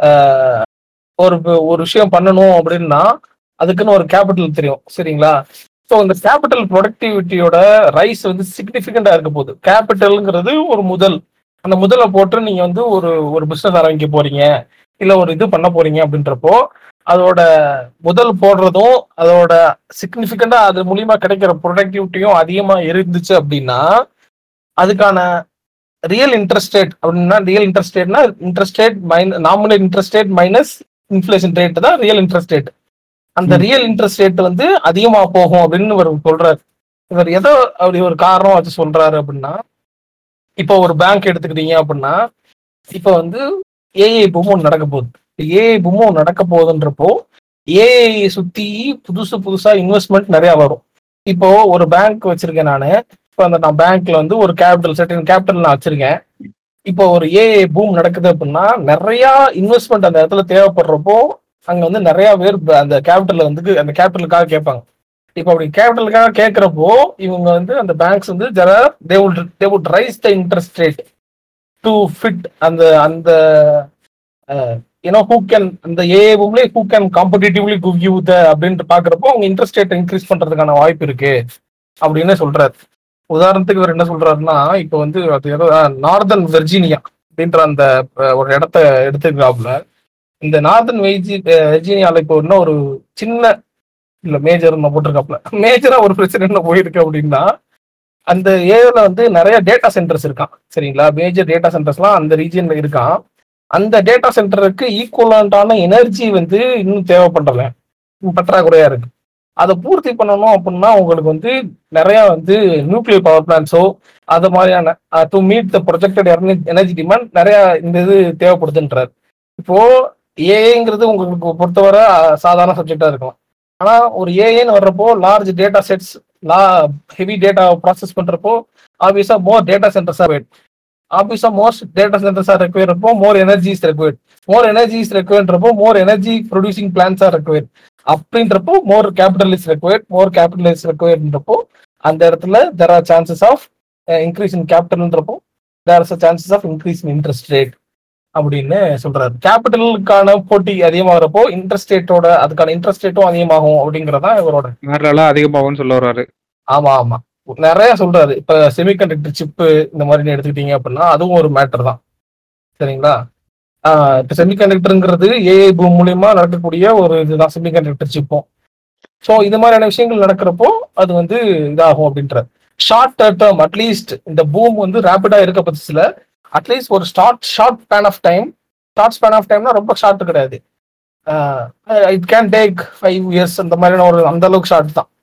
ஒரு ஒரு விஷயம் பண்ணணும் அப்படின்னா அதுக்குன்னு ஒரு கேபிட்டல் தெரியும் சரிங்களா. ஸோ இந்த கேபிட்டல் ப்ரொடக்டிவிட்டியோட ரைஸ் வந்து சிக்னிஃபிகண்டா இருக்க போகுது. கேபிட்டல்ங்கிறது ஒரு முதல், அந்த முதலை போட்டு நீங்க வந்து ஒரு ஒரு பிசினஸ் ஆரம்பிக்க போறீங்க, இல்ல ஒரு இது பண்ண போறீங்க அப்படின்றப்போ அதோட முதல் போடுறதும் அதோட சிக்னிஃபிகண்டா அது மூலியமா கிடைக்கிற ப்ரொடக்டிவிட்டியும் அதிகமா இருந்துச்சு அப்படின்னா அதுக்கான ரியல் இன்ட்ரெஸ்ட் ரேட் அப்படின்னா, ரியல் இன்ட்ரெஸ்ட் ரேட்னா interest rate minus nominal interest rate minus inflation rate தான் ரியல் இன்ட்ரெஸ்ட் ரேட். அந்த ரியல் இன்ட்ரெஸ்ட் ரேட் வந்து அதிகமா போகும் அப்படின்னு இவர் சொல்றாரு. இவர் எதோ அப்படி ஒரு காரணம் வச்சு சொல்றாரு அப்படின்னா, இப்போ ஒரு பேங்க் எடுத்துக்கிட்டீங்க அப்படின்னா, இப்போ வந்து ஏஐ பூம் ஒன்று நடக்க போகுது. ஏஐ பூம் ஒன்று நடக்க போகுதுன்றப்போ ஏஐ சுத்தி புதுசு புதுசா இன்வெஸ்ட்மெண்ட் நிறைய வரும். இப்போ ஒரு பேங்க் வச்சிருக்கேன் நானு, இப்போ அந்த நான் பேங்க்ல வந்து ஒரு கேபிட்டல் சர்டன் கேபிட்டல் நான் வச்சிருக்கேன். இப்போ ஒரு ஏஐ பூம் நடக்குது அப்படின்னா நிறைய இன்வெஸ்ட்மெண்ட் அந்த இடத்துல தேவைப்படுறப்போ அங்க வந்து நிறைய பேர் அந்த கேபிட்டல் வந்து அந்த கேபிட்டலுக்காக கேட்பாங்க. இப்போ அப்படி கேபிட்டலுக்காக கேட்கிறப்போ இவங்க வந்து அந்த பேங்க்ஸ் வந்து they would they would raise the interest rate to fit அந்த அந்த ஏன்னா ஹூ கேன் அந்த ஏஐ பூம்ல who can competitively give you the அப்படின்ட்டு பாக்குறப்போ அவங்க இன்ட்ரெஸ்ட் ரேட் இன்க்ரீஸ் பண்றதுக்கான வாய்ப்பு இருக்கு அப்படின்னு சொல்றாரு. உதாரணத்துக்கு இவர் என்ன சொல்றாருன்னா, இப்போ வந்து அது ஏதோ நார்தன் வெர்ஜீனியா அப்படின்ற அந்த ஒரு இடத்த எடுத்துக்கிறாப்புல. இந்த நார்தன் வெர்ஜி வெர்ஜீனியால இப்போ இன்னும் ஒரு சின்ன இல்ல மேஜர் போட்டிருக்காப்புல மேஜரா ஒரு பிரச்சனை என்ன போயிருக்கு அப்படின்னா, அந்த ஏரியால வந்து நிறைய டேட்டா சென்டர்ஸ் இருக்கான் சரிங்களா. மேஜர் டேட்டா சென்டர்ஸ்லாம் அந்த ரீஜியன்ல இருக்கான். அந்த டேட்டா சென்டருக்கு ஈக்குவலண்டான எனர்ஜி வந்து இன்னும் தேவைப்படல, பற்றாக்குறையா இருக்கு. அதை பூர்த்தி பண்ணணும் அப்படின்னா உங்களுக்கு வந்து நிறைய வந்து நியூக்ளியர் பவர் பிளான்ஸோ அது மாதிரியான to meet the projected energy demand நிறைய இந்த இது தேவைப்படுதுன்றார். இப்போ ஏஐங்கிறது உங்களுக்கு பொறுத்தவரை சாதாரண சப்ஜெக்டா இருக்கும். ஆனா ஒரு ஏஐன்னு வர்றப்போ லார்ஜ் டேட்டா செட்ஸ் லா ஹெவி டேட்டா ப்ராசஸ் பண்றப்போ ஆப்வியஸா மோர் டேட்டா சென்டர்ஸ் ஆர் ஆப்வியஸா மோஸ்ட் டேட்டா சென்டர்ஸ் ஆர் ரெக்வயர்ப்போ more energy is required. More energy is ரெக்வயர்ன்றப்போ more energy producing plans are required. அப்படின்றப்போ more capital is required. More capital is ரெக்வயர்ன்றப்போ அந்த இடத்துல there are chances of increase in கேபிட்டல்ன்றப்போ there are chances of increase in interest rate அப்படின்னு சொல்றாரு. கேபிட்டலுக்கான போட்டி அதிகமாகிறப்போ இன்ட்ரெஸ்ட் ரேட்டோட அதுக்கான இன்ட்ரெஸ்ட் ரேட்டும் அதிகமாகும் அப்படிங்கறதான் இவரோட அதிகமாகும் சொல்ல வர்றாரு. ஆமா ஆமா நிறைய சொல்றாரு. இப்ப செமிகண்டக்டர் சிப்பு இந்த மாதிரி எடுத்துக்கிட்டீங்க அப்படின்னா அதுவும் ஒரு மேட்டர் தான் சரிங்களா. ஆஹ் இப்ப செமிகண்டக்டருங்கிறது ஏஐ பூம் மூலியமா நடக்கக்கூடிய ஒரு இதுதான் செமிகண்டக்டர் சிப்பும். ஸோ இது மாதிரியான விஷயங்கள் நடக்கிறப்போ அது வந்து இதாகும் அப்படின்றார். ஷார்ட் டேர்ம் அட்லீஸ்ட் இந்த பூம் வந்து ரேபிடா இருக்க பட்சத்துல அட்லீஸ்ட் ஒரு short short span of time short span of டைம்னா ரொம்ப ஷார்ட் கிடையாது, it can take five years அந்த மாதிரியான ஒரு அந்த அளவுக்கு ஷார்ட் தான்.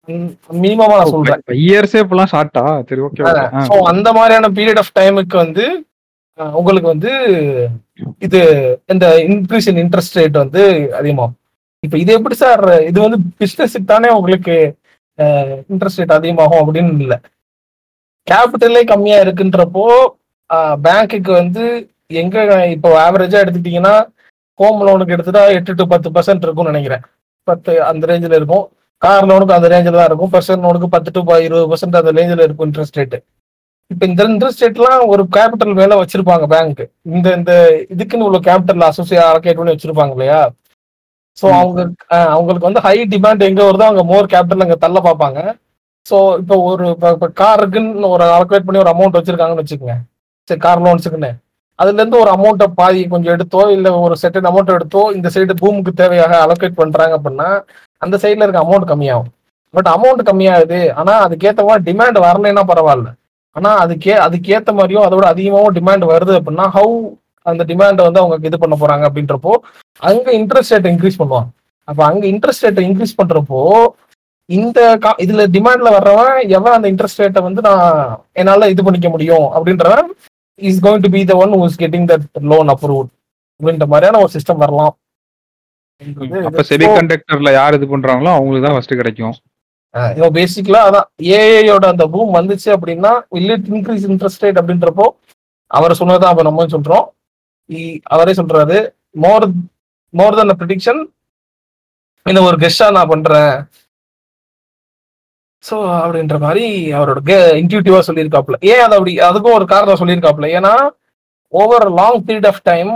மினிமமா நான் சொல்றேன். இயர்ஸே இப்பலாம் ஷார்ட்டா? சரி ஓகே ஓகே. சோ அந்த மாதிரியான பீரியட் ஆஃப் டைமுக்கு வந்து உங்களுக்கு வந்து இது இந்த இன்க்ரீஸ் இன் இன்ட்ரெஸ்ட் ரேட் வந்து அதிகமாகும். இப்ப இது எப்படி சார், இது வந்து பிசினஸுக்கு தானே உங்களுக்கு இன்ட்ரெஸ்ட் ரேட் அதிகமாகும் அப்படின்னு இல்லை. கேபிட்டலே கம்மியா இருக்குன்றப்போ பேங்க்குக்கு வந்து எங்க இப்போ ஆவரேஜா எடுத்துட்டீங்கன்னா ஹோம் லோனுக்கு எடுத்துட்டா எட்டு டு பத்து பர்சன்ட் இருக்கும்னு நினைக்கிறேன். பத்து அந்த ரேஞ்சில் இருக்கும். கார் லோனுக்கு அந்த ரேஞ்சில் தான் இருக்கும். பர்சனல் லோனுக்கு பத்து டு இருபது பர்சன்ட் அந்த ரேஞ்சில் இருக்கும் இன்ட்ரெஸ்ட் ரேட்டு. இப்ப இந்த இன்ட்ரெஸ்ட் ரேட்லாம் ஒரு கேபிட்டல் மேல வச்சிருப்பாங்க பேங்க். இந்த இந்த இதுக்குன்னு உள்ள கேபிட்டல் அசோசியேட் அலோகேட் பண்ணி வச்சிருப்பாங்க இல்லையா. ஸோ அவங்க அவங்களுக்கு வந்து ஹை டிமாண்ட் எங்க வருதோ அவங்க மோர் கேபிட்டல் அங்கே தள்ள பார்ப்பாங்க. ஸோ இப்போ ஒரு இப்போ காருக்குன்னு ஒரு அலோகேட் பண்ணி ஒரு அமௌண்ட் வச்சிருக்காங்கன்னு வச்சுக்கோங்க. சரி, கார் லோன்ஸுக்குன்னு அதுல இருந்து ஒரு அமௌண்ட்டை பாதி கொஞ்சம் எடுத்தோ இல்லை ஒரு செட்டன் அமௌண்ட் எடுத்தோ இந்த சைடு பூமுக்கு தேவையாக அலோகேட் பண்றாங்க அப்படின்னா அந்த சைட்ல இருக்க அமௌண்ட் கம்மியாகும். பட் அமௌண்ட் கம்மியாகுது, ஆனா அதுக்கேற்ற மாதிரி டிமாண்ட் வரலைன்னா பரவாயில்ல. ஆனா அதுக்கே அதுக்கேற்ற மாதிரியும் அதோட அதிகமாகவும் டிமாண்ட் வருது அப்படின்னா ஹவு அந்த டிமாண்டை வந்து அவங்க இது பண்ண போறாங்க அப்படின்றப்போ அங்க இன்ட்ரெஸ்ட் ரேட் இன்க்ரீஸ் பண்ணுவாங்க. அப்ப அங்க இன்ட்ரெஸ்ட் ரேட்டை இன்க்ரீஸ் பண்றப்போ இந்த இதுல டிமாண்ட்ல வர்றவன் எவன் அந்த இன்ட்ரெஸ்ட் ரேட்டை வந்து நான் என்னால இது பண்ணிக்க முடியும் அப்படின்றவன் is going to be the one who is getting that loan approved அப்படின்ற மாதிரியான ஒரு சிஸ்டம் வரலாம். அப்ப செமிகண்டக்டர்ல யார் இது பண்றாங்களோ அவங்களுக்கு தான் ஃபர்ஸ்ட் கிடைக்கும். பேசிக்கலா அதான் ஏஐயோட அந்த பூம் வந்துச்சு அப்படின்னா will it increase interest rate அப்படின்றப்போ அவர் சொன்னதான் அப்ப நம்ம சொல்றோம். அவரே சொல்றாரு மோர் மோர் தென் ப்ரெடிக்ஷன் இந்த ஒரு கெஸ்டா நான் பண்றேன். ஸோ அப்படின்ற மாதிரி அவரோட இன்ட்யூட்டிவா சொல்லியிருக்காப்புல. ஏன் அது அப்படி அதுக்கும் ஒரு காரணம் சொல்லியிருக்காப்புல. ஏன்னா over long period of time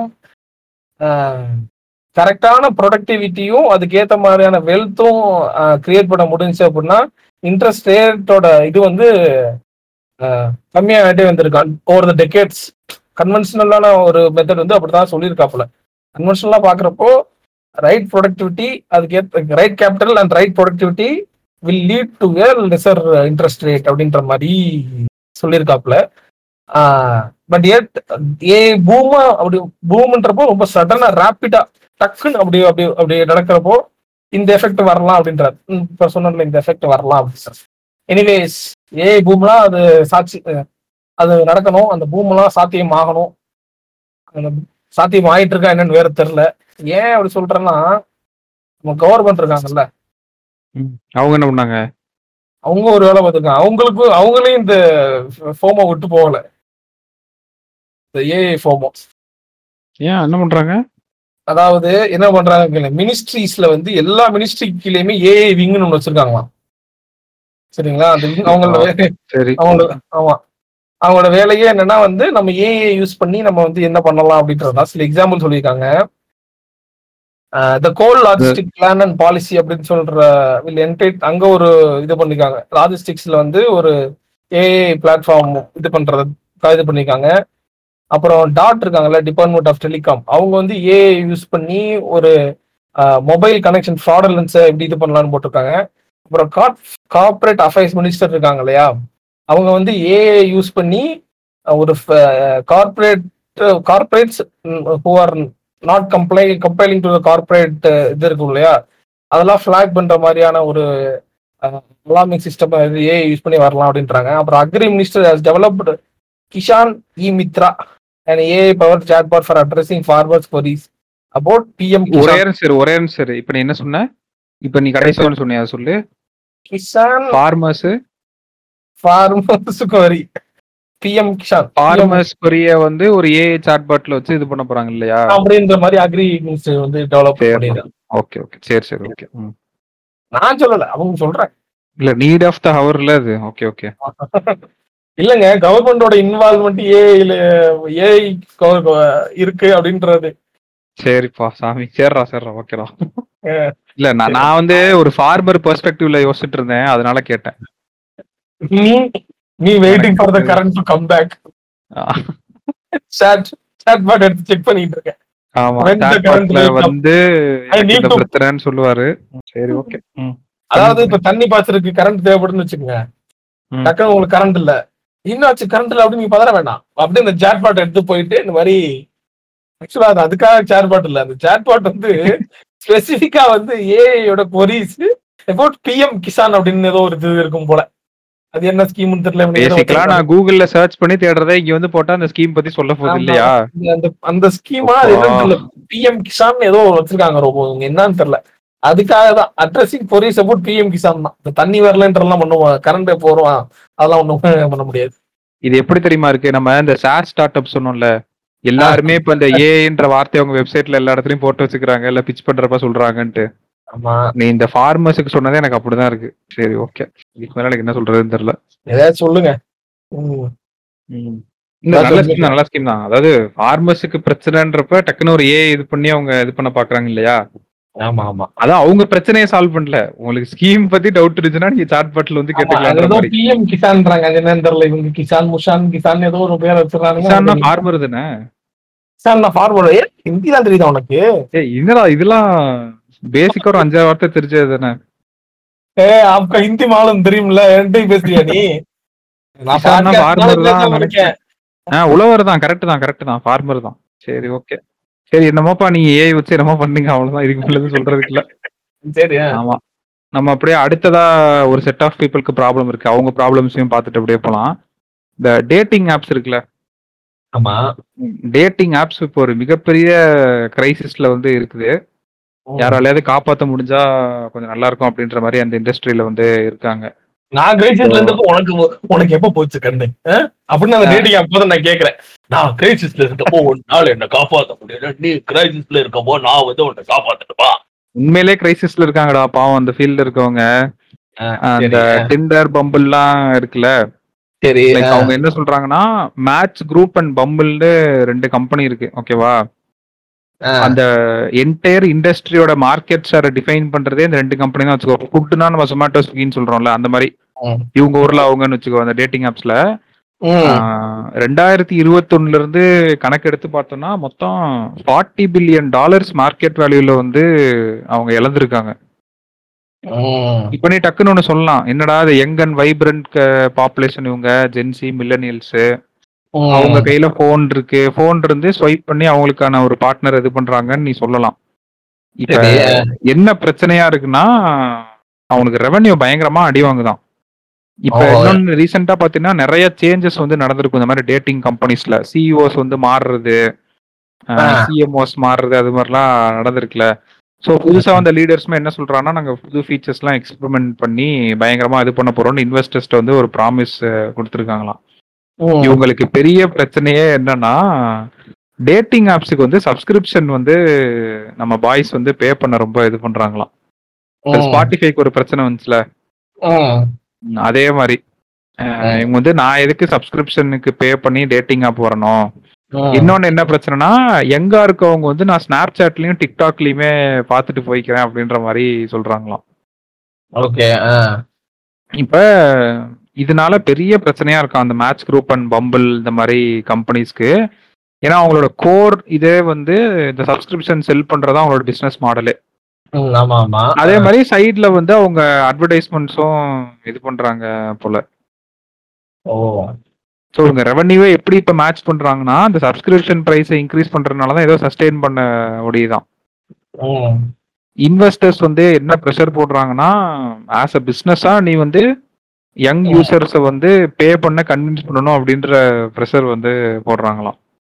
கரெக்டான ப்ரொடக்டிவிட்டியும் அதுக்கேற்ற மாதிரியான வெல்த்தும் கிரியேட் பண்ண முடிஞ்சு அப்படின்னா இன்ட்ரெஸ்ட் ரேட்டோட இது வந்து கம்மியாகிட்டே வந்திருக்கான் ஓவர் த டெக்கேட்ஸ். கன்வென்ஷனலான ஒரு மெத்தட் வந்து அப்படிதான் சொல்லியிருக்காப்புல. கன்வென்ஷனலா பாக்குறப்போ ரைட் ப்ரொடக்டிவிட்டி அதுக்கேற்ற right capital and right productivity will lead to a lesser interest rate அப்படின்ற மாதிரி சொல்லியிருக்காப்புல. பட் ஏட் ஏ பூமா அப்படி பூம்ன்றப்போ ரொம்ப சடனா ரேப்பிடா டக்குன்னு அப்படி அப்படி அப்படி நடக்கிறப்போ இந்த எஃபெக்ட் வரலாம் அப்படின்றார். இப்போ சொன்ன இந்த எஃபெக்ட் வரலாம் அப்படின்னு. எனிவேஸ் ஏ பூம்லாம் அது சாட்சி அது நடக்கணும். அந்த பூம்லாம் சாத்தியம் ஆகணும். அந்த சாத்தியம் ஆயிட்டு இருக்கா என்னன்னு வேற தெரியல. ஏன் அப்படி சொல்றேன்னா நம்ம கவர்மெண்ட் இருக்காங்கல்ல, அவங்க என்ன பண்ணாங்க, அவங்க ஒரு வேலை பார்த்துருக்காங்க. அவங்களுக்கு அவங்களையும் இந்த ஃபோமோ விட்டு போகல. இந்த ஏஐ ஃபோமோ ஏன் என்ன பண்றாங்க, அதாவது என்ன பண்றாங்க மினிஸ்ட்ரிஸ்ல வந்து எல்லா மினிஸ்ட்ரிக்குலயுமே ஏஐ விங்னு ஒண்ணு வச்சிருக்காங்களாம். சரிங்களா, அந்த விங் அவங்களோட அவங்களோட ஆமா அவங்களோட வேலையே என்னன்னா வந்து நம்ம ஏஐ யூஸ் பண்ணி நம்ம வந்து என்ன பண்ணலாம் அப்படின்றதா சில எக்ஸாம்பிள் சொல்லியிருக்காங்க. The goal logistic plan and policy அப்படின்னு சொல்ற அங்க ஒரு இது பண்ணிருக்காங்க. லாஜிஸ்டிக்ஸ்ல வந்து ஒரு ஏஐ பிளாட்ஃபார்ம் இது பண்றது இது பண்ணிருக்காங்க. அப்புறம் டாட் இருக்காங்கல்ல, டிபார்ட்மெண்ட் ஆஃப் டெலிகாம், அவங்க வந்து ஏஐ யூஸ் பண்ணி ஒரு மொபைல் கனெக்ஷன் ஃப்ராடலன்ஸை எப்படி இது பண்ணலாம்னு போட்டிருக்காங்க. அப்புறம் கார்பரேட் அஃபேர்ஸ் மினிஸ்டர் இருக்காங்க இல்லையா, அவங்க வந்து ஏஐ யூஸ் பண்ணி ஒரு corporate corporates who are not comply compiling to corporate இது இருக்கும் இல்லையா, அதெல்லாம் ஃபிளாக் பண்ற மாதிரியான ஒரு அலார்மிங் சிஸ்டம் ஏஐ யூஸ் பண்ணி வரலாம் அப்படின்றாங்க. அப்புறம் agri minister has developed Kisan e Mitra an A I powered chatbot for addressing farmers queries about P M Kishan. ஒரே நிமிஷம் ஒரே நிமிஷம் இப்போ நீ என்ன சொன்ன, இப்போ நீ கடைசி ஒன்று சொன்னியா சொல்லு. Kisan farmers farmers query P M Kishan farmers query வந்து ஒரு A I chatbotல வச்சு இது பண்ண போறாங்க இல்லையா, அப்படின்ற மாதிரி அக்ரி மினிஸ்டர் வந்து டெவலப் பண்ணிருக்காங்க. ஓகே ஓகே சரி சரி ஓகே. நான் சொல்லல, அவங்க சொல்றேன். இல்ல நீட் ஆஃப் த ஹவர்ல அது. ஓகே ஓகே இல்லங்க, கவர்மெண்டோட இன்வால்வ்மெண்ட் ஏஐல ஏஐ இருக்கு அப்படின்றது. சரிப்பா சாமி, சேர்றா சேர்றா ஓகேடா. இல்ல நான் நான் வந்து ஒரு ஃபார்மர் பெர்ஸ்பெக்டிவ்ல யோசிச்சுட்டு இருந்தேன், அதனால கேட்டேன். நீ நீ waiting for the current to come back. Chat chat bot எடுத்து செக் பண்ணிட்டு இருக்கேன். ஆமா, சாட் பாட்ல வந்து இந்த பிரச்சனைன்னு சொல்லுவாரு. சரி ஓகே. அதாவது இப்ப தண்ணி பாய்ச்சறதுக்கு கரண்ட் தேவைப்படுதுன்னு வச்சுக்கோங்க, டக்குனு உங்களுக்கு கரண்ட் இல்ல, என்னாச்சு கரண்ட் இல்ல அப்படின்னு நீங்க பதற வேண்டாம். அப்படியே இந்த சாட் பாட் எடுத்து போயிட்டு இந்த மாதிரி ஆக்சுவலா அது அதுக்காக சாட் பாட் இல்ல, அந்த சாட் பாட் வந்து ஸ்பெசிபிக்கா வந்து ஏஐயோட கொரீஸ் அபவுட் பிஎம் கிசான் அப்படின்னு ஏதோ ஒரு இது இருக்கும் போல. அது என்ன ஸ்கீம்னு தெரியல. இவனுங்க ஏதோ பேசிக்கலா வச்சிருக்காங்க. நான் கூகுள்ல சர்ச் பண்ணி தேடுறதை இங்க வந்து போட்டா அந்த ஸ்கீம் பத்தி சொல்ல போகுது ஆமா. இல்லையா? இந்த- அந்த அந்த ஸ்கீமா அது அப்பா. என்னன்னு தெரியல. பிஎம் கிசான் ஏதோ வச்சிருக்காங்க ரொம்ப, இவங்க என்னன்னு தெரியல. அதுக்காக தான் addressing queries about PM Kisan தான். இந்த தண்ணி வரலன்றலாம் பண்ணுவோம், கரண்ட் போறோம், அதெல்லாம் ஒண்ணும் பண்ண முடியாது. இது எப்படி தெரியுமா இருக்கு? நம்ம இந்த சார் ஸ்டார்ட் அப் சொன்னோம்ல, எல்லாருமே இப்ப இந்த ஏன்ற வார்த்தை அவங்க வெப்சைட்ல எல்லா இடத்துலயும் போட்டு வச்சுக்கிறாங்க, இல்ல பிச் பண்றப்ப சொல்றாங்கன்ட்டு. ஆமா, நீ இந்த ஃபார்மர்ஸுக்கு சொன்னதே எனக்கு அப்படிதான் இருக்கு. சரி, ஓகே. இதுக்கு மேல எனக்கு என்ன சொல்றதுன்னு தெரியல. ஏதாச்சும் சொல்லுங்க. ம். இந்த நல்ல ஸ்கீம் தான், நல்ல ஸ்கீம் தான். அதாவது ஃபார்மர்ஸுக்கு பிரச்சனைன்றப்ப டக்குன்னு ஒரு ஏ இது பண்ணி அவங்க இது பண்ண பாக்குறாங்க இல்லையா? ஆமா ஆமா. அதான் அவங்க பிரச்சனையை சால்வ் பண்ணல. உங்களுக்கு ஸ்கீம் பத்தி டவுட் இருந்துச்சுன்னா நீங்க சாட் பாட்ல வந்து ஆமா, அது கேட்டுக்கலாம்ன்ற ஏதோ மாதிரி. பிஎம் கிசான்றாங்க, அது என்னன்னு தெரியல. இவங்க கிசான் முஷான் கிசான் ஏதோ ஒரு பேர் வச்சிருக்காங்க. கிசான்னா ஃபார்மர் தானே? கிசான் நான் ஃபார்வர்டு. ஏ ஹிந்தி தான் தெரியுதா உனக்கு? ஏய் என்னடா இதெல்லாம் பேசிக்கா ஒரு அஞ்சாறு வார்த்தை தெரிஞ்சது தானே? ஏ आपका हिंदी मालूम தெரியும்ல, என்கிட்ட பேசுறியா நீ? நான் கிசான்னா podcast ஃபார்மர் நாலே தான் பேசாம நினைக்கிறேன். இருக்கேன். ஆ உழவர் தான், கரெக்ட் தான், கரெக்ட் தான், ஃபார்மர் தான். சரி, ஓகே. சரி, என்னமோப்பா நீங்க ஏஐ வச்சு என்னமோ பண்ணீங்க, அவ்வளவுதான். இதுக்கு மேல எதுவும் சொல்றதுக்கு இல்ல. சரி. ஆ. ஆமா. நம்ம அப்படியே அடுத்ததா ஒரு செட் ஆஃப் பீப்புளுக்கு ப்ராப்ளம் இருக்கு, அவங்க ப்ராப்ளம்ஸையும் பார்த்துட்டு அப்படியே போலாம். இந்த டேட்டிங் ஆப்ஸ் இருக்குல்ல, ஆமா. டேட்டிங் ஆப்ஸ் இப்போ ஒரு மிகப்பெரிய கிரைசிஸ்ல வந்து இருக்குது. யாராலையாவது காப்பாற்ற முடிஞ்சா கொஞ்சம் நல்லா இருக்கும் அப்படின்ற மாதிரி அந்த இண்டஸ்ட்ரியில வந்து இருக்காங்க. நான் கிரைசிஸ்ல இருந்தப்போ உனக்கு உனக்கு எப்ப போச்சு கண்ணு ஆ? அப்படின்னு அந்த டேட்டிங் ஆப் போது நான் கேக்குறேன். நான் கிரைசிஸ்ல இருக்கப்போ ஒரு நாள் என்ன காப்பாத்த முடியல, நீ கிரைசிஸ்ல இருக்கப்போ நான் வந்து உன்னை காப்பாத்தட்டுமா? உண்மையிலே கிரைசிஸ்ல இருக்காங்கடா பாவம் அந்த ஃபீல்ட்ல இருக்கவங்க. அந்த டிண்டர் பம்பிள்லாம் இருக்குல்ல, சரி. லைக் அவங்க என்ன சொல்றாங்கன்னா, மேட்ச் குரூப் அண்ட் பம்பிள்னு ரெண்டு கம்பெனி இருக்கு, ஓகேவா? அந்த என்டையர் இண்டஸ்ட்ரியோட மார்க்கெட் ஷேரை டிஃபைன் பண்றதே இந்த ரெண்டு கம்பெனி தான் வச்சுக்கோ. ஃபுட்னா நம்ம சொமேட்டோ ஸ்விக்கின்னு சொல்றோம்ல, அந்த மாதிரி இவங்க ஊர்ல அவங்கன்னு வச்சுக்கோ. அந்த டேட்டிங் ஆப்ஸ்ல ரெண்டாயிரத்தி இருபத்தி ஒண்ணுல இருந்து கணக்கு எடுத்து பார்த்தோம்னா மொத்தம் ஃபார்ட்டி பில்லியன் டாலர்ஸ் மார்க்கெட் வேல்யூல வந்து அவங்க இழந்திருக்காங்க. இப்ப நீ டக்குன்னு ஒண்ணு சொல்லலாம், என்னடா இது யங் அண்ட் வைப்ரண்ட் பாப்புலேஷன், இவங்க ஜென்சி மில்லனியல்ஸ், அவங்க கையில போன் இருக்கு, போன் இருந்து ஸ்வைப் பண்ணி அவங்களுக்கான ஒரு பார்ட்னர் இது பண்றாங்கன்னு நீ சொல்லலாம். இப்ப என்ன பிரச்சனையா இருக்குன்னா, அவனுக்கு ரெவன்யூ பயங்கரமா அடி வாங்குதான். இப்ப இன்னொன்னு ரீசெண்டா பாத்தீங்கன்னா நிறைய சேஞ்சஸ் வந்து நடந்திருக்கும் இந்த மாதிரி டேட்டிங் கம்பெனிஸ்ல. சிஇஓஸ் வந்து மாறுறது, சிஎம்ஓஸ் மாறுறது, அது மாதிரிலாம் நடந்திருக்குல்ல. ஸோ புதுசா வந்த லீடர்ஸ்மே என்ன சொல்றாங்கன்னா, நாங்க புது ஃபீச்சர்ஸ் எல்லாம் எக்ஸ்பெரிமெண்ட் பண்ணி பயங்கரமா இது பண்ண போறோம்னு இன்வெஸ்டர்ஸ்ட் வந்து ஒரு ப்ராமிஸ் கொடுத்துருக்காங்களாம். இவங்களுக்கு பெரிய பிரச்சனையே என்னன்னா, டேட்டிங் ஆப்ஸுக்கு வந்து சப்ஸ்கிரிப்ஷன் வந்து நம்ம பாய்ஸ் வந்து பே பண்ண ரொம்ப இது பண்றாங்களாம். ஸ்பாட்டிஃபைக்கு ஒரு பிரச்சனை வந்துச்சுல, அதே மாதிரி இவங்க வந்து நான் எதுக்கு சப்ஸ்கிரிப்ஷனுக்கு பே பண்ணி டேட்டிங் ஆப் வரணும். இன்னொன்னு என்ன பிரச்சனைனா, எங்கா இருக்கவங்க வந்து நான் ஸ்னாப் சாட்லயும் டிக்டாக்லயுமே பார்த்துட்டு போய்க்கிறேன் அப்படின்ற மாதிரி சொல்றாங்களாம். ஓகே. இப்ப இதனால பெரிய பிரச்சனையா இருக்கும் அந்த மேட்ச் குரூப் அண்ட் பம்பிள் இந்த மாதிரி கம்பெனிஸ்க்கு. ஏன்னா அவங்களோட கோர் இதே வந்து இந்த சப்ஸ்கிரிப்ஷன் செல் பண்றதா அவங்களோட பிசினஸ் மாடலே. அதே மாதிரி சைட்ல வந்து அவங்க அட்வர்டைஸ்மெண்ட்ஸும் இது பண்றாங்க போல. ஓ. ஸோ இவங்க ரெவன்யூவே எப்படி இப்போ மேட்ச் பண்றாங்கன்னா, அந்த சப்ஸ்கிரிப்ஷன் ப்ரைஸை இன்க்ரீஸ் பண்றதுனால தான் ஏதோ சஸ்டெயின் பண்ண முடியுதான். இன்வெஸ்டர்ஸ் வந்து என்ன ப்ரெஷர் போடுறாங்கன்னா, ஆஸ் அ பிஸ்னஸா நீ வந்து யங் யூசர்ஸை வந்து பே பண்ண கன்வின்ஸ் பண்ணணும் அப்படின்ற ப்ரெஷர் வந்து போடுறாங்களாம்.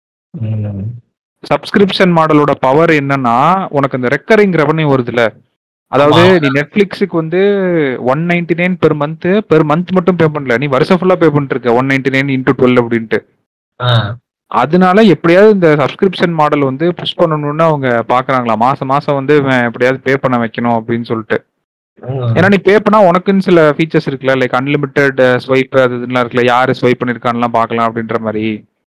சப்ஸ்கிரிப்ஷன் மாடலோட பவர் என்னன்னா, உனக்கு அந்த ரெக்கரிங் ரெவன்யூ வருதுல்ல, அதாவது நீ நெட்ஃபிளிக்ஸுக்கு வந்து one ninety nine per month per month மட்டும் பே பண்ணல, நீ வருஷம் ஃபுல்லா பே பண்ணிட்டு இருக்க one ninety nine into twelve அப்படின்ட்டு. அதனால எப்படியாவது இந்த சப்ஸ்கிரிப்ஷன் மாடல் வந்து புஷ் பண்ணணும்னு அவங்க பாக்குறாங்களா, மாசம் மாசம் வந்து எப்படியாவது பே பண்ண வைக்கணும் அப்படின்னு சொல்லிட்டு. ஏன்னா நீ பே பண்ணா உனக்குன்னு சில ஃபீச்சர்ஸ் இருக்குல்ல, லைக் அன்லிமிட்டெட் ஸ்வைப் அது இதெல்லாம் இருக்குல்ல, யாரு ஸ்வைப் பண்ணிருக்கான்லாம் பாக்கலாம் அப்படின்ற மாதிரி.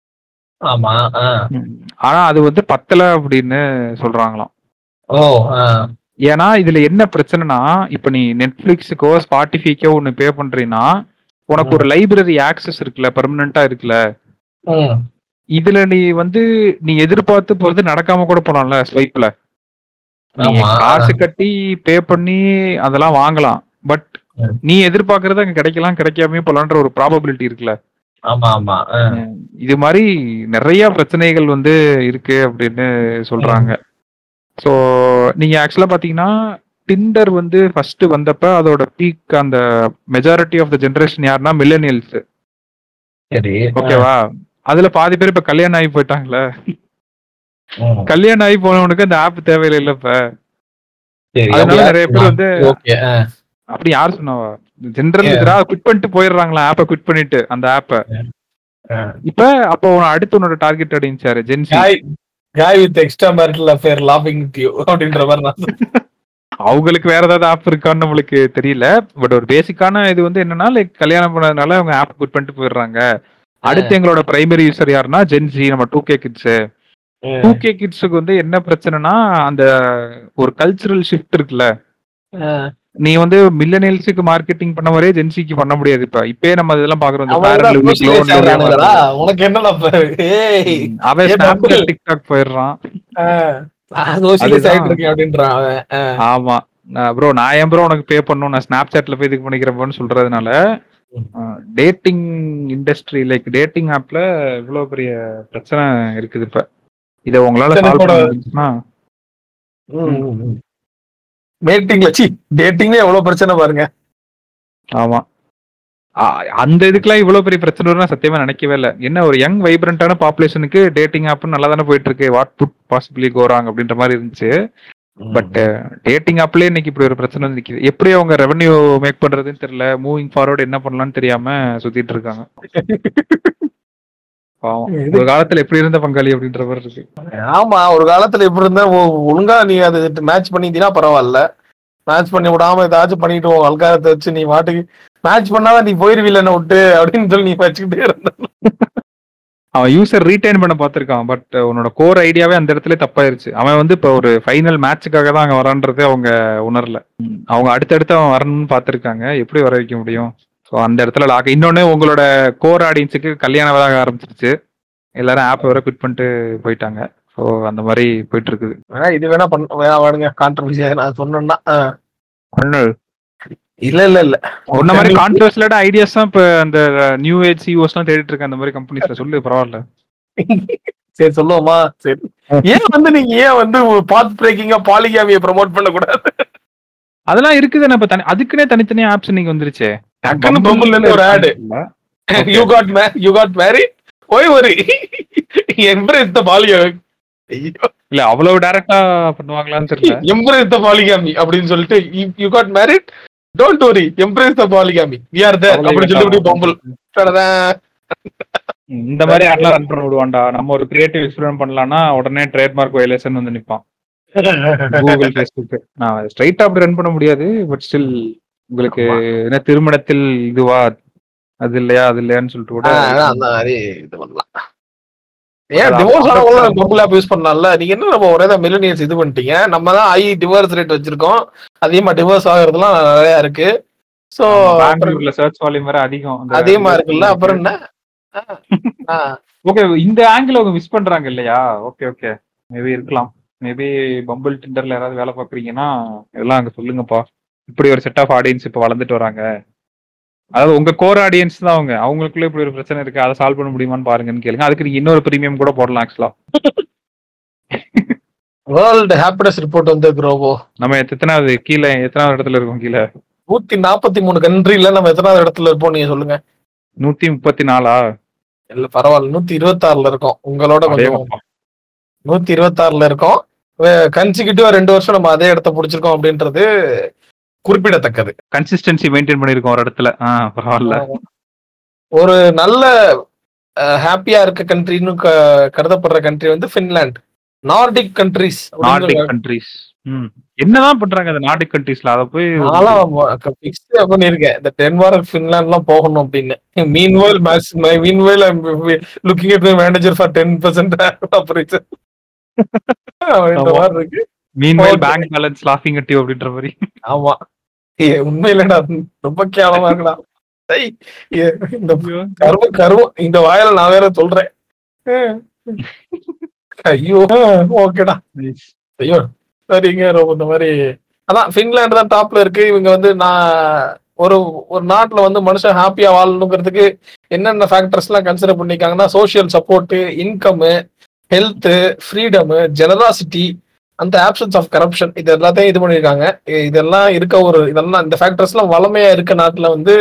ஆனா அது வந்து பத்தல அப்படின்னு சொல்றாங்களாம். ஏன்னா இதுல என்ன பிரச்சனைனா, இப்ப நீ நெட்ஃபிளிக்ஸுக்கோ ஸ்பாட்டிஃபைக்கோ ஒன்னு பே பண்றீன்னா உனக்கு ஒரு லைப்ரரி ஆக்சஸ் இருக்குல்ல, பெர்மனண்டா இருக்குல்ல. இதுல நீ வந்து நீ எதிர்பார்த்து போறது நடக்காம கூட போலாம்ல ஸ்வைப்ல. நீ காசு கட்டி பே பண்ணி அதெல்லாம் வாங்கலாம், பட் நீ எதிர்பார்க்கறது அங்க கிடைக்கலாம், கிடைக்காம போலான்ற ஒரு ப்ராபபிலிட்டி இருக்குல்ல. இது மாதிரி நிறைய பிரச்சனைகள் வந்து இருக்கு அப்படின்னு சொல்றாங்க. ஸோ நீங்க ஆக்சுவலா பாத்தீங்கன்னா டிண்டர் வந்து ஃபர்ஸ்ட் வந்தப்ப அதோட பீக் அந்த மெஜாரிட்டி ஆஃப் த ஜெனரேஷன் யாருன்னா மில்லேனியல்ஸ். சரி. ஓகேவா? அதுல பாதி பேர் இப்ப கல்யாணம் ஆகி போயிட்டாங்களே. ம். கல்யாணம் ஆகி போனவனுக்கு அந்த ஆப் தேவையில்லை இல்ல இப்ப. சரி. அதனால அப்படி நிறைய பேர் வந்து ஓகே. ஆ. அப்படி யார் சொன்னவா? ஜெனரல் இதுரா குவிட் பண்ணிட்டு போயிடுறாங்களா ஆப்பை குவிட் பண்ணிட்டு அந்த ஆப்பை. ஆ. இப்ப அப்போ உன- அடுத்து உன்னோட டார்கெட் அடிச்சாரு gen Z. Guy guy with extra marital affair laughing at you அப்படின்ற மாதிரி நான் சொல்றேன். அவங்களுக்கு வேற ஏதாவது ஆப் இருக்கான்னு நம்மளுக்கு தெரியல. பட் ஒரு பேசிக்கான இது வந்து என்னன்னா லைக் கல்யாணம் பண்ணதுனால அவங்க ஆப் குவிட் பண்ணிட்டு போயிடுறாங்க. அடுத்து எங்களோட பிரைமரி யூசர் யாருன்னா ஜென்சி, நம்ம two K kids. Two K கிட்ஸுக்கு வந்து என்ன பிரச்சனைனா அந்த ஒரு கல்ச்சுரல் ஷிஃப்ட் இருக்குல்ல. ஆ. நீ வந்து மில்லனியல்ஸுக்கு மார்க்கெட்டிங் பண்ண மாதிரியே ஜென்சிக்கு பண்ண முடியாது. இப்ப இப்பயே நம்ம இதெல்லாம் பாக்குறோம். இந்த அவன் Fair தான் and Lovely, பூசிலே Glow and Lovely சேர்றானுங்களா? வருது. உனக்கு என்னடா இப்ப? ஏய், ம், அவன் ஏ ஸ்னாப்சாட் பம்பிள். டிக்டாக் போயிடுறான். ஆ, நான் சோசியலைஸ் அதுதான். ஆயிட்டு இருக்கேன் அப்படின்றான் அவன். ஆ. ஆமா ப்ரோ, நான் ஏன் ப்ரோ உனக்கு பே பண்ணணும், நான் ஸ்னாப் சாட்ல போய் இதுக்கு பண்ணிக்கிறேன்னு சொல்றதுனால டேட்டிங் இண்டஸ்ட்ரி லைக் டேட்டிங் ஆப்ல இவ்வளவு பெரிய பிரச்சனை இருக்குது இப்ப. இதை உங்களால சரி, சால்வ் போட. பண்ண முடிஞ்சுன்னா ம், ம், ம். டேட்டிங்ல சி டேட்டிங்ல எவ்வளவு பிரச்சனை பாருங்க. ஆமா ஆ- அந்த இதுக்கெல்லாம் இவ்வளவு பெரிய பிரச்சனை வரும்னு நான் சத்தியமா நினைக்கவே இல்லை. என்ன ஒரு யங் வைப்ரண்டான பாப்புலேஷனுக்கு டேட்டிங் ஆப் நல்லா தானே போயிட்டு இருக்கு. வாட் புட் பாசிபிளி கோராங் அப்படின்ற மாதிரி இருந்துச்சு. பட் டேட்டிங் ஆப்லயே இன்னைக்கு இப்படி ஒரு பிரச்சனை வந்து நிக்குது. எப்படி அவங்க ரெவன்யூ மேக் பண்றதுன்னு தெரியல. மூவிங் ஃபார்வர்ட் என்ன பண்ணலாம்னு தெரியாம சுத்திட்டு இருக்காங்க. பாவம். ஒரு காலத்துல எப்படி இருந்த பங்காளி அப்படின்ற மாதிரி இருக்கு. ஆமா, ஒரு காலத்துல எப்படி இருந்தா ஒ- ஒழுங்கா நீ அது மேட்ச் பண்ணிட்டீங்கன்னா பரவாயில்ல. மேட்ச் பண்ணி விடாம ஏதாச்சும் பண்ணிட்டு உன் அல்காரத்தை வச்சு நீ வாட்டுக்கு மேட்ச் பண்ணாதான் நீ போயிருவில்ல என்ன விட்டு அப்படின்னு சொல்லி நீ வச்சுக்கிட்டே இருந்த. அவன் யூசர் ரீடைன் பண்ண பார்த்திருக்கான். பட் உன்னோட கோர் ஐடியாவே அந்த இடத்துல தப்பாயிருச்சு. அவன் வந்து இப்ப ஒரு ஃபைனல் மேட்சுக்காக தான் அங்க வரான்றதே அவங்க உணரல. அவங்க அடுத்தடுத்து அவன் வரணும்னு பார்த்திருக்காங்க. எப்படி வர வைக்க முடியும்? ஸோ அந்த இடத்துல லாக். இன்னொன்னு உங்களோட கோர் ஆடியன்ஸுக்கு கல்யாணம் ஆக ஆரம்பிச்சிருச்சு. எல்லாரும் ஆப் வர குவிட் பண்ணிட்டு போயிட்டாங்க. ஸோ அந்த மாதிரி போயிட்டு இருக்குது. வேணா இது வேணா பண்ண வேணா வாடுங்க கான்ட்ரவர்சியா நான் சொன்னேன்னா. ஆ. ஒண்ணு இல்ல இல்ல இல்ல உன்ன மாதிரி கான்ட்ரவர்சியலான ஐடியாஸ் தான் இப்ப அந்த நியூ ஏஜ் சிஓஸ் எல்லாம் தேடிட்டு இருக்கேன். அந்த மாதிரி கம்பெனிஸ்ல சொல்லு பரவாயில்ல. சரி சொல்லுவோமா? சரி, ஏன் வந்து நீங்க ஏன் வந்து பாத் பிரேக்கிங்கா பாலிகாமியை ப்ரோமோட் பண்ண கூடாது? அதெல்லாம் இருக்குது. இப்ப தனி அதுக்குன்னே தனித்தனியா ஆப்ஸ் நீங்க வந்துருச்சே. டக்குன்னு பம்புல இருந்து ஒரு ஆடு. You got may you got married why worry embrace the polygamy. இல்ல அவ்வளவு டைரக்டா பண்ணுவாங்களான்னு தெரியல. எம்ப்ரேஸ் தி பாலிகாமி அப்படின்னு சொல்லிட்டு you got married don't worry embrace the polygamy we are there அப்படின்னு சொல்லி பம்புல் இந்த மாதிரி ஆட்லாம் ரன் பண்ண விடுவான்டா. நம்ம ஒரு கிரியேட்டிவ் எக்ஸ்பெரிமெண்ட் பண்ணலாம்னா உடனே ட்ரேட்மார்க் வயலேஷன் வந்து நிப்பான். Google, Facebook. நான் ஸ்ட்ரைட்டா அப்படி ரன் பண்ண முடியாது. பட் ஸ்டில் உங்களுக்கு என்ன திருமணத்தில் இதுவா அது இல்லையா அது இல்லையான்னு சொல்லிட்டு கூட அந்த மாதிரி இது பண்ணலாம். ஏன் டிவோர்ஸ் ஆனவங்கள பம்புல் ஆப் யூஸ் பண்ணலாம்ல? நீங்க என்ன நம்ம ஒரே தான் மில்லினியர்ஸ் இது பண்ணிட்டீங்க. நம்ம தான் ஹை டிவோர்ஸ் ரேட் வச்சிருக்கோம். அதிகமா டிவோர்ஸ் ஆகுறதுலாம் நிறைய இருக்கு. சோ பெங்களூர்ல சர்ச் வால்யூம் வேற அதிகம் அதிகமா இருக்குல்ல. அப்புறம் என்ன? ஓகே, இந்த ஆங்கிள் அவங்க மிஸ் பண்றாங்க இல்லையா? ஓகே ஓகே மேபி இருக்கலாம். மேபி பம்பிள் டிண்டர்ல யாராவது வேலை பாக்குறீங்கன்னா இதெல்லாம் அங்க சொல்லுங்கப்பா. இப்படி ஒரு செட் ஆஃப் ஆடியன்ஸ் இப்ப வளர்ந்துட்டு வராங்க. அதாவது உங்க கோர் ஆடியன்ஸ் தான் அவங்க. அவங்களுக்குள்ள இப்படி ஒரு பிரச்சனை இருக்கு, அதை சால்வ் பண்ண முடியுமான்னு பாருங்கன்னு கேளுங்க. அதுக்கு நீங்க இன்னொரு பிரீமியம் கூட போடலாம். ஆக்சுவலா வேர்ல்ட் ஹாப்பினஸ் ரிப்போர்ட் வந்து க்ரோவோ நம்ம எத்தனாவது கீழே எத்தனாவது இடத்துல இருக்கோம்? கீழே நூத்தி நாற்பத்தி மூணு கண்ட்ரில நம்ம எத்தனாவது இடத்துல இருப்போம் நீங்க சொல்லுங்க. நூத்தி முப்பத்தி நாலா? இல்ல பரவாயில்ல, நூத்தி இருபத்தி ஆறுல இருக்கோம். உங்களோட கொஞ்சம் நூத்தி இருபத்தி ஆறுல இருக்கோம். கன்சிக்யூட்டிவா ரெண்டு வருஷம் நம்ம அதே இடத்த பிடிச்சிருக்கோம் அப்படின்றது குறிப்பிடத்தக்கது. கன்சிஸ்டன்சி மெயின்டைன் பண்ணிருக்கோம் ஒரு இடத்துல. பரவாயில்ல. ஒரு நல்ல ஹாப்பியா இருக்க கண்ட்ரின்னு கருதப்படுற கண்ட்ரி வந்து Finland. Nordic countries Nordic countries என்னதான் பண்றாங்க அந்த நார்டிக் கண்ட்ரிஸ்ல? அத போய் ஃபிக்ஸ் பண்ணிருக்கேன். இந்த டென்மார்க் ஃபின்லாண்ட்லாம் போகணும் அப்படின்னு. Meanwhile max meanwhile I am looking at the manager for ten percent operation. இந்த மாதிரி இருக்கு. மீன்வைல் பேங்க் பேலன்ஸ் லாஃபிங் அட் யூ அப்படின்ற மாதிரி. ஆமா, உண்மையிலடா ரொம்ப கேவலமா இருக்குடா. இந்த கருவ கருவ இந்த வாயில நான் வேற சொல்றேன். ஐயோ ஓகேடா. ஐயோ சரிங்க. ரொம்ப இந்த மாதிரி அதான் பின்லாந்து தான் டாப்ல இருக்கு. இவங்க வந்து நான் ஒரு ஒரு நாட்டுல வந்து மனுஷன் ஹாப்பியா வாழணுங்கிறதுக்கு என்னென்ன ஃபேக்டர்ஸ் எல்லாம் கன்சிடர் பண்ணிருக்காங்கன்னா social support, income, health, freedom, generosity, அந்த ஆப்சன்ஸ் ஆஃப் கரப்ஷன் இது எல்லாத்தையும் இது பண்ணியிருக்காங்க. இதெல்லாம் இருக்க ஒரு இதெல்லாம் இந்த ஃபேக்டர்ஸ் எல்லாம் வளமையா இருக்க நாட்டுல வந்து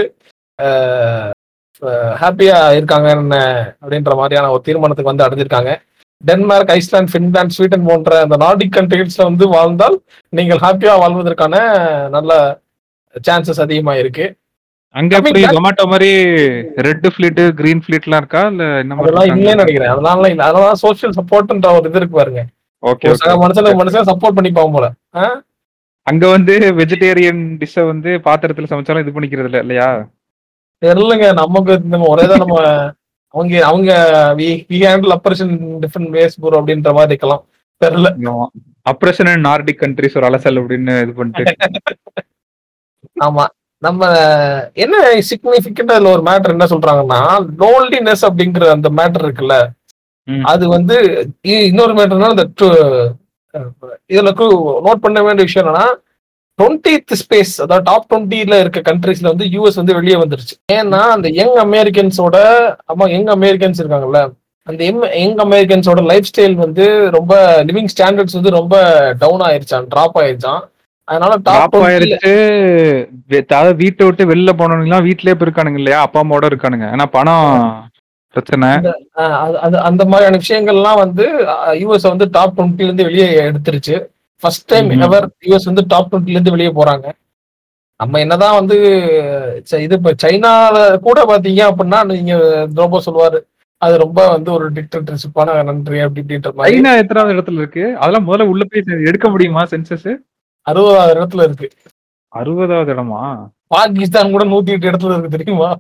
ஹாப்பியா இருக்காங்க அப்படின்ற மாதிரியான ஒரு தீர்மானத்துக்கு வந்து அடைஞ்சிருக்காங்க. டென்மார்க், ஐஸ்லாந்து, பின்லாந்து, ஸ்வீடன் போன்ற அந்த நார்டிக் கண்ட்ரீஸ்ல வந்து வாழ்ந்தால் நீங்கள் ஹாப்பியா வாழ்வதற்கான நல்ல சான்சஸ் அதிகமா இருக்கு. அங்க எப்படி ஜொமேட்டோ மாதிரி ரெட் ஃபிளீட் கிரீன் ஃபிளீட்லாம் இருக்கா இல்ல என்ன மாதிரி? அதெல்லாம் இல்லைன்னு நினைக்கிறேன். அதனால இல்ல, அதெல்லாம் சோசியல் சப்போர்ட்ன்ற ஒரு இது இருக்கு பாருங்க. ஓகே, சக மனுஷனுக்கு மனுஷன் சப்போர்ட் பண்ணிப்பாங்க போல. அங்க வந்து வெஜிடேரியன் டிஷ்ஷை வந்து பாத்திரத்துல சமைச்சாலும் இது பண்ணிக்கிறது இல்ல இல்லையா? தெரியலங்க, நமக்கு நம்ம ஒரேதான் நம்ம அவங்க அவங்க we handle operation different ways bro அப்படின்ற மாதிரி இருக்கலாம். தெரியல. ஆபரேஷன் இன் நார்டிக் கண்ட்ரீஸ் ஒரு அலசல் அப்படின்னு இது பண்ணிட்டு. ஆமா, நம்ம என்ன சிக்னிஃபிகண்டா இதுல ஒரு மேட்டர் என்ன சொல்றாங்கன்னா, லோன்லினஸ் அப்படிங்கிற அந்த மேட்டர் இருக்குல்ல, அது வந்து இன்னொரு மேட்டர்னா இந்த இதுல நோட் பண்ண வேண்டிய விஷயம் என்னன்னா, டுவெண்ட்டித் ஸ்பேஸ் அதாவது டாப் டுவெண்ட்டில இருக்க கண்ட்ரீஸ்ல வந்து யூஎஸ் வந்து வெளியே வந்துருச்சு. ஏன்னா அந்த யங் அமெரிக்கன்ஸோட ஆமா யங் அமெரிக்கன்ஸ் இருக்காங்கல்ல, அந்த யங் அமெரிக்கன்ஸோட லைஃப் ஸ்டைல் வந்து ரொம்ப லிவிங் ஸ்டாண்டர்ட்ஸ் வந்து ரொம்ப டவுன் ஆயிருச்சான், டிராப் ஆயிருச்சான். அதனால டாப் ஆயிருச்சு. அதாவது வீட்டை விட்டு வெளில போனவங்க வீட்லயே இருக்கானுங்க இல்லையா, அப்பா அம்மாவோட இருக்கானுங்க. ஏன்னா பணம் பிரச்சனை. அந்த மாதிரியான விஷயங்கள்லாம் வந்து யூஎஸ் வந்து டாப் டுவெண்ட்டில இருந்து வெளியே எடுத்துருச்சு. ஃபர்ஸ்ட் டைம் எவர் யூஎஸ் வந்து டாப் டுவெண்ட்டில இருந்து வெளியே போறாங்க. நம்ம என்னதான் வந்து இது இப்ப சைனால கூட பாத்தீங்க அப்படின்னா நீங்க ரொம்ப சொல்லுவாரு அது ரொம்ப வந்து ஒரு டிக்டேட்டர்ஷிப்பான நன்றி அப்படி இப்படின்ற மாதிரி. சைனா எத்தனாவது இடத்துல இருக்கு? அதெல்லாம் முதல்ல உள்ள போய் எடுக்க முடியுமா சென்சஸ்? அறுபதாவது இடத்துல இருக்கு. அறுபதாவது இடமா? பாகிஸ்தான் கூட நூத்தி எட்டு இடத்துல இருக்கு தெரியுமா?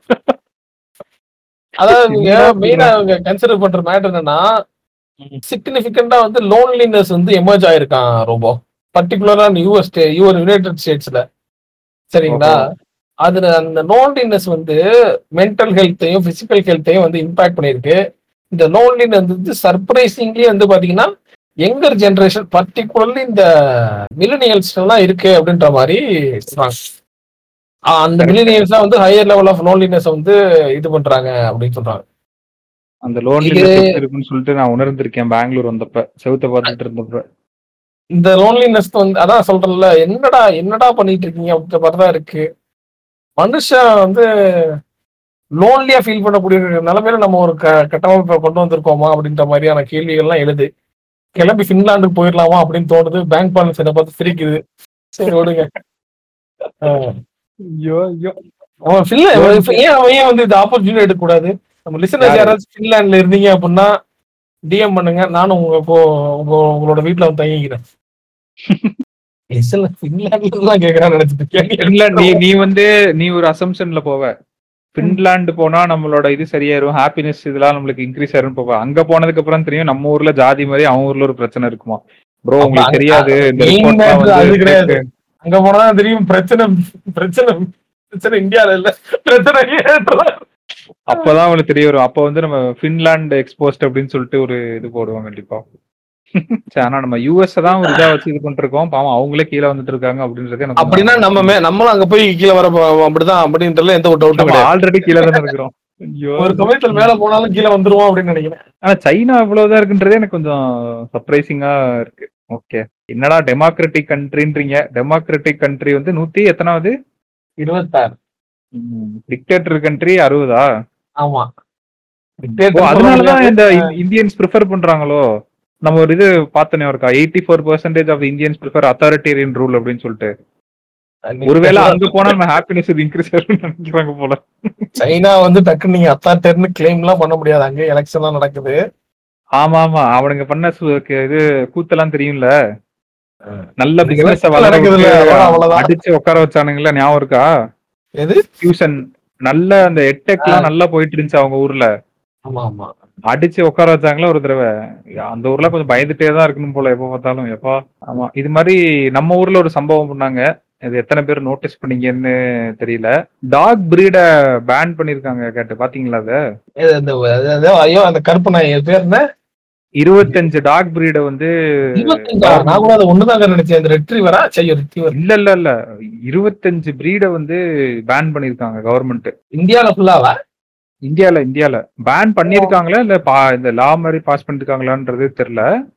அதாவது மெயினா அவங்க கன்சிடர் பண்ற மேட்டர் என்னன்னா, சிக்னிபிகண்டா வந்து லோன்லினஸ் வந்து எமர்ஜ் ஆயிருக்கான் ரொம்ப பர்டிகுலரா யூஎஸ் யுனைடெட் ஸ்டேட்ஸ்ல. சரிங்களா? அதுல அந்த லோன்லினஸ் வந்து மென்டல் ஹெல்த்தையும் பிசிக்கல் ஹெல்த்தையும் வந்து இம்பாக்ட் பண்ணிருக்கு. இந்த லோன்லினஸ் வந்து சர்ப்ரைசிங்லி வந்து பாத்தீங்கன்னா யங்கர் ஜெனரேஷன் பர்டிகுலர்லி இந்த மில்லினியல்ஸ் எல்லாம் இருக்கு அப்படின்ற மாதிரி சொல்றாங்க. அந்த மில்லினியல்ஸ் வந்து ஹையர் லெவல் ஆஃப் லோன்லினஸ் வந்து இது பண்றாங்க அப்படின்னு சொல்றாங்க. அந்த லோன்லினஸ் இருக்குன்னு சொல்லிட்டு நான் உணர்ந்திருக்கேன் பெங்களூர் வந்தப்ப, செவுத்த பார்த்துட்டு இருந்தப்ப. இந்த லோன்லினஸ் வந்து அதான் சொல்றேன்ல, என்னடா என்னடா பண்ணிட்டு இருக்கீங்க அப்படின்ற மாதிரிதான் இருக்கு. மனுஷன் வந்து லோன்லியா ஃபீல் பண்ணக்கூடிய நிலைமையில நம்ம ஒரு கட்டமைப்பை கொண்டு வந்திருக்கோமா அப்படின்ற மாதிரியான கேள்விகள்லாம் எழுது. கிளம்பி பின்லாண்டுக்கு போயிடலாமா அப்படின்னு தோணுது. பேங்க் பேலன்ஸ் என்ன பார்த்து சிரிக்குது. சரி விடுங்க. ஏன் அவன் ஏன் வந்து இந்த ஆப்பர்ச்சுனிட்டி எடுக்க கூடாது? நம்ம லிசனர்ஸ் யாராவது பின்லாண்ட்ல இருந்தீங்க அப்படின்னா டிஎம் பண்ணுங்க, நானும் உங்க இப்போ உங்க உங்களோட வீட்டுல வந்து தங்கிக்கிறேன். நீ வந்து நீ ஒரு அசம்ஷன்ல போவ, பின்லாந்து போனா நம்மளோட இது சரியாயிரும், ஹாப்பினஸ் இதெல்லாம் நம்மளுக்கு இன்க்ரீஸ் ஆயிரும் போவா. அங்க போனதுக்கு அப்புறம் தெரியும் நம்ம ஊர்ல ஜாதி மாதிரி அவன் ஊர்ல ஒரு பிரச்சனை இருக்குமா. ப்ரோ உங்களுக்கு தெரியாது, இந்த ரிப்போர்ட்லாம் கிடையாது. அங்க போனா தெரியும் பிரச்சனை பிரச்சனை பிரச்சனை இந்தியால இல்ல, பிரச்சனை அப்பதான் அவங்களுக்கு தெரிய வரும். அப்ப வந்து நம்ம பின்லாந்து எக்ஸ்போஸ்ட் அப்படின்னு சொல்லிட்டு ஒரு இது போடுவோம் கண்டிப்பா. ஆனா நம்ம யூஎஸ் தான் ஒரு இதா வச்சு இது பண்ணிட்டு இருக்கோம். பாவம் அவங்களே கீழே வந்துட்டு இருக்காங்க அப்படின்றது எனக்கு. அப்படின்னா நம்ம நம்மளும் அங்க போய் கீழே வர அப்படிதான் அப்படின்றதுல எந்த ஒரு டவுட்டும் கிடையாது. ஆல்ரெடி கீழே தானே இருக்கிறோம். ஒரு சமயத்துல மேல போனாலும் கீழே வந்துருவோம் அப்படின்னு நினைக்கிறேன். ஆனா சைனா இவ்வளவுதான் இருக்குன்றதே எனக்கு கொஞ்சம் சர்ப்ரைசிங்கா இருக்கு. ஓகே, என்னடா டெமோக்ராட்டிக் கண்ட்ரின்றீங்க? டெமோக்ராட்டிக் கண்ட்ரி வந்து நூத்தி எத்தனாவது? இருபத்தாறு. டிக்டேட்டர் கண்ட்ரி அறுபதா? ஆமா. அதனாலதான் இந்த இந்தியன்ஸ் ப்ரிஃபர் பண்றாங்களோ. நம்ம ஒரு இது பார்த்தனே இருக்கா, eighty four percentage of Indians prefer authoritarian rule அப்படின்னு சொல்லிட்டு. ஒருவேளை அங்க போனா நம்ம ஹாப்பினஸ் இன்க்ரீஸ் ஆகும் நினைக்கிறாங்க போல. சைனா வந்து டக்குன்னு நீங்க அத்தாரிட்டேரியன் கிளைம் எல்லாம் பண்ண முடியாது, அங்க எலெக்ஷன் எல்லாம் நடக்குது. ஆமா ஆமா, அவனுங்க பண்ண இது கூத்தெல்லாம் தெரியும்ல. நல்ல பிசினஸ் அடிச்சு உட்கார வச்சானுங்களா, ஞாபகம் இருக்கா? எது டியூஷன் நல்ல அந்த எட்டெக் எல்லாம் நல்லா போயிட்டு இருந்துச்சு அவங்க ஊர்ல. ஆமா ஆமா, அடிச்சு உட்கார வச்சாங்களா ஒரு தடவை. அந்த ஊர்ல கொஞ்சம் பயந்துட்டே தான் இருக்கணும் போல எப்ப பார்த்தாலும். எப்பா ஆமா, இது மாதிரி நம்ம ஊர்ல ஒரு சம்பவம் பண்ணாங்க. இது எத்தனை பேர் நோட்டீஸ் பண்ணீங்கன்னு தெரியல. டாக் பிரீட பேன் பண்ணிருக்காங்க, கேட்டு பாத்தீங்களா? அத ஐயோ அந்த கருப்பு நாய் பேர் என்ன? இருபத்தஞ்சு டாக் பிரீட வந்து ஒண்ணுதான் நினைச்சேன். இல்ல இல்ல இல்ல இருபத்தஞ்சு பிரீட வந்து பேன் பண்ணிருக்காங்க கவர்மெண்ட். இந்தியால ஃபுல்லாவா? இந்தியால இந்தியால பேன் பண்ணிருக்காங்களா இல்ல இந்த லா மாதிரி பாஸ் பண்ணிருக்காங்களான்றது தெரியல.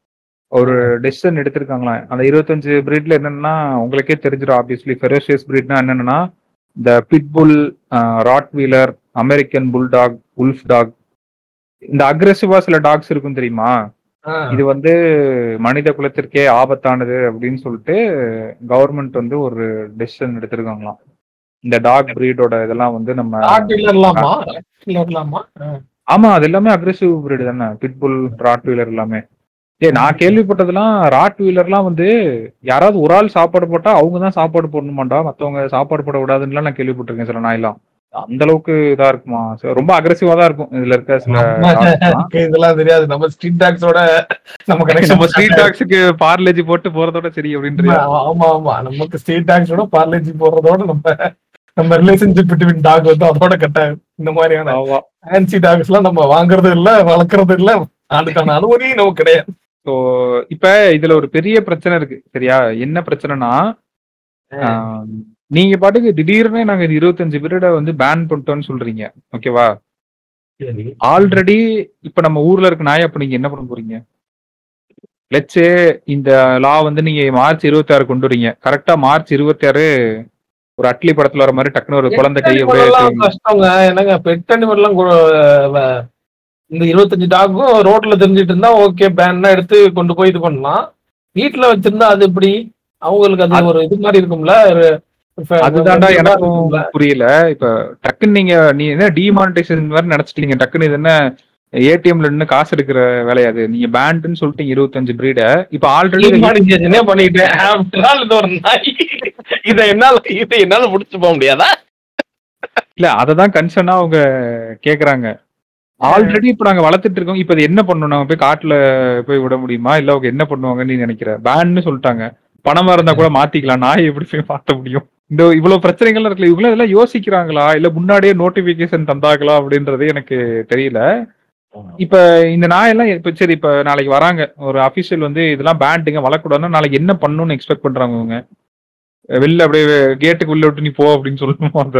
ஒரு டெசிஷன் எடுத்திருக்காங்களாம். அந்த இருபத்தஞ்சு பிரீட்ல என்னன்னா உங்களுக்கே தெரிஞ்சிடும் ஆப்வியஸ்லி. ஃபெரோஷியஸ் பிரீட்னா என்னன்னா இந்த pitbull, rottweiler, American bulldog, wolf dog, இந்த அக்ரெசிவா சில டாக்ஸ் இருக்கும் தெரியுமா? இது வந்து மனித குலத்திற்கே ஆபத்தானது அப்படின்னு சொல்லிட்டு கவர்மெண்ட் வந்து ஒரு டெசிஷன் எடுத்திருக்காங்களாம். இந்த டாக் பிரீடோட இதெல்லாம் வந்து நம்ம ஆமா அது எல்லாமே அக்ரெசிவ் பிரீடு தானே. பிட்புல், ராட் வீலர் எல்லாமே. ஏ நான் கேள்விப்பட்டதெல்லாம் ராட் வீலர்லாம் வந்து யாராவது ஒரு ஆள் சாப்பாடு போட்டா அவங்க தான் சாப்பாடு போடணுமாண்டா, மத்தவங்க சாப்பாடு போட விடாதுன்னு நான் கேள்விப்பட்டிருக்கேன் சில நாயெல்லாம். அந்த அளவுக்கு இதா இருக்குமா? ரொம்ப அக்ரெசிவா தான் இருக்கும் இதுல இருக்க சில இதெல்லாம் தெரியாது. நம்ம ஸ்ட்ரீட் டாக்ஸோட நம்ம கனெக்ஷன், நம்ம ஸ்ட்ரீட் டாக்ஸ்க்கு பார்லேஜி போட்டு போறதோட சரி அப்படின்றியா? ஆமா ஆமா, நமக்கு ஸ்ட்ரீட் டாக்ஸோட பார்லேஜி போறதோட நம்ம நம்ம ரிலேஷன்ஷிப் பிட்வீன் டாக் வந்து அதோட கட்டாயம். இந்த மாதிரியான ஃபேன்சி டாக்ஸ் எல்லாம் நம்ம வாங்குறது இல்ல, வளர்க்கறது இல்ல, அதுக்கான அனுமதி நமக்கு கிடையாது. ஸோ இப்ப இதுல ஒரு பெரிய பிரச்சனை இருக்கு சரியா? என்ன பிரச்சனைனா, நீங்க பாட்டுக்கு திடீர்னு நாங்க இருபத்தஞ்சு பீரியட வந்து பேன் பண்ணிட்டோம்னு சொல்றீங்க, ஓகேவா? ஆல்ரெடி இப்ப நம்ம ஊர்ல இருக்க நாய் அப்ப நீங்க என்ன பண்ண போறீங்க? லெட்ஸே இந்த லா வந்து நீங்க மார்ச் இருபத்தி ஆறு கொண்டு வரீங்க. கரெக்டா மார்ச் இருபத்தி ஆறு ஒரு அட்லி படத்துல வர மாதிரி டக்குனு ஒரு குழந்தை கையை கஷ்டங்க. என்னங்க பெட் அனிமல் எல்லாம் இந்த இருபத்தஞ்சு டாக்கும் ரோட்ல தெரிஞ்சிட்டு இருந்தா ஓகே, பேன்னா எடுத்து கொண்டு போய் இது பண்ணலாம். வீட்டுல வச்சிருந்தா அது எப்படி அவங்களுக்கு அது ஒரு இது மாதிரி இருக்கும்ல. அதுதான்டா எனக்கும் புரியல. இப்ப டக்குன்னு நீங்க நீ என்ன டிமானிட்டைசேஷன் மாதிரி நினைச்சிட்டீங்க. டக்குன்னு இது என்ன ஏடிஎம்ல இருந்து காசு எடுக்கிற வேலையாது. நீங்க பேண்ட்னு சொல்லிட்டீங்க இருபத்தஞ்சு பிரீட. இப்ப ஆல்ரெடி பண்ணிட்டேன். இதை என்னால இதை என்னால முடிச்சு போக முடியாதா? இல்ல அததான் கன்சர்னா அவங்க கேக்குறாங்க. ஆல்ரெடி இப்ப நாங்க வளர்த்துட்டு இருக்கோம். இப்ப என்ன பண்ணணும்? நாங்க போய் காட்டுல போய் விட முடியுமா? இல்ல அவங்க என்ன பண்ணுவாங்கன்னு நீ நினைக்கிற? பேன்னு சொல்லிட்டாங்க. பணமா இருந்தா கூட மாத்திக்கலாம். நாய் எப்படி போய் மாத்த முடியும்? இந்த இவ்வளவு பிரச்சனைகள் இருக்குல்ல, இவங்க இதெல்லாம் யோசிக்கிறாங்களா இல்ல முன்னாடியே நோட்டிபிகேஷன் தந்தாங்களா அப்படின்றது எனக்கு தெரியல. இப்ப இந்த நாயெல்லாம் இப்ப சரி, இப்ப நாளைக்கு வராங்க ஒரு அபிஷியல் வந்து இதெல்லாம் பேண்டுங்க வளர்க்கூடாதுன்னா நாளைக்கு என்ன பண்ணணும்னு எக்ஸ்பெக்ட் பண்றாங்க இவங்க? வெளில அப்படியே கேட்டுக்கு உள்ள விட்டு நீ போ அப்படின்னு சொல்லணுமா? அந்த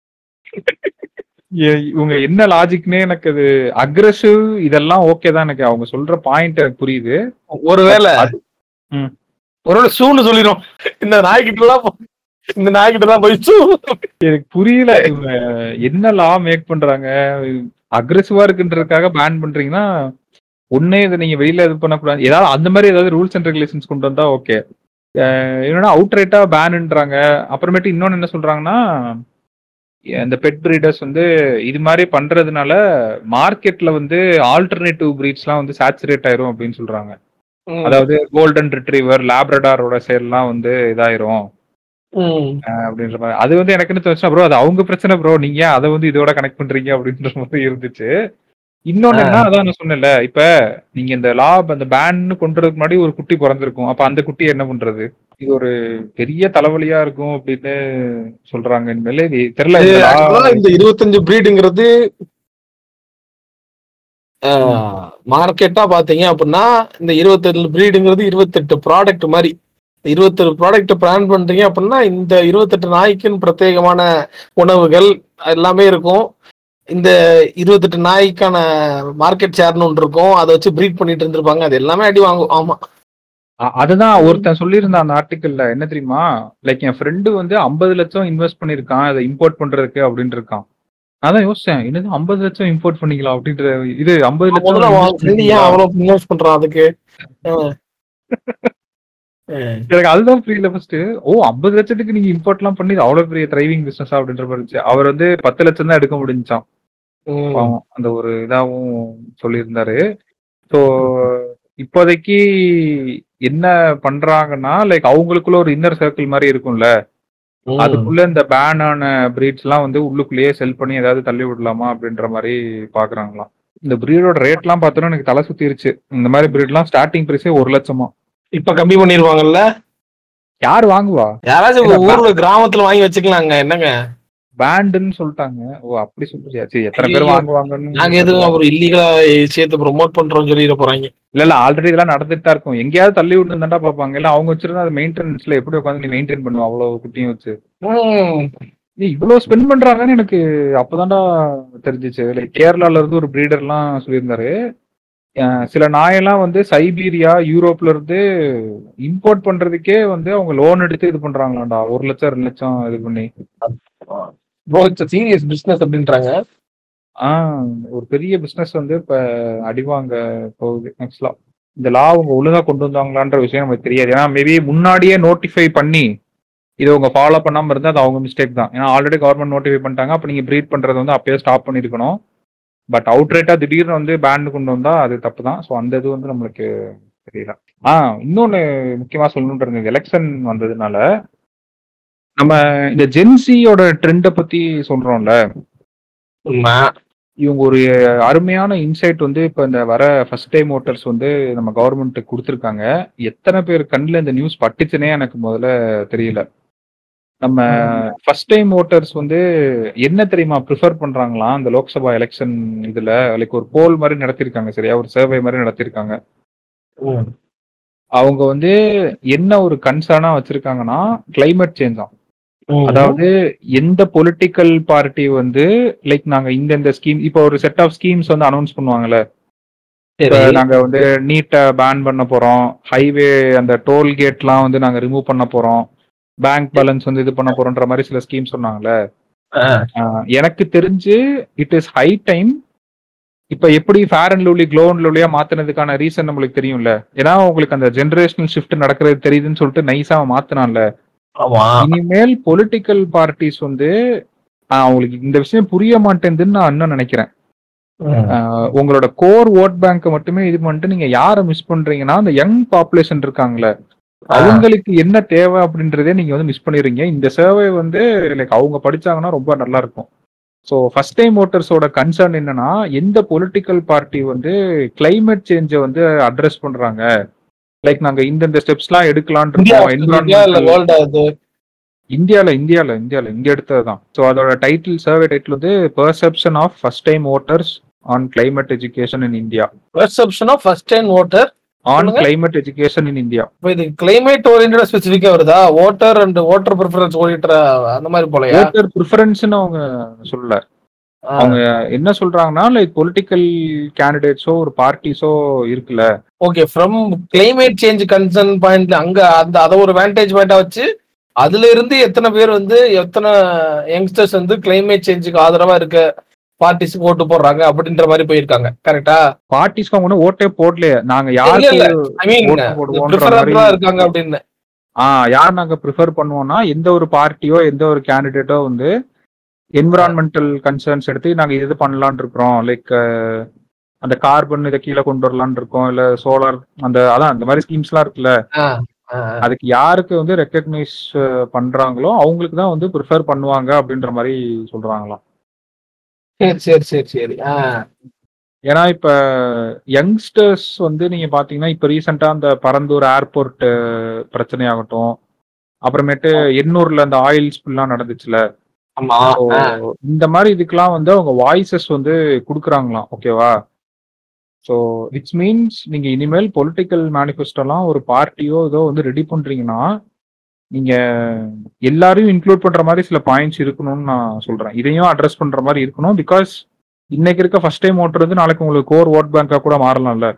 இவங்க என்ன லாஜிக்னே எனக்கு அது அக்ரெசிவ் இதெல்லாம் ஓகே தான். எனக்கு அவங்க சொல்ற பாயிண்ட் எனக்கு புரியுது. ஒருவேளை ஒருவேளை சூன்னு சொல்லிடும் இந்த நாய்கிட்ட எல்லாம், இந்த நாய்கிட்ட தான் போய் சூ. எனக்கு புரியல இவங்க என்ன லா மேக் பண்றாங்க. அக்ரெசிவா இருக்குன்றதுக்காக பேன் பண்றீங்கன்னா ஒன்னே இதை நீங்க வெளியில இது பண்ணக்கூடாது. ஏதாவது அந்த மாதிரி ஏதாவது ரூல்ஸ் அண்ட் ரெகுலேஷன்ஸ் கொண்டு வந்தா ஓகே. என்னன்னா அவுட் ரைட்டா பேனுன்றாங்க. அப்புறமேட்டு இன்னொன்னு என்ன சொல்றாங்கன்னா, இந்த பெட் பிரீடர்ஸ் வந்து இது மாதிரி பண்றதுனால மார்க்கெட்ல வந்து ஆல்டர்னேட்டிவ் பிரீட்ஸ்லாம் வந்து சேச்சுரேட் ஆயிரும் அப்படின்னு சொல்றாங்க. அதாவது கோல்டன் ரிட்ரீவர், லேப்ரடாரோட சேர்லாம் வந்து இதாயிரும் அப்படின்ற மாதிரி. அது வந்து எனக்கு என்ன தோணுச்சுன்னா, ப்ரோ அது அவங்க பிரச்சனை ப்ரோ, நீங்க அதை வந்து இதோட கனெக்ட் பண்றீங்க அப்படின்ற மாதிரி இருந்துச்சு. இன்னொன்னு என்ன, அதான் நான் சொன்னேன்ல, இப்ப நீங்க இந்த லாப் அந்த பேன்னு கொண்டுறதுக்கு முன்னாடி ஒரு குட்டி பிறந்திருக்கும். அப்ப அந்த குட்டி என்ன பண்றது? இது ஒரு பெரிய தலைவலியா இருக்கும் அப்படின்னு சொல்றாங்க. இனிமேல தெரியல. இந்த இருபத்தஞ்சு பிரீடுங்கிறது மார்க்கெட்டா பாத்தீங்க அப்படின்னா இந்த இருபத்தெட்டு பிரீடுங்கிறது இருபத்தெட்டு ப்ராடக்ட் மாதிரி. இருபத்தெட்டு ப்ராடக்ட் பிளான் பண்றீங்க அப்படின்னா இந்த இருபத்தெட்டு நாய்க்குன்னு பிரத்யேகமான உணவுகள் எல்லாமே இருக்கும். இந்த இருபத்தெட்டு நாய்க்கான மார்க்கெட் ஷேர்னு ஒன்று இருக்கும். அதை வச்சு பிரீட் பண்ணிட்டு இருந்திருப்பாங்க. அது எல்லாமே அடி வாங்கும். ஆமா, அதுதான் ஒருத்தன் சொல்லியிருந்தான் அந்த ஆர்டிக்கல்ல. என்ன தெரியுமா, லைக் என் ஃப்ரெண்டு வந்து ஐம்பது லட்சம் இன்வெஸ்ட் பண்ணிருக்கான் அதை இம்போர்ட் பண்றதுக்கு அப்படின்னு இருக்கான். அதான் யோசிச்சேன், என்னது ஐம்பது லட்சம் இம்போர்ட் பண்ணிக்கலாம் அப்படின்ற. இது ஐம்பது லட்சம் இன்வெஸ்ட் பண்றான் அதுக்கு. எனக்கு அதுதான் புரியல ஃபர்ஸ்ட். ஓ ஐம்பது லட்சத்துக்கு நீங்க இம்போர்ட் எல்லாம் பண்ணி அவ்வளவு பெரிய ட்ரைவிங் பிசினஸ் அப்படின்ற மாதிரி இருந்துச்சு. அவர் வந்து பத்து லட்சம் தான் எடுக்க முடிஞ்சான். அந்த ஒரு இதாவும் சொல்லியிருந்தாரு. ஸோ இப்போதைக்கு என்ன பண்றாங்கன்னா, லைக் அவங்களுக்குள்ள ஒரு இன்னர் சர்க்கிள் மாதிரி இருக்கும்ல, அதுக்குள்ள இந்த பேனான பிரீட்ஸ் எல்லாம் வந்து உள்ளுக்குள்ளேயே செல் பண்ணி ஏதாவது தள்ளி விடலாமா அப்படின்ற மாதிரி பாக்குறாங்களாம். இந்த பிரீடோட ரேட் எல்லாம் பார்த்தோன்னா எனக்கு தலை சுத்திருச்சு. இந்த மாதிரி பிரீட் எல்லாம் ஸ்டார்டிங் பிரைஸே ஒரு லட்சமா. இப்ப கம்மி பண்ணிருவாங்கல்ல. யாரு வாங்குவா? யாராச்சும் ஊர்ல கிராமத்துல வாங்கி வச்சுக்கலாங்க. என்னங்க பேண்டுன்னு சொல்லிட்டாங்க. ஓ அப்படி சொல்றியா? சரி, எத்தனை பேர் வாங்குவாங்கன்னு. நாங்க எதுவும் அப்புறம் இல்லீகலா விஷயத்தை ப்ரொமோட் பண்றோம்னு சொல்லிட போறாங்க. இல்ல இல்ல ஆல்ரெடி இதெல்லாம் நடந்துட்டு தான் இருக்கும். எங்கேயாவது தள்ளி விட்டு இருந்தா பாப்பாங்க. இல்ல அவங்க வச்சிருந்தா அது மெயின்டெனன்ஸ்ல எப்படி உட்காந்து நீ மெயின்டைன் பண்ணுவோம் அவ்வளவு குட்டியும் வச்சு. இவ்வளவு ஸ்பெண்ட் பண்றாங்கன்னு எனக்கு அப்பதான்டா தெரிஞ்சிச்சு. லைக் கேரளால இருந்து ஒரு பிரீடர் எல்லாம் சொல்லியிருந்தாரு, அஹ் சில நாயெல்லாம் வந்து சைபீரியா யூரோப்ல இருந்து இம்போர்ட் பண்றதுக்கே வந்து அவங்க லோன் எடுத்து இது பண்றாங்களாண்டா, ஒரு லட்சம் ரெண்டு லட்சம் இது பண்ணி. ப்ரோ இட்ஸ் சீரியஸ் பிசினஸ் அப்படின்றாங்க. ஆஹ் ஒரு பெரிய பிசினஸ் வந்து இப்ப அடிவாங்க போகுது. ஆக்சுவலா இந்த லா அவங்க ஒழுங்கா கொண்டு வந்தாங்களான்ற விஷயம் நமக்கு தெரியாது. ஏன்னா மேபி முன்னாடியே நோட்டிஃபை பண்ணி இதை உங்க ஃபாலோ பண்ணாம இருந்தா அது அவங்க மிஸ்டேக் தான். ஏன்னா ஆல்ரெடி கவர்மெண்ட் நோட்டிஃபை பண்ணிட்டாங்க. அப்ப நீங்க ப்ரீட் பண்றது வந்து அப்பயே ஸ்டாப் பண்ணிருக்கணும். பட் அவுட் ரேட்டா திடீர்னு வந்து பேன் கொண்டு வந்தா அது தப்பு தான். ஸோ அந்த இது வந்து நம்மளுக்கு தெரியல. ஆ இன்னொன்னு முக்கியமா சொல்லணும்னு இருந்தது, எலெக்ஷன் வந்ததுனால நம்ம இந்த ஜென்சியோட ட்ரெண்டை பத்தி சொல்றோம்ல, இவங்க ஒரு அருமையான இன்சைட் வந்து இப்ப இந்த வர ஃபர்ஸ்ட் டைம் ஓட்டர்ஸ் வந்து நம்ம கவர்மெண்ட்டுக்கு கொடுத்துருக்காங்க. எத்தனை பேர் கண்ணில் இந்த நியூஸ் பட்டுச்சுன்னே எனக்கு முதல்ல தெரியல. நம்ம ஃபர்ஸ்ட் டைம் ஓட்டர்ஸ் வந்து என்ன தெரியுமா ப்ரிஃபர் பண்றாங்களாம் இந்த லோக்சபா எலெக்ஷன் இதுல, லைக் ஒரு போல் மாதிரி நடத்திருக்காங்க, சரியா, ஒரு சர்வே மாதிரி நடத்திருக்காங்க. அவங்க வந்து என்ன ஒரு கன்சர்னா வச்சிருக்காங்கன்னா கிளைமேட் சேஞ்ச் தான். அதாவது எந்த பொலிட்டிக்கல் பார்ட்டி வந்து லைக் நாங்க இந்த இந்த ஸ்கீம், இப்போ ஒரு செட் ஆஃப் ஸ்கீம்ஸ் வந்து அனௌன்ஸ் பண்ணுவாங்கல்ல, இப்ப நாங்க வந்து நீட்டை பேன் பண்ண போறோம், ஹைவே அந்த டோல் கேட்லாம் வந்து நாங்க ரிமூவ் பண்ண போறோம், பேங்க் பேலன்ஸ் வந்து இது பண்ண போறோன்ற மாதிரி சில ஸ்கீம் சொன்னாங்கல்ல. எனக்கு தெரிஞ்சு இட் இஸ் ஹை டைம். இப்ப எப்படி Fair and Lovely Glow and லவ்லியா மாத்தினதுக்கான ரீசன் நம்மளுக்கு தெரியும்ல. ஏன்னா உங்களுக்கு அந்த ஜெனரேஷனல் ஷிஃப்ட் நடக்கிறது தெரியுதுன்னு சொல்லிட்டு நைஸா மாத்தினான்ல. இனிமேல் பொலிட்டிக்கல் பார்ட்டிஸ் வந்து அவங்களுக்கு இந்த விஷயம் புரிய மாட்டேங்குதுன்னு நான் இன்னும் நினைக்கிறேன். உங்களோட கோர் ஓட் பேங்க் மட்டுமே இது பண்ணிட்டு நீங்க யாரை மிஸ் பண்றீங்கன்னா அந்த யங் பாப்புலேஷன் இருக்காங்களே, அவங்களுக்கு என்ன தேவை அப்படின்றதே நீங்க வந்து மிஸ் பண்ணிடுறீங்க. இந்த சர்வே வந்து லைக் அவங்க படிச்சாங்கன்னா ரொம்ப நல்லா இருக்கும். ஸோ ஃபர்ஸ்ட் டைம் ஓட்டர்ஸோட கன்சர்ன் என்னன்னா, எந்த பொலிட்டிக்கல் பார்ட்டி வந்து கிளைமேட் சேஞ்சை வந்து அட்ரஸ் பண்றாங்க, லைக் நாங்க இந்தந்த ஸ்டெப்ஸ்லாம் எடுக்கலான் இருக்கோம். இந்தியால இந்தியால இந்தியால இங்க எடுத்ததுதான். ஸோ அதோட டைட்டில், சர்வே டைட்டில் வந்து perception of first time voters on climate education in India. Perception of first time voter on climate education in India. இப்போ இது கிளைமேட் ஓரியன்டா ஸ்பெசிஃபிக்கா வருதா? ஓட்டர் அண்ட் ஓட்டர் ப்ரிஃபரன்ஸ் ஓரியன்டா அந்த மாதிரி போலயா? ஓட்டர் ப்ரிஃபரன்ஸ்னு அவங்க சொல்லல. அவங்க என்ன சொல்றாங்கன்னா லைக் பொலிட்டிக்கல் கேண்டிடேட்ஸோ ஒரு பார்ட்டிஸோ இருக்குல்ல. Okay, from climate change concern point அங்க அந்த அதை ஒரு வேண்டேஜ் பாயிண்டா வச்சு அதுல இருந்து எத்தனை பேர் வந்து எத்தனை யங்ஸ்டர்ஸ் வந்து கிளைமேட் சேஞ்சுக்கு ஆதரவா இருக்க பார்ட்டிஸ்க்கு ஓட்டு போடுறாங்க அப்படின்ற மாதிரி போயிருக்காங்க. கரெக்டா? பார்ட்டிஸ்க்கு அவங்க ஓட்டே போடலையே, நாங்க யாருக்கு இருக்காங்க அப்படின்னு. ஆஹ் யார் நாங்க ப்ரிஃபர் பண்ணுவோம்னா எந்த ஒரு பார்ட்டியோ எந்த ஒரு கேண்டிடேட்டோ வந்து என்விரான்மெண்டல் கன்சர்ன்ஸ் எடுத்து நாங்க இது பண்ணலான் இருக்கிறோம், லைக் அந்த கார்பன் இதை கீழே கொண்டு வரலான் இருக்கோம், இல்ல சோலார் அந்த அதான் அந்த மாதிரி ஸ்கீம்ஸ் எல்லாம் இருக்குல்ல, அதுக்கு யாருக்கு வந்து ரெக்கக்னைஸ் பண்றாங்களோ அவங்களுக்கு தான் வந்து ப்ரிஃபர் பண்ணுவாங்க அப்படின்ற மாதிரி சொல்றாங்களாம். சரி சரி சரி சரி. ஏன்னா இப்ப யங்ஸ்டர்ஸ் வந்து நீங்க பாத்தீங்கன்னா இப்ப ரீசெண்டா அந்த பரந்தூர் ஏர்போர்ட் பிரச்சனையாகட்டும், அப்புறமேட்டு எண்ணூர்ல அந்த ஆயில் ஸ்பில்லாம் நடந்துச்சுல, இந்த மாதிரி இதுக்கெல்லாம் வந்து அவங்க வாய்ஸஸ் வந்து கொடுக்குறாங்களாம். ஓகேவா? ஸோ விச் மீன்ஸ் நீங்க இனிமேல் பொலிட்டிக்கல் மேனிஃபெஸ்டோலாம் ஒரு பார்ட்டியோ ஏதோ வந்து ரெடி பண்றீங்கன்னா நீங்க எல்லாரையும் இன்க்ளூட் பண்ற மாதிரி சில பாயிண்ட்ஸ் இருக்கணும்னு நான் சொல்றேன். இதையும் அட்ரஸ் பண்ற மாதிரி இருக்கணும். பிகாஸ் இன்னைக்கு இருக்க ஃபர்ஸ்ட் டைம் ஓட்டர் வந்து நாளைக்கு உங்களுக்கு கோர் ஓட் பேங்கா கூட மாறலாம்ல.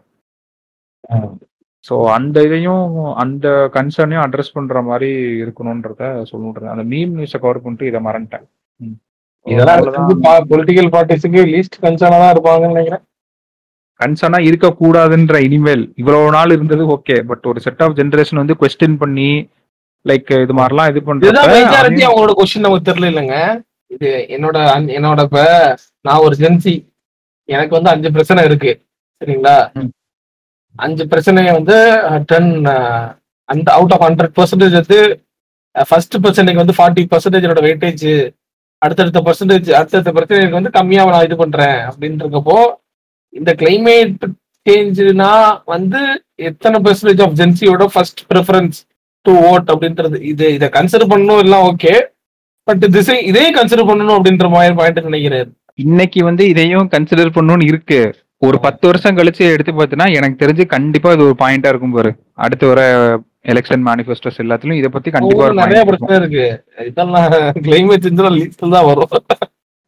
ஸோ அந்த இதையும் அந்த கன்சர்னையும் அட்ரஸ் பண்ற மாதிரி இருக்கணும்ன்றத சொல்லுன்றேன். அந்த மீம் நியூஸை கவர் பண்ணிட்டு இதை மறந்துட்டேன். இதெல்லாம் பொலிட்டிக்கல் பார்ட்டிஸுக்கு லீஸ்ட் கன்சர்னா தான் இருப்பாங்கன்னு நினைக்கிறேன். கன்சர்னா இருக்கக்கூடாதுன்ற இனிமேல் இவ்வளவு நாள் இருந்தது ஓகே, பட் ஒரு செட் ஆஃப் ஜெனரேஷன் வந்து கொஸ்டின் பண்ணி லைக் இது மாதிரிலாம் இது பண்றது அவங்களோட கொஸ்டின் நமக்கு தெரியல இல்லைங்க. இது என்னோட என்னோட இப்ப நான் ஒரு ஜென்சி, எனக்கு வந்து அஞ்சு பிரச்சனை இருக்கு சரிங்களா. அஞ்சு பிரச்சனையை வந்து டென் அந்த அவுட் ஆஃப் ஹண்ட்ரட் பர்சன்டேஜ் வந்து ஃபர்ஸ்ட் பிரச்சனைக்கு வந்து ஃபார்ட்டி பர்சன்டேஜோட வெயிட்டேஜ், அடுத்தடுத்த பர்சன்டேஜ் அடுத்தடுத்த பிரச்சனைக்கு வந்து கம்மியாக நான் இது பண்றேன் அப்படின்னு இருக்கப்போ இந்த கிளைமேட் சேஞ்சுனா வந்து எத்தனை பெர்சன்டேஜ் ஆஃப் ஜென்சியோட ஃபர்ஸ்ட் ப்ரிஃபரன்ஸ் டு ஓட் அப்படின்றது இது இதை கன்சிடர் பண்ணணும் எல்லாம் ஓகே, பட் திசை இதையும் கன்சிடர் பண்ணணும் அப்படின்ற மாதிரி பாயிண்ட் நினைக்கிறேன். இன்னைக்கு வந்து இதையும் கன்சிடர் பண்ணணும்னு இருக்கு. ஒரு பத்து வருஷம் கழிச்சு எடுத்து பார்த்தீங்கன்னா எனக்கு தெரிஞ்சு கண்டிப்பா இது ஒரு பாயிண்டா இருக்கும் பாரு. அடுத்து வர எலெக்ஷன் மேனிஃபெஸ்டோஸ் எல்லாத்துலயும் இதை பத்தி கண்டிப்பா நிறைய பிரச்சனை இருக்கு. இதெல்லாம் கிளைமேட் சேஞ்ச் லிஸ்ட்ல தான் வரும்.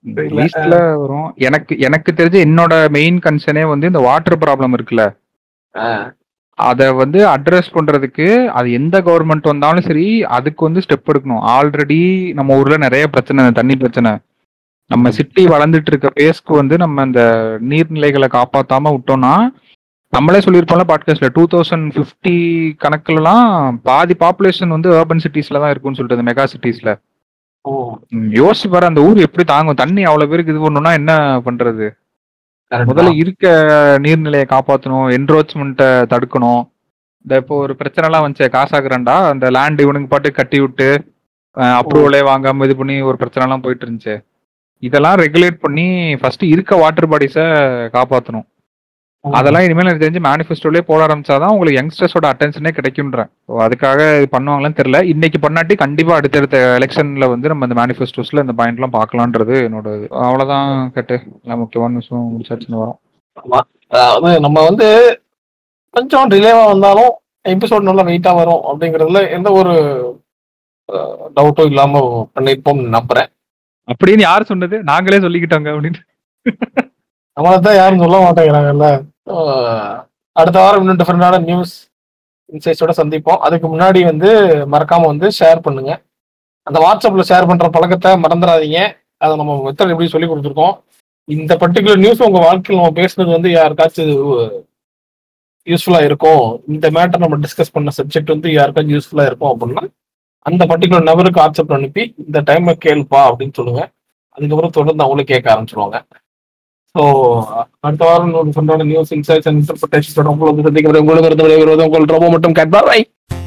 லிஸ்ட்ல வரும். எனக்கு எனக்கு தெரிஞ்ச என்னோட மெயின் கன்சர்னே வந்து இந்த வாட்டர் ப்ராப்ளம் இருக்குல்ல, அதை வந்து அட்ரஸ் பண்றதுக்கு அது எந்த கவர்மெண்ட் வந்தாலும் சரி அதுக்கு வந்து ஸ்டெப் எடுக்கணும். ஆல்ரெடி நம்ம ஊர்ல நிறைய பிரச்சனை, தண்ணி பிரச்சனை. நம்ம சிட்டி வளர்ந்துட்டு இருக்க பேஸ்க்கு வந்து நம்ம இந்த நீர்நிலைகளை காப்பாத்தாம விட்டோம்னா, நம்மளே சொல்லியிருப்போம்ல பாட்காஸ்ட்ல, டூ தௌசண்ட் பிப்டி கணக்குலலாம் பாதி பாப்புலேஷன் வந்து அர்பன் சிட்டிஸ்ல தான் இருக்கும்னு சொல்லிட்டு, மெகா சிட்டிஸ்ல. யோசிச்சு பாரு அந்த ஊர் எப்படி தாங்கும்? தண்ணி அவ்வளவு பேருக்கு இது பண்ணணும்னா என்ன பண்றது? முதல்ல இருக்க நீர்நிலையை காப்பாற்றணும், என்ரோச்மெண்ட்டை தடுக்கணும். இந்த இப்போ ஒரு பிரச்சனை எல்லாம் வந்துச்சு காசாக்குறேன்டா, அந்த லேண்ட் இவனுக்கு பாட்டு கட்டி விட்டு அப்ரூவலே வாங்காம இது பண்ணி ஒரு பிரச்சனை எல்லாம் போயிட்டு இருந்துச்சு. இதெல்லாம் ரெகுலேட் பண்ணி ஃபர்ஸ்ட் இருக்க வாட்டர் பாடிஸை காப்பாற்றணும். அதெல்லாம் இனிமேல் எனக்கு தெரிஞ்சு மேனிஃபெஸ்டோலயே போட ஆரம்பிச்சாதான் உங்களுக்கு யங்ஸ்டர்ஸோட அட்டென்ஷனே கிடைக்கும்ன்றேன். அதுக்காக இது பண்ணுவாங்களான்னு தெரியல. இன்னைக்கு பண்ணாட்டி கண்டிப்பா அடுத்தடுத்த எலெக்ஷன்ல வந்து நம்ம இந்த மேனிஃபெஸ்டோஸ்ல இந்த பாயிண்ட் எல்லாம் பார்க்கலான்றது என்னோட இது. அவ்வளவுதான் கேட்டு எல்லாம் முக்கியமான விஷயம் முடிச்சாச்சுன்னு வரும். அதாவது நம்ம வந்து கொஞ்சம் டிலேவா வந்தாலும் எபிசோட் நல்லா வெயிட்டா வரும் அப்படிங்கறதுல எந்த ஒரு டவுட்டும் இல்லாம பண்ணிருப்போம்னு நம்புறேன். அப்படின்னு யார் சொன்னது? நாங்களே சொல்லிக்கிட்டோங்க அப்படின்னு. நம்மளதான் யாரும் சொல்ல மாட்டேங்கிறாங்கல்ல. அடுத்த வாரம் இன்னும் டிஃபரெண்டான நியூஸ் இன்சைட்ஸோட சந்திப்போம். அதுக்கு முன்னாடி வந்து மறக்காம வந்து ஷேர் பண்ணுங்க. அந்த வாட்ஸ்அப்ல ஷேர் பண்ற பழக்கத்தை மறந்துடாதீங்க. அதை நம்ம மெத்தட் எப்படி சொல்லி கொடுத்துருக்கோம். இந்த பர்டிகுலர் நியூஸ் உங்க வாழ்க்கையில் நம்ம பேசுனது வந்து யாருக்காச்சும் யூஸ்ஃபுல்லா இருக்கும், இந்த மேட்டர் நம்ம டிஸ்கஸ் பண்ண சப்ஜெக்ட் வந்து யாருக்காச்சும் யூஸ்ஃபுல்லா இருக்கும் அப்படின்னா அந்த பர்டிகுலர் நபருக்கு வாட்ஸ்அப் அனுப்பி இந்த டைம் கேள்ப்பா அப்படின்னு சொல்லுங்க. அதுக்கப்புறம் தொடர்ந்து அவங்களே கேட்க ஆரம்பிச்சிருவாங்க. ஸோ அடுத்த வாரம் ஒரு சொன்னான நியூஸ் இன்சைட்ஸ் அண்ட் இன்டர்பிரேஷன்ஸோட உங்களை வந்து சந்திக்கிறேன். உங்களுக்கு உங்கள் ரொம்ப மட்டும் கேட்பா. பை.